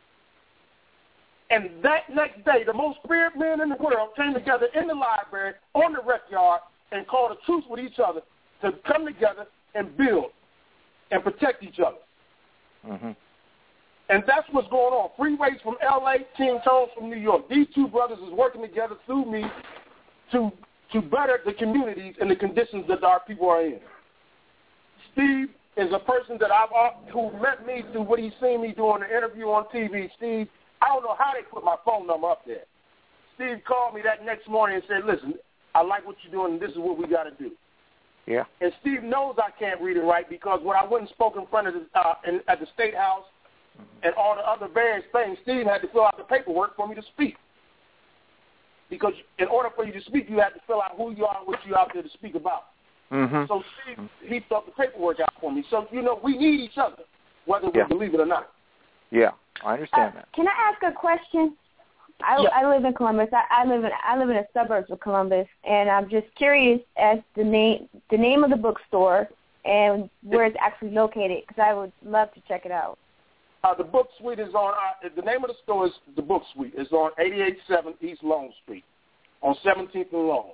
And that next day, the most feared men in the world came together in the library, on the rec yard, and called a truce with each other to come together and build and protect each other. Mm-hmm. And that's what's going on. Freeways from L A, King Tones from New York. These two brothers is working together through me to to better the communities and the conditions that our people are in. Steve is a person that I've who met me through what he's seen me doing an interview on T V. Steve, I don't know how they put my phone number up there. Steve called me that next morning and said, listen, I like what you're doing, and this is what we got to do. Yeah. And Steve knows I can't read and write because when I went and spoke in front of the, uh, in, at the State House and all the other various things, Steve had to fill out the paperwork for me to speak. Because in order for you to speak, you have to fill out who you are and what you're out there to speak about. Mm-hmm. So Steve, he filled the paperwork out for me. So, you know, we need each other, whether we Yeah. believe it or not. Yeah, I understand uh, that. Can I ask a question? I, Yeah. I live in Columbus. I, I live in I live in the suburbs of Columbus, and I'm just curious as the name the name of the bookstore and where it's actually located, because I would love to check it out. Uh, the Book Suite is on, uh, the name of the store is the Book Suite. It's on eighty-eight seven East Long Street on seventeenth and Long.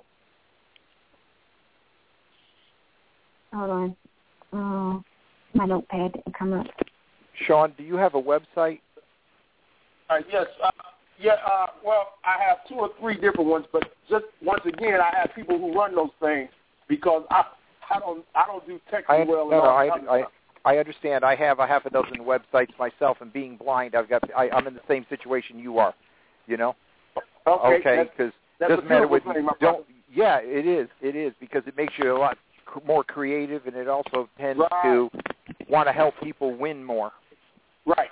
Hold on. Oh, my notepad didn't come up. Sean, do you have a website? Uh, yes. Uh, yeah. Uh, well, I have two or three different ones, but just once again, I have people who run those things because I I don't I don't do tech I, well. no, no, I, I, I, I understand. I have a half a dozen websites myself, and being blind, I've got I, I'm in the same situation you are. You know. Okay. Because it doesn't matter what thing, you my don't. Yeah, it is. It is because it makes you a lot more creative, and it also tends right. to want to help people win more. Right.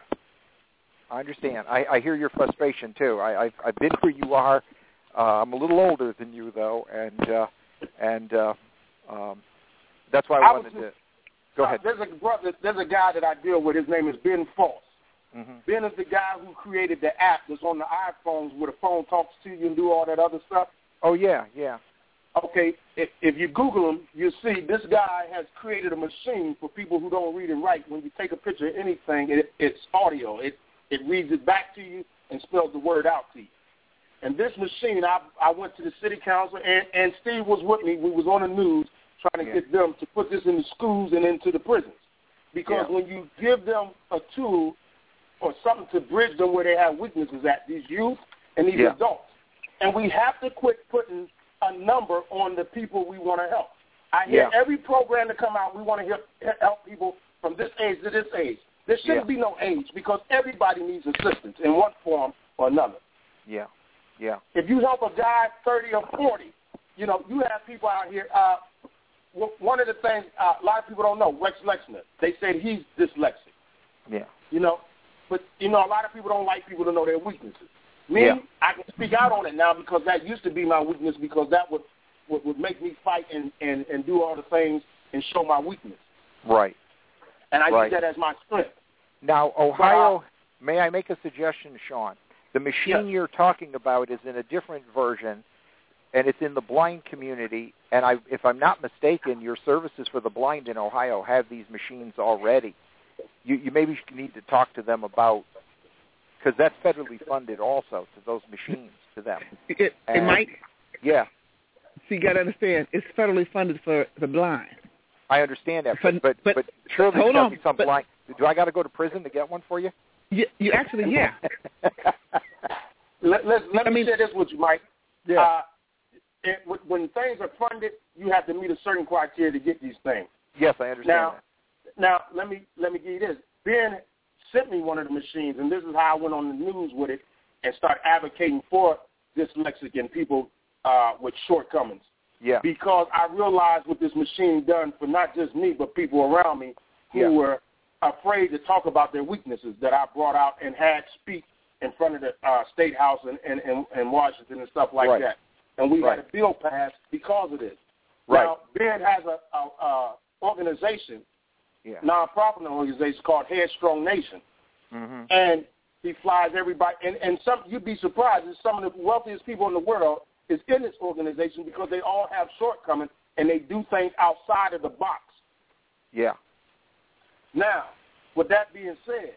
I understand. I, I hear your frustration too. I, I've I've been where you are. Uh, I'm a little older than you though, and uh, and uh, um, that's why I, I wanted to. Go uh, ahead. There's a brother. There's a guy that I deal with. His name is Ben Foss. Mm-hmm. Ben is the guy who created the app that's on the iPhones where the phone talks to you and do all that other stuff. Oh yeah, yeah. Okay, if, if you Google him, you'll see this guy has created a machine for people who don't read and write. When you take a picture of anything, it, it's audio. It it reads it back to you and spells the word out to you. And this machine, I I went to the city council, and, and Steve was with me. We was on the news trying to yeah. get them to put this in the schools and into the prisons. Because yeah. when you give them a tool or something to bridge them where they have weaknesses at, these youth and these yeah. adults, and we have to quit putting a number on the people we want to help. I hear yeah. every program to come out, we want to help, help people from this age to this age. There shouldn't yeah. be no age because everybody needs assistance in one form or another. Yeah, yeah. If you help a guy thirty or forty, you know, you have people out here. Uh, one of the things uh, a lot of people don't know, Rex Lexner, they said he's dyslexic. Yeah. You know, but, you know, a lot of people don't like people to know their weaknesses. Me, yeah. I can speak out on it now because that used to be my weakness because that would would, would make me fight and, and, and do all the things and show my weakness. Right. And I right. use that as my strength. Now, Ohio, but, uh, may I make a suggestion, Sean? The machine yes. you're talking about is in a different version, and it's in the blind community. And I, if I'm not mistaken, your services for the blind in Ohio have these machines already. You, you maybe need to talk to them about, because that's federally funded also to those machines, to them. It, it might. Yeah. So you got to understand, it's federally funded for the blind. I understand that, but but, but, but surely hold there's on, be some but, blind. Do I got to go to prison to get one for you? You, you actually, yeah. let let, let I me mean, share this with you, Mike. Yeah. Uh, it, when things are funded, you have to meet a certain criteria to get these things. Yes, I understand now, that. Now, let me let me give you this. Ben sent me one of the machines, and this is how I went on the news with it and started advocating for dyslexic and people uh, with shortcomings. Yeah. Because I realized what this machine done for not just me, but people around me who yeah. were afraid to talk about their weaknesses that I brought out and had speak in front of the uh, State House and, and, and, and Washington and stuff like right. that. And we right. had a bill passed because of this. Right. Now, Ben has a, a, a organization, yeah. non-profit organization called Headstrong Nation. Mm-hmm. And he flies everybody. And, and some you'd be surprised that some of the wealthiest people in the world is in this organization because they all have shortcomings and they do things outside of the box. Yeah. Now, with that being said,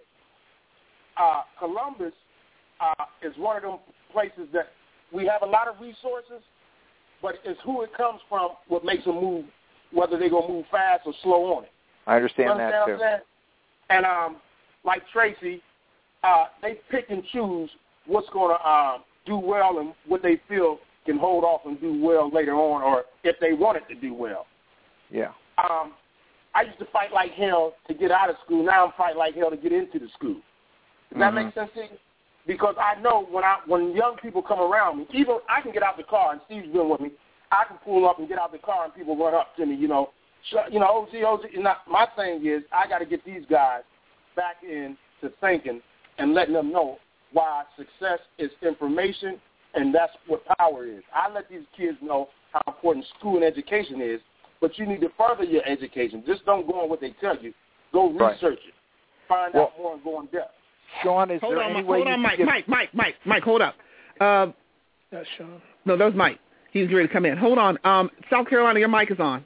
uh, Columbus uh, is one of them places that we have a lot of resources, but it's who it comes from what makes them move, whether they're going to move fast or slow on it. I understand, you understand that, what too. I'm saying? And um, like Tracy, uh, they pick and choose what's going to uh, do well and what they feel can hold off and do well later on, or if they want it to do well. Yeah. Um, I used to fight like hell to get out of school. Now I'm fighting like hell to get into the school. Does that mm-hmm. make sense to you? Because I know when I when young people come around me, even I can get out the car, and Steve's been with me, I can pull up and get out the car, and people run up to me, you know, you know, O G, O G. And I, my thing is I got to get these guys back into thinking and letting them know why success is information, and that's what power is. I let these kids know how important school and education is, but you need to further your education. Just don't go on what they tell you. Go research right. it. Find well, out more and go in depth. Sean, is hold there on, any Mike, way hold you on, Mike, get... Mike, Mike, Mike, Mike, hold up. Uh, That's Sean. No, that was Mike. He's ready to come in. Hold on. Um, South Carolina, your mic is on.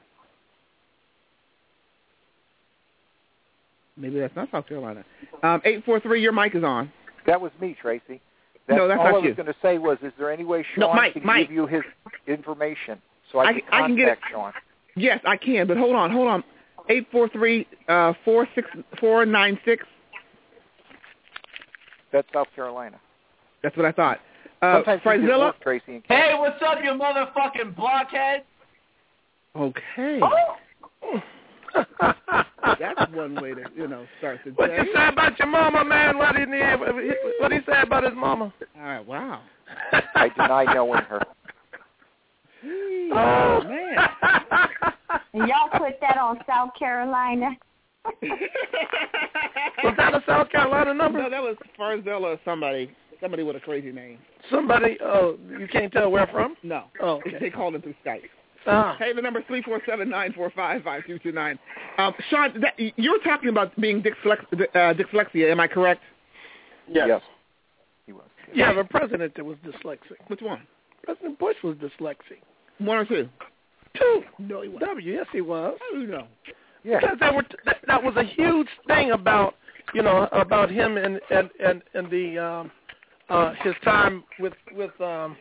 Maybe that's not South Carolina. Um, eight four three, your mic is on. That was me, Tracy. That's, no, that's all not I you. was going to say was, is there any way Sean no, Mike, can Mike. give you his information so I, I can can, I can get it. Sean? Yes, I can, but hold on, hold on. eight four three, four six four nine six. That's South Carolina. That's what I thought. Uh, Frizilla. Tracy and hey, what's up, you motherfucking blockhead? Okay. Oh. That's one way to, you know, start the day. What you say about your mama, man? What did he, what he say about his mama? All right, wow. I deny knowing her. Oh, man. And y'all put that on South Carolina? Was that a South Carolina number? No, that was Farzella or somebody. Somebody with a crazy name. Somebody? Oh, you can't tell where from? No. Oh, okay. They called him through Skype. Ah. Hey, the number is three four seven, nine four five, five two two nine. Um, Sean, that, you were talking about being dyslex- uh, dyslexia. Am I correct? Yes. yes. He was. You have a president that was dyslexic. Which one? President Bush was dyslexic. One or two? Two. No, he wasn't. W, yes, he was. How do you know? Yeah. Because that, were, that, that was a huge thing about, you know, about him and and and, and the um, uh, his time with with um,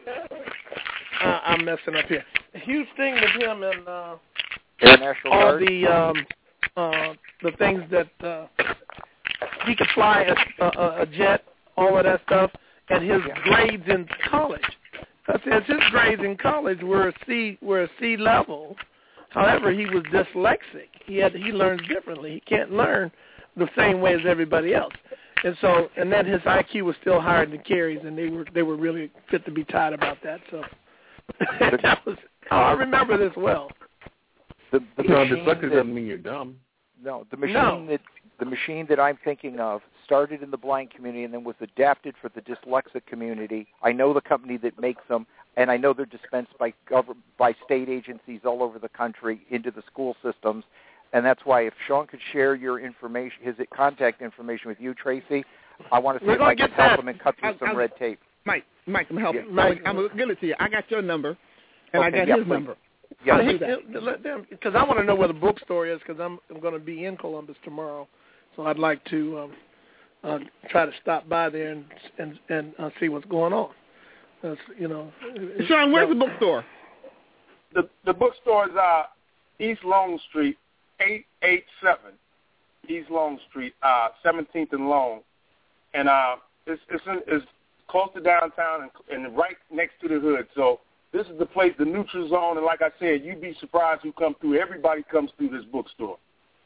uh, I'm messing up here. A huge thing with him and uh, International all Guard. the um, uh, the things that uh, he could fly a, a, a jet, all of that stuff, and his yeah. grades in college. I said his grades in college were a C were a C level. However, he was dyslexic. He had he learns differently. He can't learn the same way as everybody else. And so, and then his I Q was still higher than Kerry's, and they were they were really fit to be tied about that. So that was. Oh, I remember this well. The, the no, machine dyslexia that, doesn't mean you're dumb. No, the machine no. that the machine that I'm thinking of started in the blind community and then was adapted for the dyslexic community. I know the company that makes them, and I know they're dispensed by gov- by state agencies all over the country into the school systems. And that's why if Sean could share your information, his contact information with you, Tracy, I want to see We're if I can can that. help him and cut through I'll, some I'll, red tape. Mike, Mike, I'm helping. Yeah. Mike, I'm going to give it to you. I got your number, and Okay, I got yeah, his please. number. Yeah, I'll do that. Let them, because I want to know where the bookstore is, because I'm I'm going to be in Columbus tomorrow, so I'd like to um, uh, try to stop by there and and and uh, see what's going on. That's, you know, Sean, where's the bookstore? The the bookstore is uh, East Long Street, eight eight seven East Long Street, uh, seventeenth and Long, and uh, it's it's, in, it's close to downtown and, and right next to the hood. So this is the place, the neutral zone, and like I said, you'd be surprised who come through. Everybody comes through this bookstore.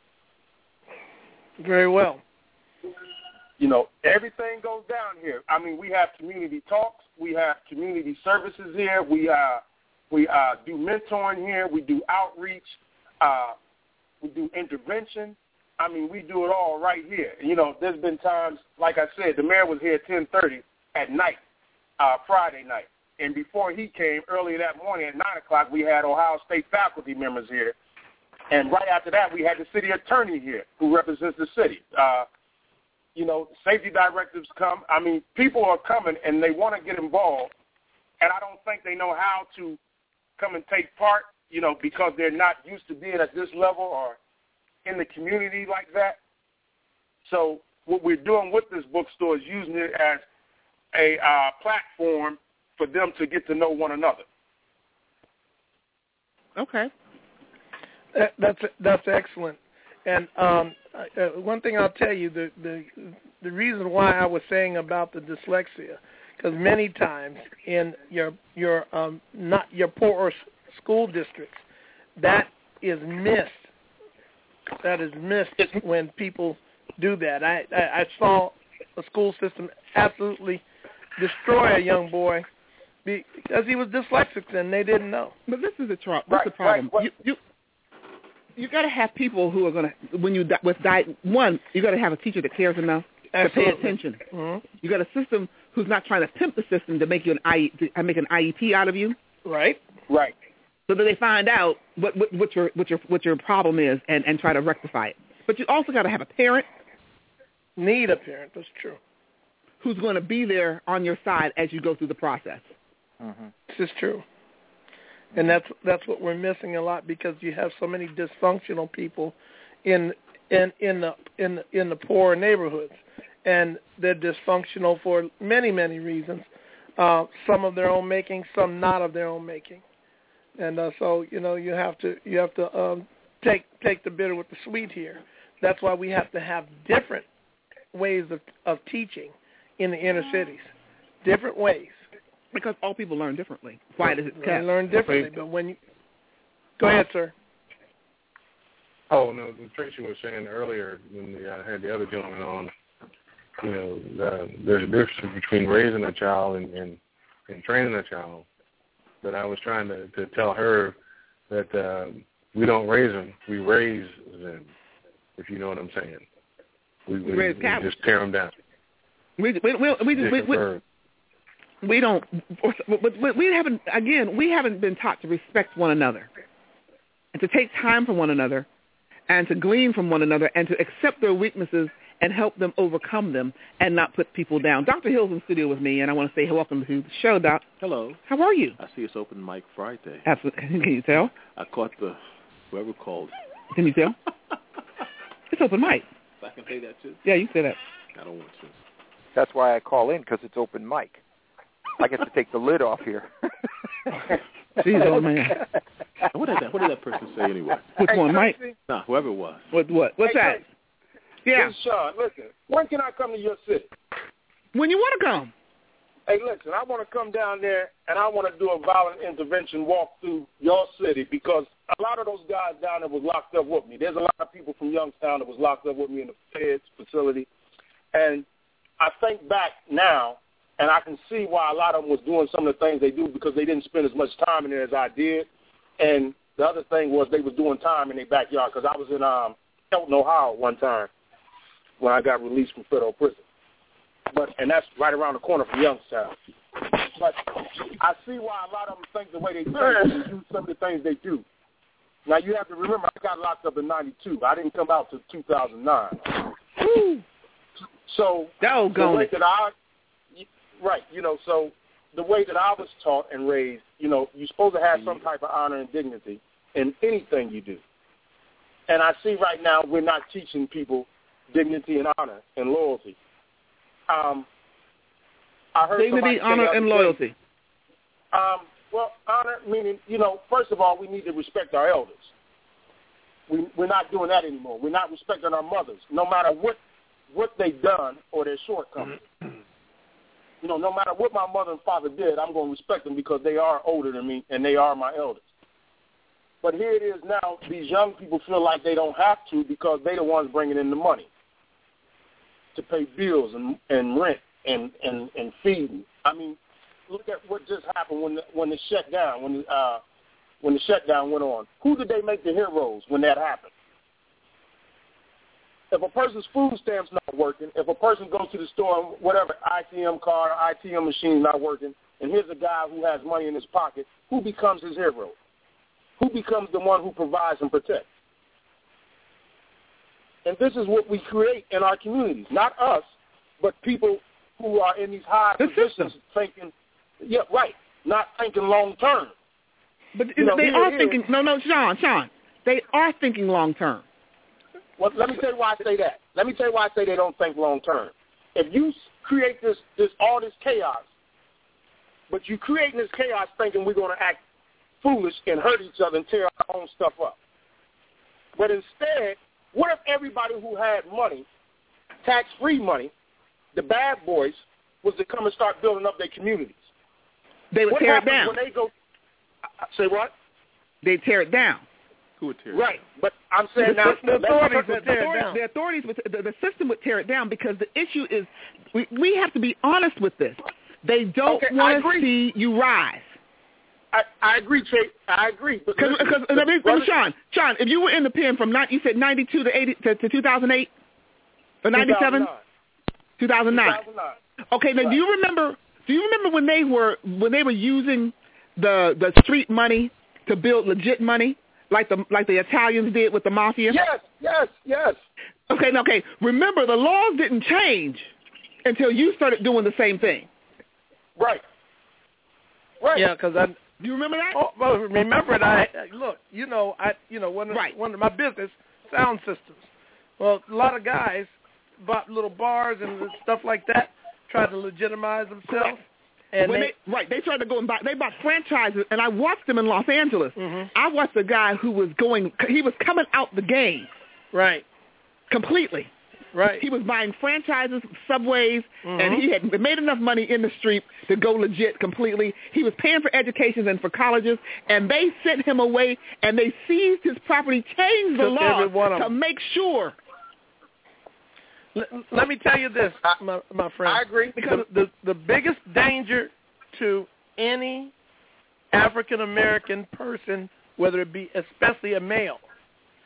Very well. You know, everything goes down here. I mean, we have community talks. We have community services here. We uh, we uh, do mentoring here. We do outreach. Uh, we do intervention. I mean, we do it all right here. You know, there's been times, like I said, the mayor was here at ten thirty at night, uh, Friday night. And before he came, earlier that morning at nine o'clock, we had Ohio State faculty members here. And right after that, we had the city attorney here who represents the city. Uh, you know, safety directives come. I mean, people are coming, and they want to get involved. And I don't think they know how to come and take part, you know, because they're not used to being at this level or in the community like that. So what we're doing with this bookstore is using it as a uh, platform for them to get to know one another. Okay. That, that's that's excellent. And um, uh, one thing I'll tell you, the, the the reason why I was saying about the dyslexia, because many times in your your um, not your poorer school districts, that is missed. That is missed when people do that. I, I, I saw a school system absolutely destroy a young boy because he was dyslexic and they didn't know. But this is the, tro- this right, is the problem. Right, you you, you got to have people who are going to, when you, with di- one, you got to have a teacher that cares enough Absolutely. to pay attention. Mm-hmm. You got a system who's not trying to pimp the system to make you an I, to make an I E P out of you. Right. Right. So that they find out what, what, what your what your what your problem is and, and try to rectify it. But you also got to have a parent. Need a parent. That's true. Who's going to be there on your side as you go through the process. Mm-hmm. This is true. And that's that's what we're missing a lot, because you have so many dysfunctional people in in in the in the, in the poorer neighborhoods, and they're dysfunctional for many many reasons. Uh, some of their own making, some not of their own making, and uh, so you know you have to you have to um, take take the bitter with the sweet here. That's why we have to have different ways of of teaching in the inner cities, different ways. Because all people learn differently. Why does it They test? learn differently, but when you go ahead, sir. Oh no, Tracy was saying earlier when we uh, had the other gentleman on, you know, uh, there's a difference between raising a child and, and, and training a child. But I was trying to, to tell her that uh, we don't raise them, we raise them. if you know what I'm saying. We, we, Raise we cattle. just tear them down. We we we we, we, we, we don't. But we haven't. Again, we haven't been taught to respect one another, and to take time for one another, and to glean from one another, and to accept their weaknesses and help them overcome them, and not put people down. Doctor Hill's in the studio with me, and I want to say welcome to the show, Doc. Hello. How are you? I see it's open mic Friday. Absolutely. Can you tell? I caught the whoever called. Can you tell? It's open mic. I can say that too. Yeah, you say that. I don't want to. That's why I call in, because it's open mic. I get to take the lid off here. Jeez, old man. What did that? What did that person say anyway? Which one, Mike? Nah, whoever it was. What? What? What's hey, that? Tracy, Yeah. This is Sean. Listen, when can I come to your city? When you want to come. Hey, listen, I want to come down there, and I want to do a violent intervention walk through your city, because a lot of those guys down there was locked up with me. There's a lot of people from Youngstown that was locked up with me in the Feds facility. And I think back now, and I can see why a lot of them was doing some of the things they do, because they didn't spend as much time in there as I did. And the other thing was they was doing time in their backyard, because I was in um, Elton, Ohio one time when I got released from federal prison. But and that's right around the corner from Youngstown. But I see why a lot of them think the way they think and do some of the things they do. Now, you have to remember, I got locked up in ninety-two. I didn't come out till two thousand nine. So the way that I, right, you know, so the way that I was taught and raised, you know, you're supposed to have some type of honor and dignity in anything you do. And I see right now we're not teaching people dignity and honor and loyalty. Um, I heard dignity, honor, and loyalty. Day, um, well, honor meaning, you know, first of all, we need to respect our elders. We, we're not doing that anymore. We're not respecting our mothers, no matter what, what they've done or their shortcomings. You know, no matter what my mother and father did, I'm going to respect them because they are older than me and they are my elders. But here it is now, these young people feel like they don't have to because they're the ones bringing in the money to pay bills and, and rent and, and, and feeding. I mean, look at what just happened when the, when the shutdown, when the, uh, when the shutdown went on. Who did they make the heroes when that happened? If a person's food stamp's not working, if a person goes to the store and whatever, I T M card, I T M machine's not working, and here's a guy who has money in his pocket, who becomes his hero? Who becomes the one who provides and protects? And this is what we create in our communities. Not us, but people who are in these high the positions system. thinking, yeah, right, not thinking long term. But you know, they here, are here, thinking, no, no, Sean, Sean, they are thinking long term. Well, let me tell you why I say that. Let me tell you why I say they don't think long term. If you create this, this all this chaos, but you creating this chaos thinking we're going to act foolish and hurt each other and tear our own stuff up. But instead, what if everybody who had money, tax-free money, the bad boys, was to come and start building up their communities? They would what tear it down. When they go, say what? They tear it down. Who would tear it right. down? But I'm saying the, now the, the authorities would tear it down. The authorities would, the, the system would tear it down because the issue is we, we have to be honest with this. They don't okay, want to see you rise. I, I agree, Chase. I agree. Because Sean, Sean, if you were in the pen from you said ninety-two to eighty to, to two thousand eight or ninety-seven, two thousand nine. Okay, now right. do you remember? Do you remember when they were when they were using the the street money to build legit money, like the like the Italians did with the mafia? Yes, yes, yes. Okay, now, okay. Remember, the laws didn't change until you started doing the same thing. Right. Right. Yeah, because I. Do you remember that? Oh, well, remember that. I, look, you know, I, you know, one of, right. one of my business, sound systems. Well, a lot of guys bought little bars and stuff like that, tried to legitimize themselves. And when they, they, right, they tried to go and buy. They bought franchises, and I watched them in Los Angeles. Mm-hmm. I watched a guy who was going. He was coming out the game. Right. Completely. Right. He was buying franchises, subways, mm-hmm. and he had made enough money in the street to go legit completely. He was paying for educations and for colleges, and they sent him away, and they seized his property, changed the law to make sure. Let, let me tell you this, my, my friend. I agree. Because the, the biggest danger to any African-American person, whether it be especially a male,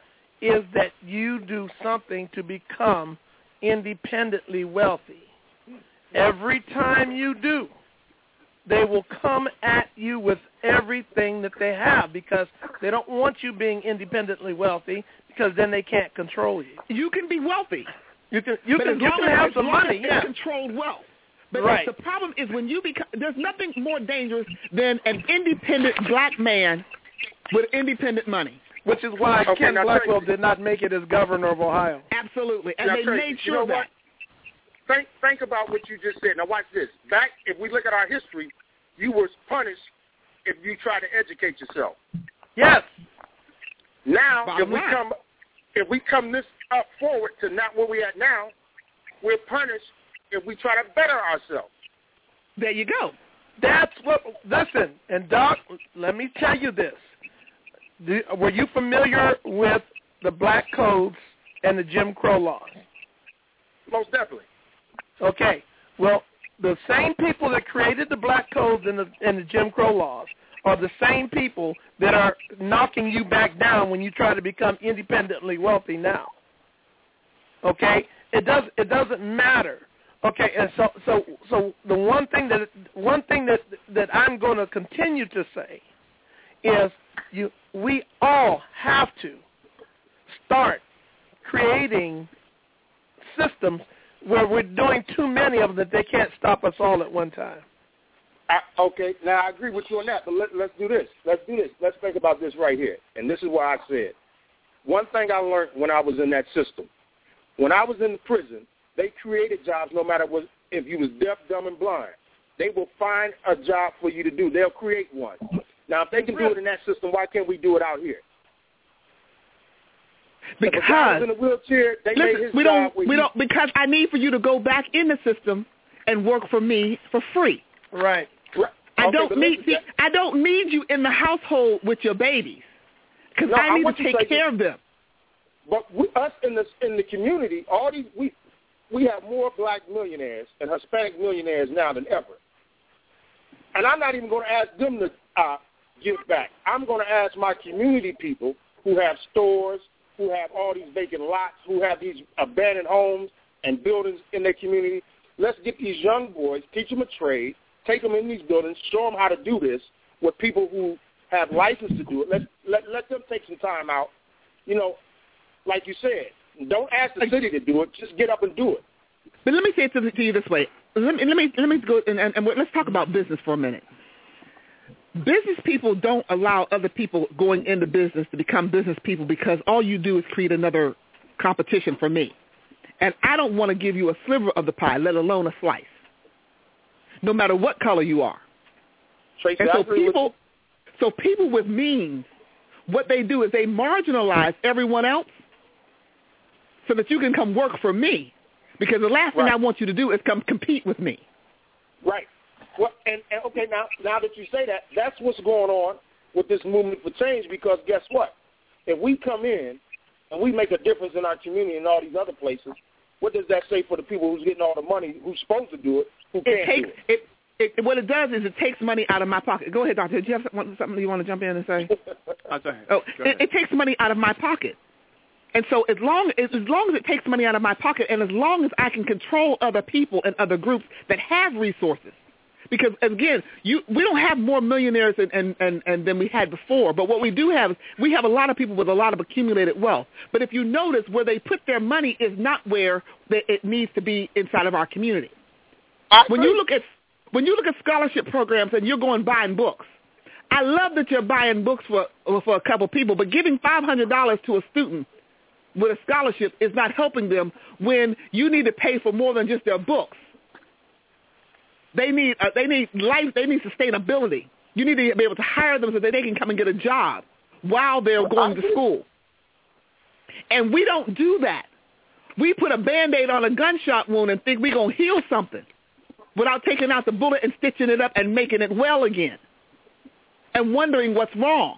is that you do something to become independently wealthy. Every time you do, they will come at you with everything that they have because they don't want you being independently wealthy because then they can't control you. You can be wealthy. You can you but can, as you long can as, have as some long money, as yeah. controlled wealth. But right. the problem is when you become, there's nothing more dangerous than an independent black man with independent money. Which is why okay, Ken now, Blackwell Tracy, did not make it as governor of Ohio. Absolutely, and now, they Tracy, made you sure know that. What? Think, think about what you just said. Now watch this. Back, if we look at our history, you were punished if you try to educate yourself. Yes. Now, Bottom if we line. come, if we come this up forward to not where we at now, we're punished if we try to better ourselves. There you go. That's what. Listen, and Doc, let me tell you this. Do, were you familiar with the black codes and the Jim Crow laws? Most definitely. Okay. Well, the same people that created the black codes and the, and the Jim Crow laws are the same people that are knocking you back down when you try to become independently wealthy now. Okay? It does it doesn't matter. Okay, and so so so the one thing that one thing that that I'm going to continue to say is you we all have to start creating systems where we're doing too many of them that they can't stop us all at one time. I, okay, now I agree with you on that, but let, let's do this. Let's do this. Let's think about this right here, and this is why I said one thing I learned when I was in that system. When I was in the prison, they created jobs no matter what, if you was deaf, dumb, and blind. They will find a job for you to do. They'll create one. Now, if they can do it in that system, why can't we do it out here? Because if a guy was in a wheelchair, they listen, made his we job don't we don't because I need for you to go back in the system and work for me for free. Right. right. I okay, don't need listen, see, I don't need you in the household with your babies because no, I need I to take care this. of them. But we, us in the in the community, all these we we have more black millionaires and Hispanic millionaires now than ever. And I'm not even going to ask them to uh, give back. I'm going to ask my community people who have stores, who have all these vacant lots, who have these abandoned homes and buildings in their community. Let's get these young boys, teach them a trade, take them in these buildings, show them how to do this with people who have license to do it. Let let let them take some time out. You know, like you said, don't ask the city to do it. Just get up and do it. But let me say it to, to you this way. Let me let me let me go and, and, and let's talk about business for a minute. Business people don't allow other people going into business to become business people because all you do is create another competition for me. And I don't want to give you a sliver of the pie, let alone a slice, no matter what color you are. Tracy, and so I agree people, with so people with means, what they do is they marginalize everyone else so that you can come work for me. Because the last right. thing I want you to do is come compete with me. Right. Well, and, and okay, now now that you say that, that's what's going on with this movement for change. Because guess what? If we come in and we make a difference in our community and all these other places, what does that say for the people who's getting all the money, who's supposed to do it, who it can't takes, do it? it, it? What it does is it takes money out of my pocket. Go ahead, Doctor. Do you have something you want to jump in and say? oh, go ahead. Oh, go ahead. It, it takes money out of my pocket. And so as long as, as long as it takes money out of my pocket and as long as I can control other people and other groups that have resources, because, again, you we don't have more millionaires and, and, and, and than we had before, but what we do have is we have a lot of people with a lot of accumulated wealth. But if you notice, where they put their money is not where they, it needs to be inside of our community. When you look at when you look at scholarship programs and you're going buying books, I love that you're buying books for for a couple people, but giving five hundred dollars to a student with a scholarship is not helping them when you need to pay for more than just their books. They need uh, they need life. They need sustainability. You need to be able to hire them so that they can come and get a job while they're going to school. And we don't do that. We put a Band-Aid on a gunshot wound and think we're going to heal something without taking out the bullet and stitching it up and making it well again and wondering what's wrong.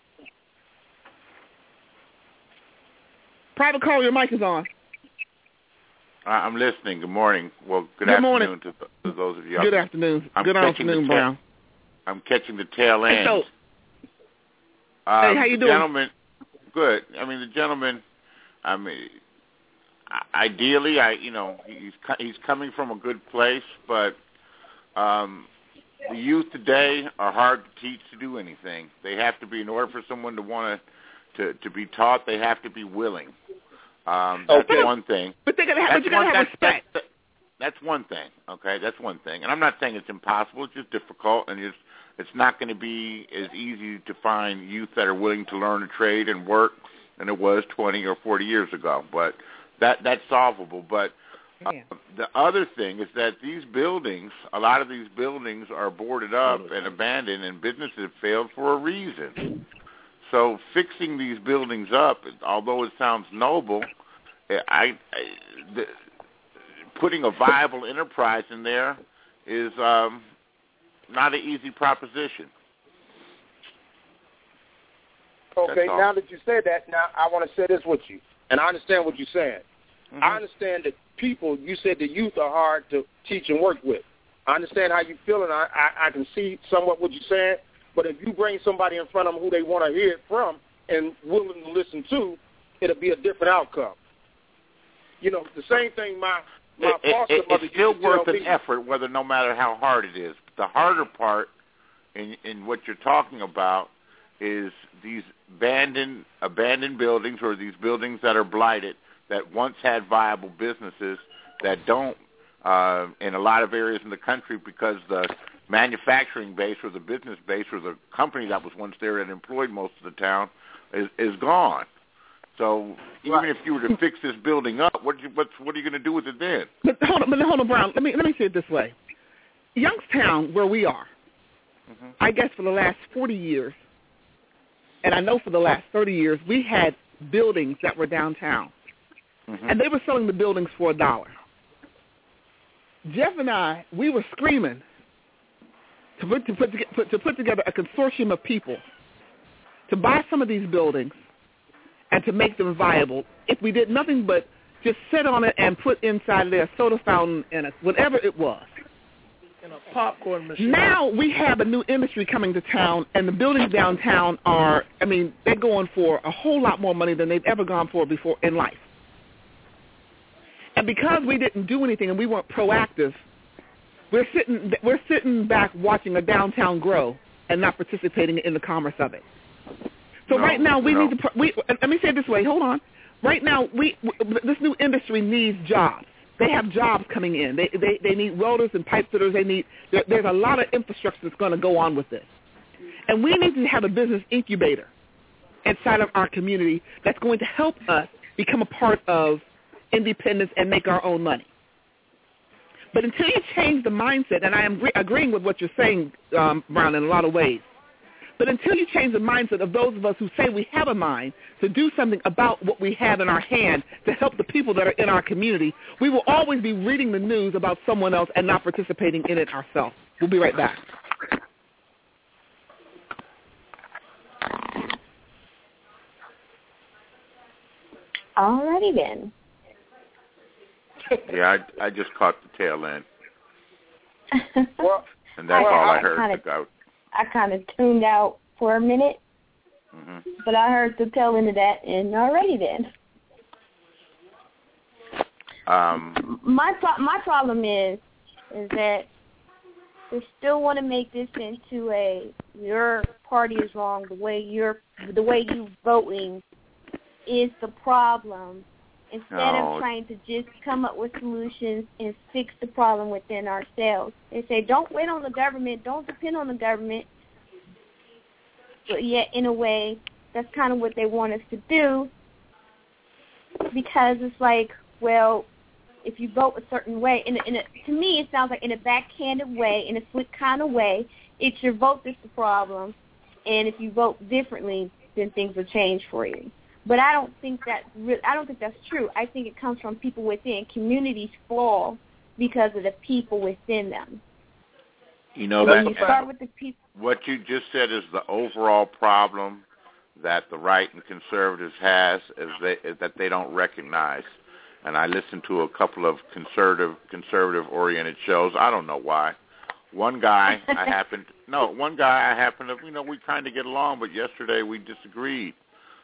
Private caller, your mic is on. I'm listening. Good morning. Well, good, good afternoon morning. To, to those of you. Good afternoon. I'm good afternoon, ta- Brown. I'm catching the tail end. Hey, so, um, hey how you the doing? Gentleman, good. I mean, the gentleman I mean, ideally, I you know he's he's coming from a good place, but um, the youth today are hard to teach to do anything. They have to be, in order for someone to want to to be taught, they have to be willing. Um, that's okay. one thing. But they gotta have, but you gotta one, have that's, respect. That's, that's one thing. Okay, that's one thing. And I'm not saying it's impossible. It's just difficult, and it's it's not going to be as easy to find youth that are willing to learn a trade and work than it was twenty or forty years ago. But that that's solvable. But uh, Yeah. the other thing is that these buildings, a lot of these buildings are boarded up and abandoned, and businesses have failed for a reason. So fixing these buildings up, although it sounds noble, I, I the, putting a viable enterprise in there is um, not an easy proposition. Okay, now that you said that, now I want to say this with you, and I understand what you're saying. Mm-hmm. I understand that people, you said the youth are hard to teach and work with. I understand how you feel, and I, I, I can see somewhat what you're saying, but if you bring somebody in front of them who they want to hear it from and willing to listen to, it'll be a different outcome. You know, the same thing my, my it, foster it, mother It's still used to worth tell an me. effort, whether no matter how hard it is. The harder part in, in what you're talking about is these abandoned abandoned buildings, or these buildings that are blighted, that once had viable businesses that don't uh, in a lot of areas in the country, because the manufacturing base or the business base or the company that was once there and employed most of the town is, is gone. So even Right. if you were to fix this building up, what you, what's, what are you going to do with it then? But hold on, but hold on, Brown. Let me let me say it this way: Youngstown, where we are, Mm-hmm. I guess for the last forty years, and I know for the last thirty years, we had buildings that were downtown, Mm-hmm. and they were selling the buildings for a dollar. Jeff and I, we were screaming to put, to put, to put, to put together a consortium of people to buy some of these buildings and to make them viable. If we did nothing but just sit on it and put inside of there a soda fountain and a, whatever it was. In a popcorn machine. Now we have a new industry coming to town, and the buildings downtown are, I mean, they're going for a whole lot more money than they've ever gone for before in life. And because we didn't do anything and we weren't proactive, we're sitting we're sitting back watching a downtown grow and not participating in the commerce of it. So No, right now we no. need to. We, let me say it this way. Hold on. Right now, we this new industry needs jobs. They have jobs coming in. They they, they need welders and pipe fitters. They need. There, there's a lot of infrastructure that's going to go on with this, and we need to have a business incubator inside of our community that's going to help us become a part of independence and make our own money. But until you change the mindset, and I am re- agreeing with what you're saying, um, Brown, in a lot of ways, but until you change the mindset of those of us who say we have a mind to do something about what we have in our hand to help the people that are in our community, we will always be reading the news about someone else and not participating in it ourselves. We'll be right back. Alrighty then. Yeah, I, I just caught the tail end, Well, and that's I- all I, I heard. kinda- About. I kind of tuned out for a minute, Mm-hmm. but I heard the tail end of that, and already then. Um, My pro- my problem is is that they still want to make this into a your party is wrong, the way you're the way you voting is the problem, instead No. of trying to just come up with solutions and fix the problem within ourselves. They say don't wait on the government, don't depend on the government, but yet in a way that's kind of what they want us to do, because it's like, well, if you vote a certain way, in a, in a, to me it sounds like in a backhanded way, in a slick kind of way, it's your vote that's the problem, and if you vote differently, then things will change for you. But I don't think that re- I don't think that's true. I think it comes from people within. Communities fall because of the people within them. you know when that you start with the people, what you just said is the overall problem that the right and conservatives has is, they, is that they don't recognize. And I listened to a couple of conservative conservative oriented shows. I don't know why. One guy I happened no one guy I happened to you know we kind of get along, but yesterday we disagreed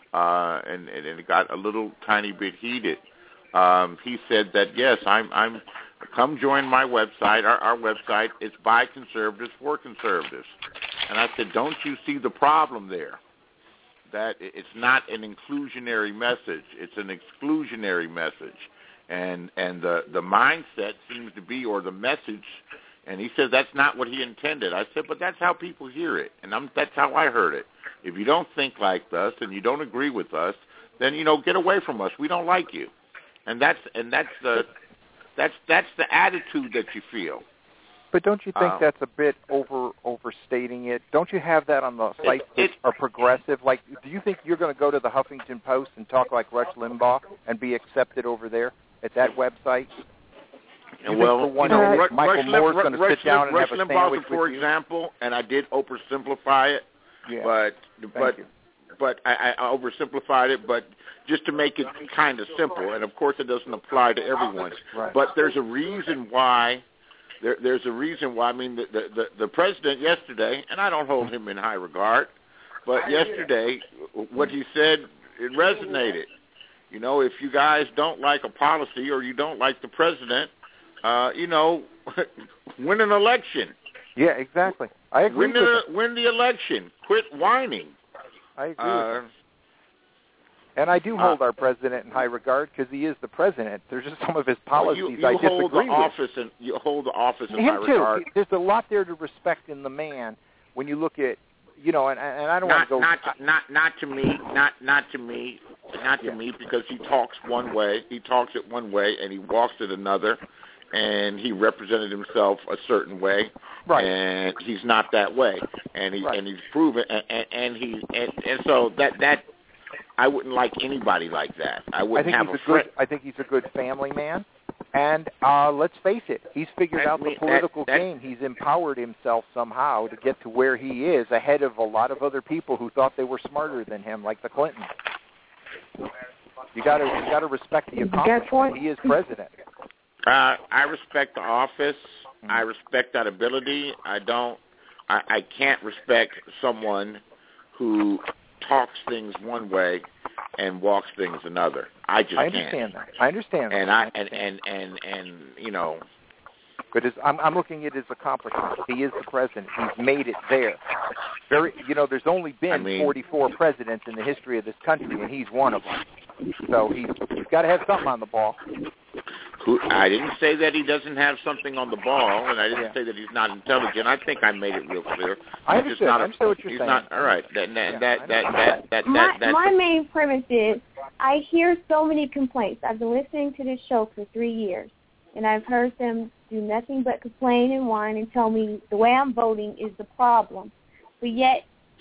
uh, and, and it got a little tiny bit heated. Um, he said that, yes, I'm, I'm come join my website. Our, our website is by conservatives for conservatives. And I said, don't you see the problem there? That it's not an inclusionary message. It's an exclusionary message. And and the, the mindset seems to be, or the message, and he said that's not what he intended. I said, but that's how people hear it, and I'm, that's how I heard it. If you don't think like us and you don't agree with us, then, you know, get away from us. We don't like you. And that's and that's the that's that's the attitude that you feel. But don't you think uh, that's a bit over overstating it? Don't you have that on the sites it, that are progressive? Like, do you think you're going to go to the Huffington Post and talk like Rush Limbaugh and be accepted over there at that website? You well, think for one you know, day Rush, Michael Rush, Moore's Rush, going to Rush, sit down Rush, and have Rush a sandwich Limbaugh, for with you? example, and I did oversimplify it, yeah. but Thank but you. but I, I oversimplified it, but just to make it kind of simple. And of course, it doesn't apply to everyone. Right. But there's a reason why. There, there's a reason why. I mean, the, the the the president yesterday, and I don't hold him in high regard, but yesterday, what he said, it resonated. You know, if you guys don't like a policy or you don't like the president, uh, you know, win an election. Yeah, exactly. I agree win with the, it. Win the election. Quit whining. I agree uh, with it. And I do hold uh, our president in high regard because he is the president. There's just some of his policies you, you I hold disagree the with. Office and, you hold the office in Him high too. regard. There's a lot there to respect in the man when you look at, you know, and, and I don't not, want to go... Not, to, not, not to me, not, not to me, not to yeah. me, because he talks one way, he talks it one way, and he walks it another, and he represented himself a certain way, right. and he's not that way, and he right. and he's proven, and, and, and he and, and so that that I wouldn't like anybody like that. I wouldn't I think have he's a a friend. good. I think he's a good family man, and uh, let's face it, he's figured that out mean, the political that, that, game. He's empowered himself somehow to get to where he is, ahead of a lot of other people who thought they were smarter than him, like the Clintons. You got to you got to respect the accomplishment. He is president. Uh, I respect the office. Mm-hmm. I respect that ability. I don't. I, I can't respect someone who talks things one way and walks things another. I just I can't. understand that. I understand that. And I and and and, and you know. But his, I'm, I'm looking at his accomplishments. He is the president. He's made it there. Very, you know, there's only been I mean, forty-four presidents in the history of this country, and he's one of them. So he's, he's got to have something on the ball. Who, I didn't say that he doesn't have something on the ball, and I didn't yeah. say that he's not intelligent. I think I made it real clear. I He's understood. just not a, I understood what you're he's saying. Not, all right. That that yeah, that, that, that, that, my that, my a, main premise is I hear so many complaints. I've been listening to this show for three years, and I've heard them do nothing but complain and whine and tell me the way I'm voting is the problem. But yet,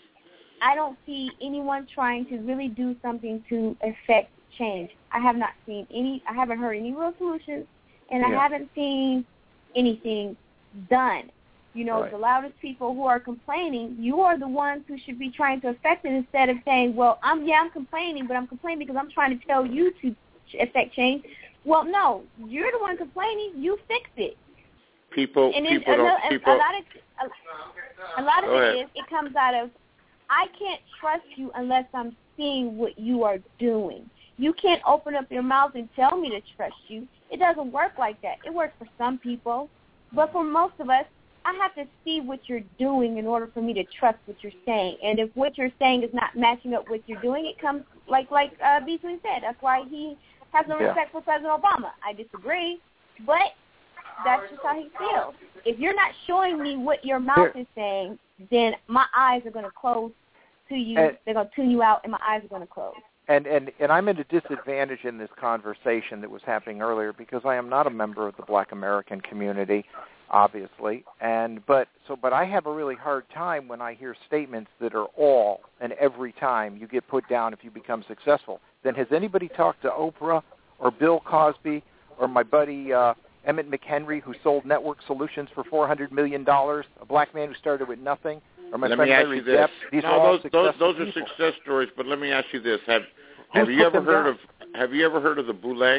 I don't see anyone trying to really do something to affect change. I have not seen any. I haven't heard any real solutions, and yeah. I haven't seen anything done. You know, right. the loudest people who are complaining, you are the ones who should be trying to affect it instead of saying, well, I'm yeah, I'm complaining, but I'm complaining because I'm trying to tell you to affect change. Well, no, you're the one complaining. You fix it. People, and people a, don't. a, People, a lot of a, a lot of Go it ahead. is it comes out of I can't trust you unless I'm seeing what you are doing. You can't open up your mouth and tell me to trust you. It doesn't work like that. It works for some people, but for most of us, I have to see what you're doing in order for me to trust what you're saying. And if what you're saying is not matching up with what you're doing, it comes like like uh, Beasley said. That's why he has no yeah. respect for President Obama. I disagree, but that's just how he feels. If you're not showing me what your mouth Here. is saying, then my eyes are going to close to you. And, They're going to tune you out, and my eyes are going to close. And, and, and I'm at a disadvantage in this conversation that was happening earlier because I am not a member of the Black American community, obviously. And but so but I have a really hard time when I hear statements that are all and every time you get put down if you become successful. Then has anybody talked to Oprah or Bill Cosby or my buddy uh, Emmett McHenry, who sold Network Solutions for four hundred million dollars, a black man who started with nothing? Or my let friend me ask Larry you this. Depp? These no, are all those, those, those are people. success stories. But let me ask you this: Have Who's Have you put ever them heard down? of Have you ever heard of the Boule?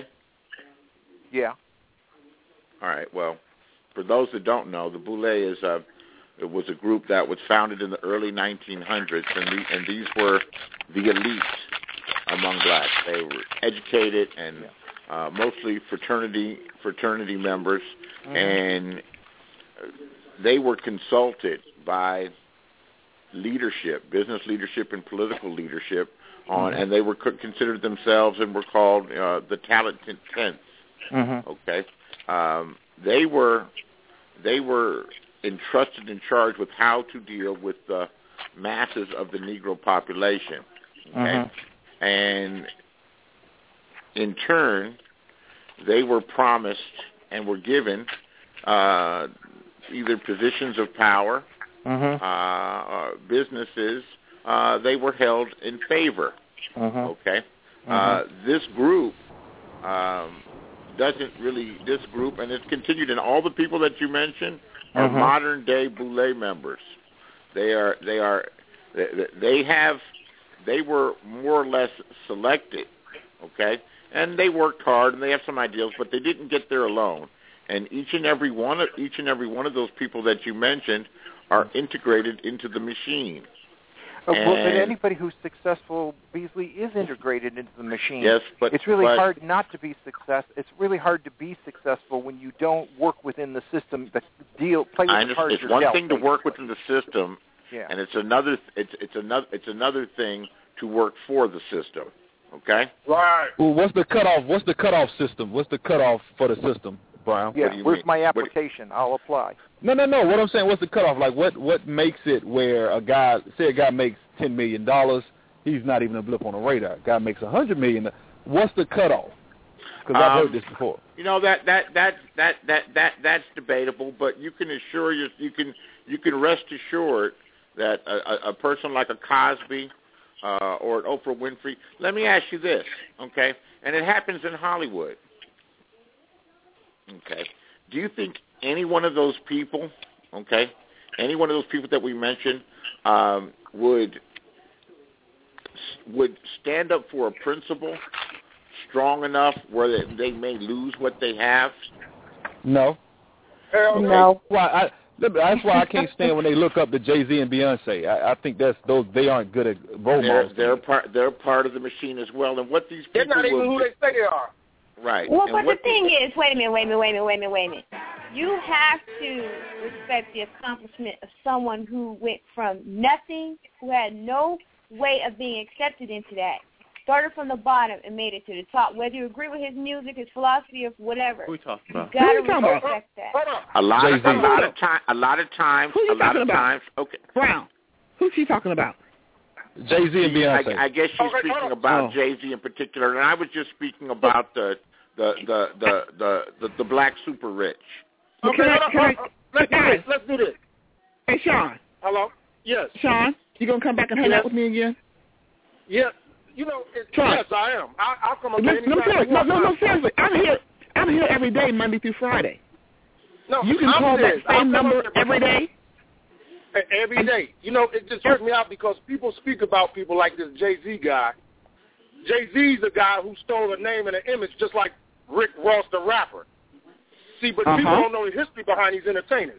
Yeah. All right. Well, for those that don't know, the Boule is a it was a group that was founded in the early nineteen hundreds, and the, and these were the elite among blacks. They were educated and uh, mostly fraternity fraternity members, mm-hmm. and they were consulted by leadership, business leadership and political leadership, on, mm-hmm. and they were considered themselves and were called uh, the talented tenth. Mm-hmm. Okay, um, they were they were entrusted and charged with how to deal with the masses of the Negro population. Okay, mm-hmm. and in turn, they were promised and were given uh, either positions of power, mm-hmm. uh, businesses. Uh, they were held in favor. Mm-hmm. Okay, mm-hmm. uh, this group um, doesn't really. This group, and it's continued. And all the people that you mentioned are mm-hmm. modern day Boule members. They are. They are. They, they have. They were more or less selected. Okay, and they worked hard and they have some ideals, but they didn't get there alone. And each and every one of each and every one of those people that you mentioned are integrated into the machine. Oh, well, but anybody who's successful, Beasley, is integrated into the machine. Yes, but it's really but, hard not to be success. It's really hard to be successful when you don't work within the system. The deal play with I the cards It's you're one dealt, thing to work within the system, yeah. and it's another. It's it's another. It's another thing to work for the system. Okay. Right. Well, what's the cutoff? What's the cutoff system? What's the cutoff for the system, Brown? Yeah. Where's mean? my application? I'll apply. No, no, no. What I'm saying, what's the cutoff? Like, what what makes it where a guy, say a guy makes ten million dollars, he's not even a blip on the radar. A guy makes a hundred million dollars. What's the cutoff? Because I've um, heard this before. You know that that that that that that that's debatable, but you can assure you you can you can rest assured that a, a person like a Cosby uh, or an Oprah Winfrey. Let me ask you this, okay? And it happens in Hollywood. Okay. Do you think any one of those people, okay, any one of those people that we mentioned um, would would stand up for a principle strong enough where they, they may lose what they have? No. Hell no. Why? I, that's why I can't stand when they look up to Jay-Z and Beyonce. I, I think that's those they aren't good at role they're, models. They're part. They're part of the machine as well. And what these people they're not even will who do, they say they are. Right. Well, and but what the thing is, wait a minute, wait a minute, wait a minute, wait a minute, wait a minute. You have to respect the accomplishment of someone who went from nothing, who had no way of being accepted into that, started from the bottom and made it to the top. Whether you agree with his music, his philosophy, or whatever, Who are we talking about? you gotta Who are you talking respect about? that. A lot of Jay-Z. a lot of time. A lot of times. Who are you a lot talking of about? times. Okay. Brown. Who's she talking about? Jay-Z and Beyonce. I, I guess she's Okay, speaking hold on. about Oh. Jay-Z in particular, and I was just speaking about the the the the the, the, the black super rich. Okay, Can I- hold on, can I- hold on. let's do guys. this. Let's do this. Hey, Sean. Hello. Yes. Sean, you gonna come back and hang Yes. out with me again? Yeah. You know, it, Try. yes, I am. I, I'll come up No, there no, anytime seriously, you no, want. no, no, seriously. I'm here. I'm here every day, Monday through Friday. No, You can I'm call serious. that same I'll come number up there every day. every day. You know, it just hurts me out because people speak about people like this Jay-Z guy. Jay-Z's a guy who stole a name and an image just like Rick Ross, the rapper. See, but Uh-huh. people don't know the history behind these entertainers.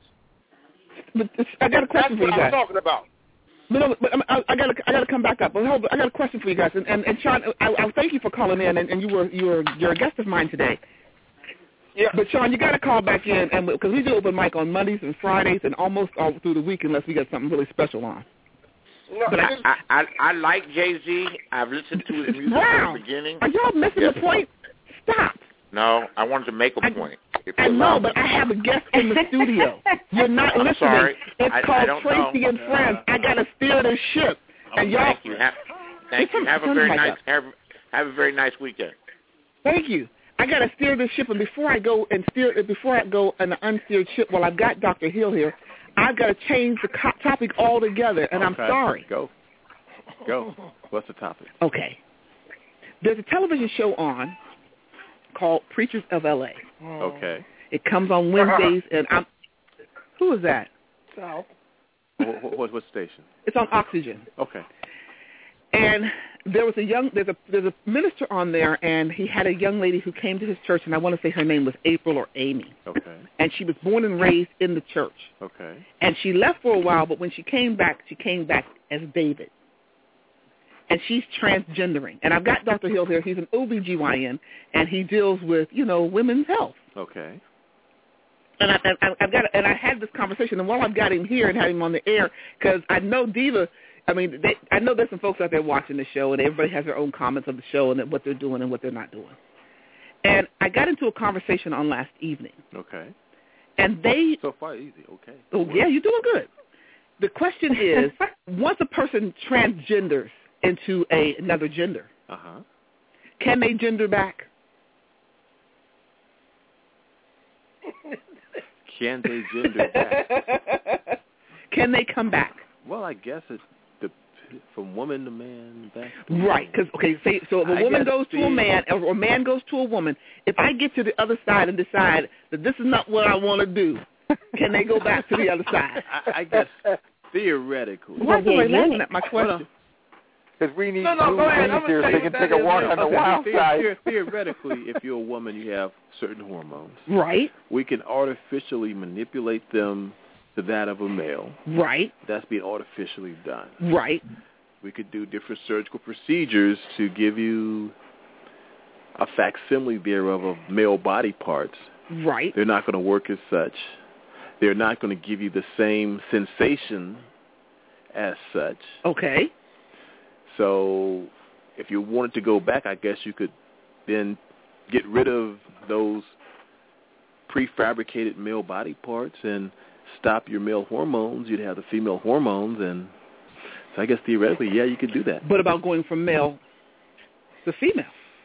But this, I got a question That's for you what I'm guys. talking about. But, no, but I, I got to I got to come back up. But hold, I got a question for you guys. And and, and Sean, I, I thank you for calling in. And, and you were you were you're a guest of mine today. Yeah. But Sean, you got to call back in, and because we do open mic on Mondays and Fridays and almost all through the week, unless we got something really special on. No, But I, I, I, I like Jay-Z. I've listened to his music Wow. from the beginning. Are y'all missing Yes. the point? Stop. No, I wanted to make a point. If I you know, allow but me. I have a guest in the studio. You're not I'm listening. sorry. It's I- I called don't Tracy know. and Friends. I got to steer this ship. And y'all, Thank you. Have, thank you. Have a Turn very the mic nice up. have, have a very nice weekend. Thank you. I got to steer this ship, and before I go and steer, before I go on the unsteered ship, while I've got Doctor Hill here, I've got to change the co- topic altogether, and I'm Okay. sorry. Go. Go. What's the topic? Okay. There's a television show on called Preachers of L A. Okay. It comes on Wednesdays, and I'm. Who is that? South. What, what, what station? It's on Oxygen. Okay. And there was a young, there's a there's a minister on there, and he had a young lady who came to his church, and I want to say her name was April or Amy. Okay. And she was born and raised in the church. Okay. And she left for a while, but when she came back, she came back as David. and she's transgendering. And I've got Doctor Hill here. He's an O B G Y N, and he deals with, you know, women's health. Okay. And I, I, I've got, and I had this conversation, and while I've got him here and had him on the air, because I know Diva, I mean, they, I know there's some folks out there watching the show, and everybody has their own comments of the show and what they're doing and what they're not doing. And I got into a conversation on last evening. Okay. And they... So far, easy. Okay. Oh, yeah, you're doing good. The question is, once a person transgenders into a, another gender, uh-huh. can they gender back? Can they gender back? Can they come back? Well, I guess it's the, from woman to man back to right. Because okay, say, so if a I woman guess goes to the, a man, or a man goes to a woman, if I get to the other side and decide that this is not what I want to do, can they go back to the other side? I, I guess theoretically. Why are you laughing at my question? Because we need no, no, two go ahead. things here so you can take a walk on the okay, wild the, side. the, theoretically, if you're a woman, you have certain hormones. Right. We can artificially manipulate them to that of a male. Right. That's being artificially done. Right. We could do different surgical procedures to give you a facsimile thereof of male body parts. Right. They're not going to work as such. They're not going to give you the same sensation as such. Okay. So if you wanted to go back, I guess you could then get rid of those prefabricated male body parts and stop your male hormones. You'd have the female hormones, and so I guess theoretically, yeah, you could do that. But about going from male to female?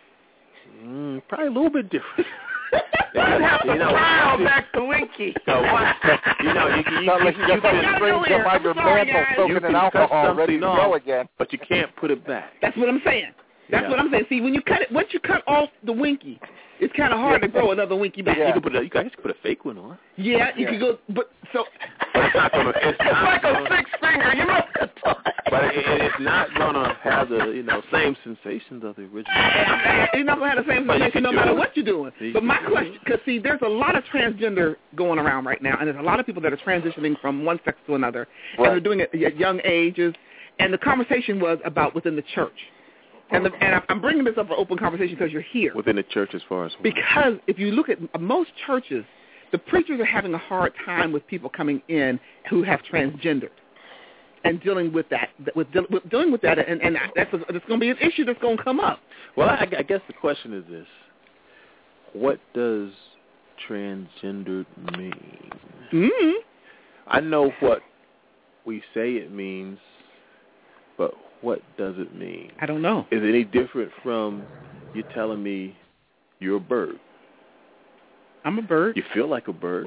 Mm, probably a little bit different. You have to dial back to Winky. So what? You know, you, you, you, like you, you, you can can bring some out your mantle, soaking in alcohol, ready to go again. But you can't put it back. That's what I'm saying. That's yeah. what I'm saying. See, when you cut it, once you cut off the Winky, it's kind of hard yeah. to grow another Winky back. Yeah. You can put a, you can put a fake one on. Yeah, you yeah. can go, but so. But it's not gonna. It's, it's not like gonna, a six finger. You know what I'm But it, it's not gonna have the you know same sensations of the original. It's not gonna have the same sensation no matter what you're doing. See, but my question, because see, there's a lot of transgender going around right now, and there's a lot of people that are transitioning from one sex to another, right. and they're doing it at young ages. And the conversation was about within the church. And, the, and I'm bringing this up for open conversation because you're here. Within the church as far as what? Because if you look at most churches, the preachers are having a hard time with people coming in who have transgendered and dealing with that, with, with dealing with that, and, and that's, a, that's going to be an issue that's going to come up. Well, I, I guess the question is this. What does transgendered mean? Mm-hmm. I know what we say it means, but what does it mean? I don't know. Is it any different from you telling me you're a bird? I'm a bird. You feel like a bird.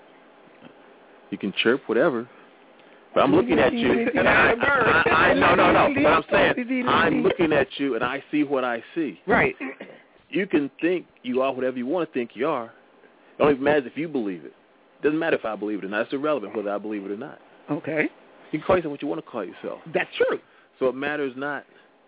You can chirp, whatever. But I'm looking at you, and I, I, I, I no, no, no. But I'm saying I'm looking at you, and I see what I see. Right. You can think you are whatever you want to think you are. It only matters if you believe it. It doesn't matter if I believe it or not. It's irrelevant whether I believe it or not. Okay. You can call yourself what you want to call yourself. That's true. So it matters not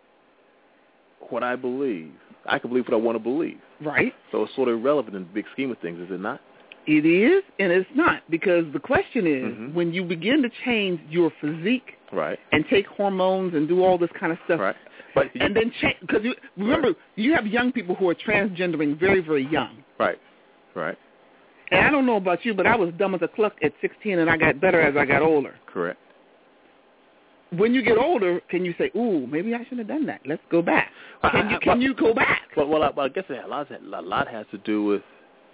what I believe. I can believe what I want to believe. Right. So it's sort of irrelevant in the big scheme of things, is it not? It is, and it's not, because the question is, mm-hmm. when you begin to change your physique, right, and take hormones and do all this kind of stuff, right, but you, and then change, because you remember right. you have young people who are transgendering very, very young. Right, right. And I don't know about you, but I was dumb as a cluck at sixteen, and I got better as I got older. Correct. When you get older, can you say, "Ooh, maybe I shouldn't have done that. Let's go back"? Can you can you go back? Well, well, I, well, I guess a lot, a lot has to do with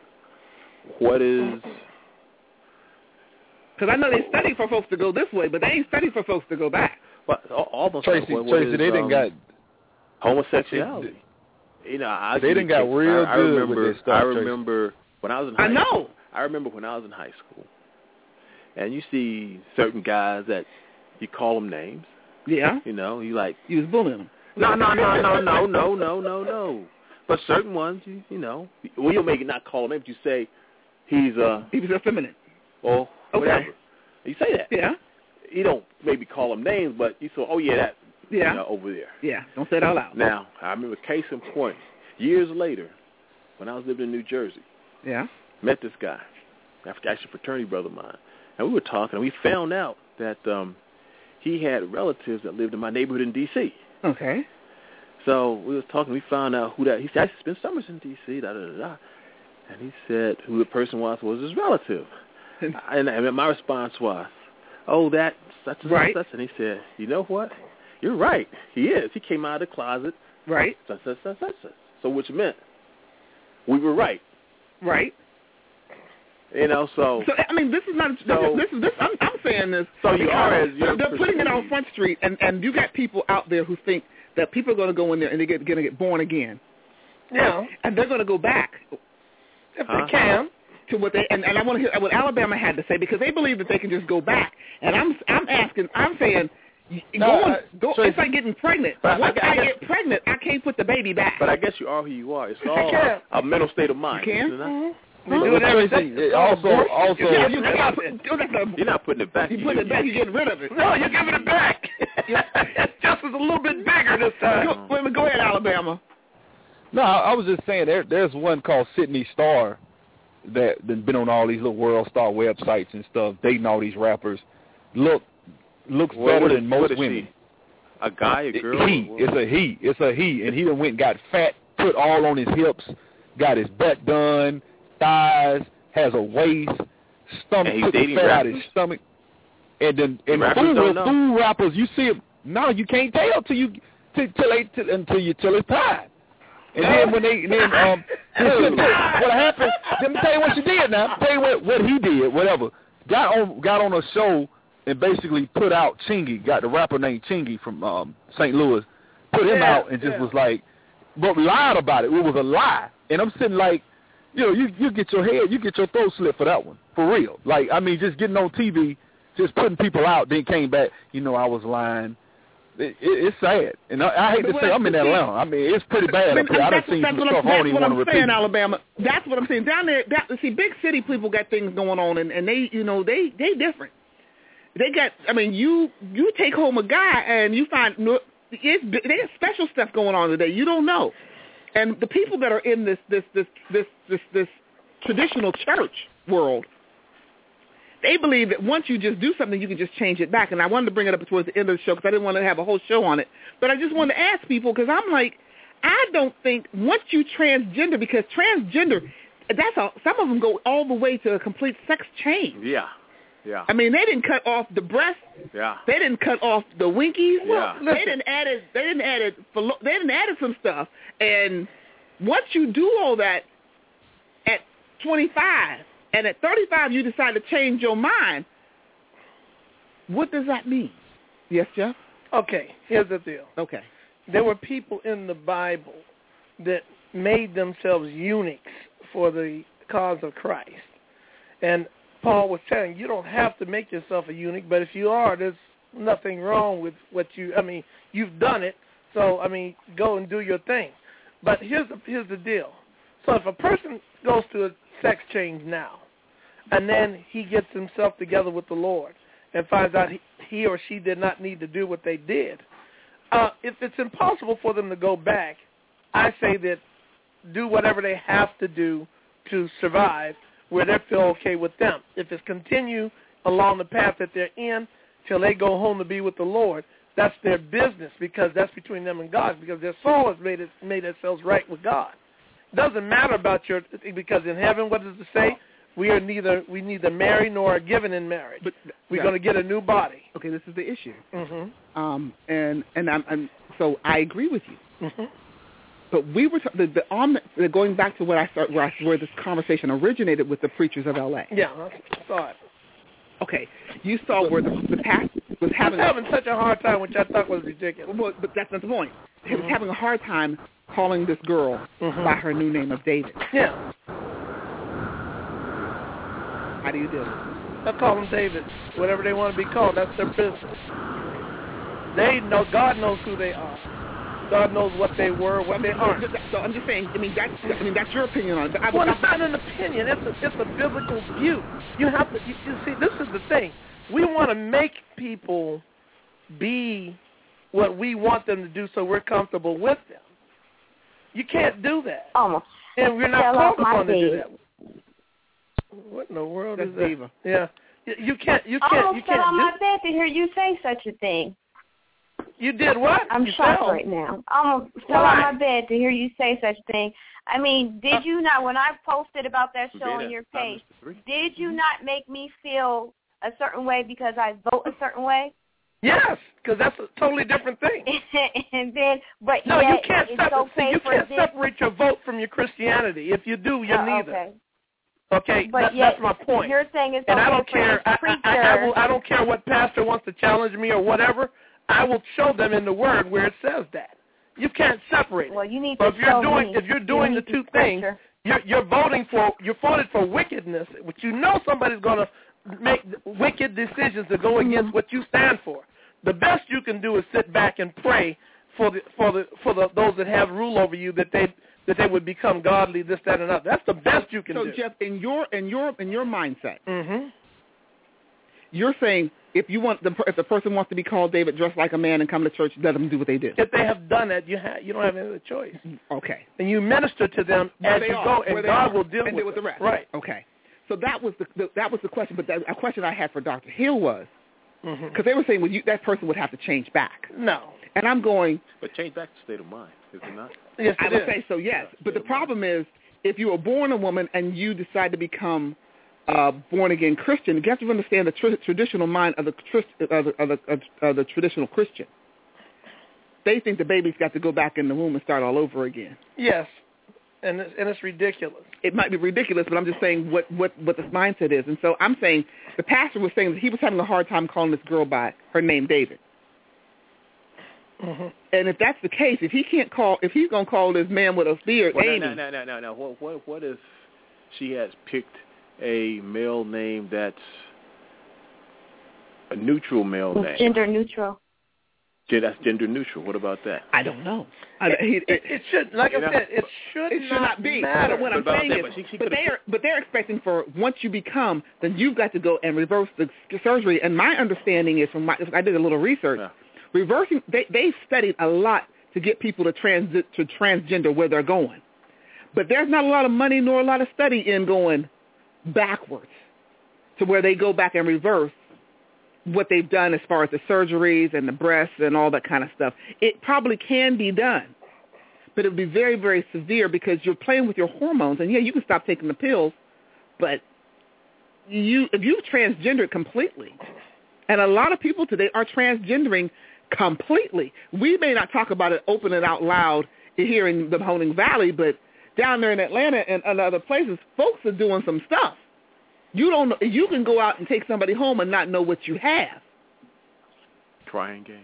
what is. Because I know they study for folks to go this way, but they ain't study for folks to go back. Well, almost Tracy, like what, Tracy, what is, they didn't um, got homosexuality. You know, I they didn't got real I, I good remember, with this stuff. I remember when I was in high I know. school. I remember when I was in high school, and you see certain guys that you call them names. Yeah. You know, you like you was bullying them. No, no, no, no, no, no, no, no, no. But certain ones, you, you know, well, you'll make it not call him names. You say he's uh he was effeminate. Or okay. whatever. You say that. Yeah. You don't maybe call them names, but you say, oh yeah, that. Yeah. You know, over there. Yeah. Don't say it out loud. Now, I remember case in point. Years later, when I was living in New Jersey. Yeah. Met this guy, actually a fraternity brother of mine, and we were talking, and we found out that um, he had relatives that lived in my neighborhood in D C Okay. So we was talking. We found out who that. He said, I spent summers in D C Da da da da. And he said who the person was was his relative. and, and my response was, "Oh, that such and right. such." And he said, "You know what? You're right. He is. He came out of the closet. Right. Such such such such such." So which meant we were right. Right. You know, so. So I mean, this is not. So, this is this. I'm, I'm saying this. So you are as they're, they're putting it on Front Street, and and you got people out there who think that people are going to go in there and they're going to get born again. Yeah. And they're going to go back. If huh? they can. To what they and, and I want to hear what Alabama had to say, because they believe that they can just go back. And I'm I'm asking, I'm saying, no, going, uh, go, so it's like getting pregnant. But Once I, I, I guess, get pregnant, I can't put the baby back. But I guess you are who you are. It's all a, a mental state of mind. You can. Mm-hmm. They do it every day. Also, also, yeah, you, you're, not putting, you're not putting it back. You put it back, you're getting rid of it. No, you're giving it back. Just as a little bit bigger this time. Go, wait a minute, go ahead, Alabama. No, I was just saying there. There's one called Sydney Star that that's been on all these little World Star websites and stuff, dating all these rappers. Look, looks what, better what is, than most She? women. A guy, a girl? He. It's a he. It's a he. And he done went and got fat, put all on his hips, got his butt done, thighs, has a waist, stomach, and took the fat out of his stomach. And then and food, food rappers, you see him. No, you can't tell till you till, till they till, until you till it's time. And then when they then um what happened? Let me tell you what she did now. Tell you what what he did. Whatever. Got on got on a show and basically put out Chingy. Got the rapper named Chingy from um, Saint Louis. Put him yeah, out and just yeah. was like, but lied about it. It was a lie. And I'm sitting like, you know, you you get your head, you get your throat slit for that one, for real. Like I mean, just getting on T V, just putting people out, then came back. You know, I was lying. It, it, it's sad, and I, I hate to say I'm in Atlanta. I mean, it's pretty bad up here. I done seen some stuff I don't even want to repeat. That's what I'm saying, Alabama. That's what I'm saying. Down there, that, see, big city people got things going on, and, and they, you know, they they different. They got, I mean, you you take home a guy, and you find it's, they got special stuff going on today. You don't know, and the people that are in this this this this this, this traditional church world, they believe that once you just do something, you can just change it back. And I wanted to bring it up towards the end of the show because I didn't want to have a whole show on it. But I just wanted to ask people, because I'm like, I don't think once you transgender, because transgender, that's a, some of them go all the way to a complete sex change. Yeah, yeah. I mean, they didn't cut off the breast. Yeah. They didn't cut off the winkies. Yeah. Well, they didn't added. They didn't added. They didn't added some stuff. And once you do all that at twenty-five. And at thirty-five, you decide to change your mind. What does that mean? Yes, Jeff? Okay, here's the deal. Okay. There were people in the Bible that made themselves eunuchs for the cause of Christ. And Paul was telling you, you don't have to make yourself a eunuch, but if you are, there's nothing wrong with what you, I mean, you've done it, so, I mean, go and do your thing. But here's the, here's the deal. So if a person goes to a sex change now, and then he gets himself together with the Lord and finds out he, he or she did not need to do what they did, uh, if it's impossible for them to go back, I say that do whatever they have to do to survive where they feel okay with them. If it's continue along the path that they're in till they go home to be with the Lord, that's their business, because that's between them and God, because their soul has made it, made themselves right with God. Doesn't matter about your, because in heaven, what does it say? We are neither we neither marry nor are given in marriage. But we're yeah. going to get a new body. Okay, this is the issue. Mm-hmm. Um, and and I'm, I'm so I agree with you. Mm-hmm. But we were t- the, the, on the going back to what I start where, I, where this conversation originated with the preachers of L A. Yeah, I saw it. Okay, you saw where the, the pastor was having I was having such a hard time, which I thought was ridiculous. Well, but that's not the point. He Mm-hmm. was having a hard time calling this girl mm-hmm. by her new name of David. Yeah. How do you do it? I call them David. Whatever they want to be called, that's their business. They know, God knows who they are. God knows what they were, what they aren't. So I'm just saying, I mean, that's, I mean, that's your opinion on it. I, well, it's not an opinion. It's a, it's a biblical view. You have to, you, you see, this is the thing. We want to make people be what we want them to do so we're comfortable with them. You can't do that. Almost. And we're not called upon to do that. What in the world That's is that? Diva. Yeah. You can't. You I can't. almost You fell can't on do, my bed to hear you say such a thing. You did what? I'm you shocked fell. right now. I almost fell Why? on my bed to hear you say such a thing. I mean, did you not, when I posted about that show on your page, did you not make me feel a certain way because I vote a certain way? Yes, because that's a totally different thing. And then, but no, yet you can't, it's separate, okay you for can't this. separate your vote from your Christianity. If you do, you're Uh, neither. Okay. Okay, But that, yet, that's my point. You're saying it's and okay I don't for care. this I, preacher. I, I, will, I don't care what pastor wants to challenge me or whatever. I will show them in the Word where it says that. You can't separate it. Well, you need so to if you're show doing me. if you're doing you the two things, you're, you're voting for you're voting for wickedness, which you know somebody's going to make wicked decisions to go Mm-hmm. against what you stand for. The best you can do is sit back and pray for the for the for the those that have rule over you that they that they would become godly, this, that, and other. That's the best you can so do. So Jeff, in your in your in your mindset, mm-hmm. you're saying if you want the if the person wants to be called David, dressed like a man, and come to church, let them do what they do. If they have done it, you have you don't have any other choice. Okay. And you minister to them Where as they you are, go, and where they God are, will deal and with, deal with the rest. Right. Okay. So that was the, the that was the question. But the, a question I had for Doctor Hill was because mm-hmm. they were saying, well, you, that person would have to change back. No. And I'm going. But change back to state of mind, is it not? Yes, I it would is. say so. Yes. But the problem is, if you were born a woman and you decide to become uh, born-again Christian, you have to understand the tr- traditional mind of the, tr- of, the, of, the, of the traditional Christian. They think the baby's got to go back in the womb and start all over again. Yes, and it's, and it's ridiculous. It might be ridiculous, but I'm just saying what, what, what this mindset is. And so I'm saying the pastor was saying that he was having a hard time calling this girl by her name, David. Mm-hmm. And if that's the case, if he can't call, if he's going to call this man with a beard, well, Amy. No, no, no, no, no. What, what, what if she has picked a male name that's a neutral male name? Gender neutral. Yeah, that's gender neutral. What about that? I don't know. I, it, it, it, it should, like you I know, said, it should, it should not, not be. matter. But what I'm but saying that, is, but, she, she but they are, but they're expecting for once you become, then you've got to go and reverse the surgery. And my understanding is, from my, I did a little research, yeah. reversing. They they studied a lot to get people to transit to transgender where they're going, but there's not a lot of money nor a lot of study in going backwards to where they go back and reverse what they've done as far as the surgeries and the breasts and all that kind of stuff. It probably can be done, but it would be very, very severe because you're playing with your hormones. And, yeah, you can stop taking the pills, but you if you've transgendered completely, and a lot of people today are transgendering completely. We may not talk about it open and out loud here in the Mahoning Valley, but down there in Atlanta and, and other places, folks are doing some stuff. You don't. You can go out and take somebody home and not know what you have. Crying game.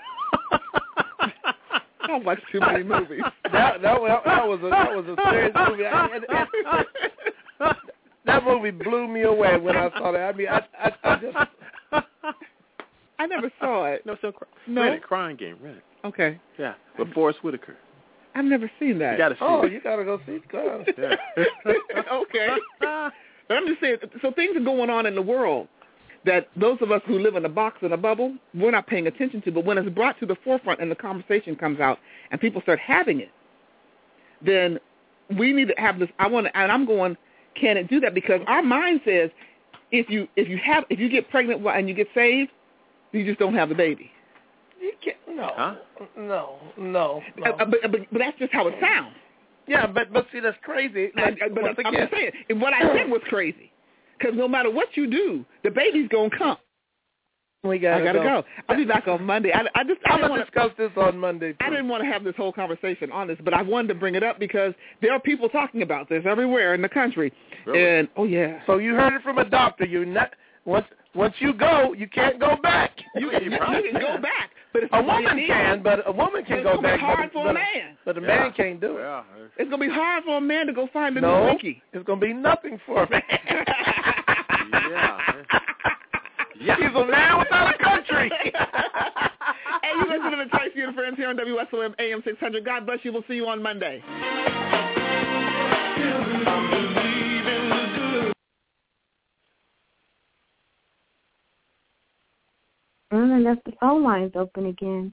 I watch too many movies. that, that, that, that was a that was a serious movie. I, and, and, that movie blew me away when I saw that. I mean, I, I, I just. I never saw it. No, so no. Read it, Crying Game. Read it. Okay. Yeah, with Forrest Whitaker. I've never seen that. You gotta see oh, it. you gotta go see it. Yeah. Okay. But I'm just saying, so things are going on in the world that those of us who live in a box in a bubble, we're not paying attention to. But when it's brought to the forefront and the conversation comes out and people start having it, then we need to have this. I want to, and I'm going, can it do that? Because our mind says, if you if you have if you get pregnant and you get saved, you just don't have the baby. You can't. No. Huh? No. No. no. Uh, but, but but that's just how it sounds. Yeah, but but see, that's crazy. Like, I, but once I'm again. just saying, and what I said was crazy, because no matter what you do, the baby's gonna come. We gotta I gotta go. go. I'll be back on Monday. I, I just I I'm didn't gonna wanna, discuss this on Monday. Too. I didn't want to have this whole conversation on this, but I wanted to bring it up because there are people talking about this everywhere in the country. Really? And oh yeah. So you heard it from a doctor. You not once once you go, you can't go back. You can, you, you can go back, but it's a woman can, but a woman can go back. It's gonna be hard but, for but, a man. But a yeah. man can't do it. Yeah. It's gonna be hard for a man to go find a no, new winky. It's gonna be nothing for a man. yeah. Yeah. He's a man without a country. Hey, you listen to the Tracy and Friends here on W S O M A M six hundred. God bless you. We'll see you on Monday. Mm, and that's the phone lines open again.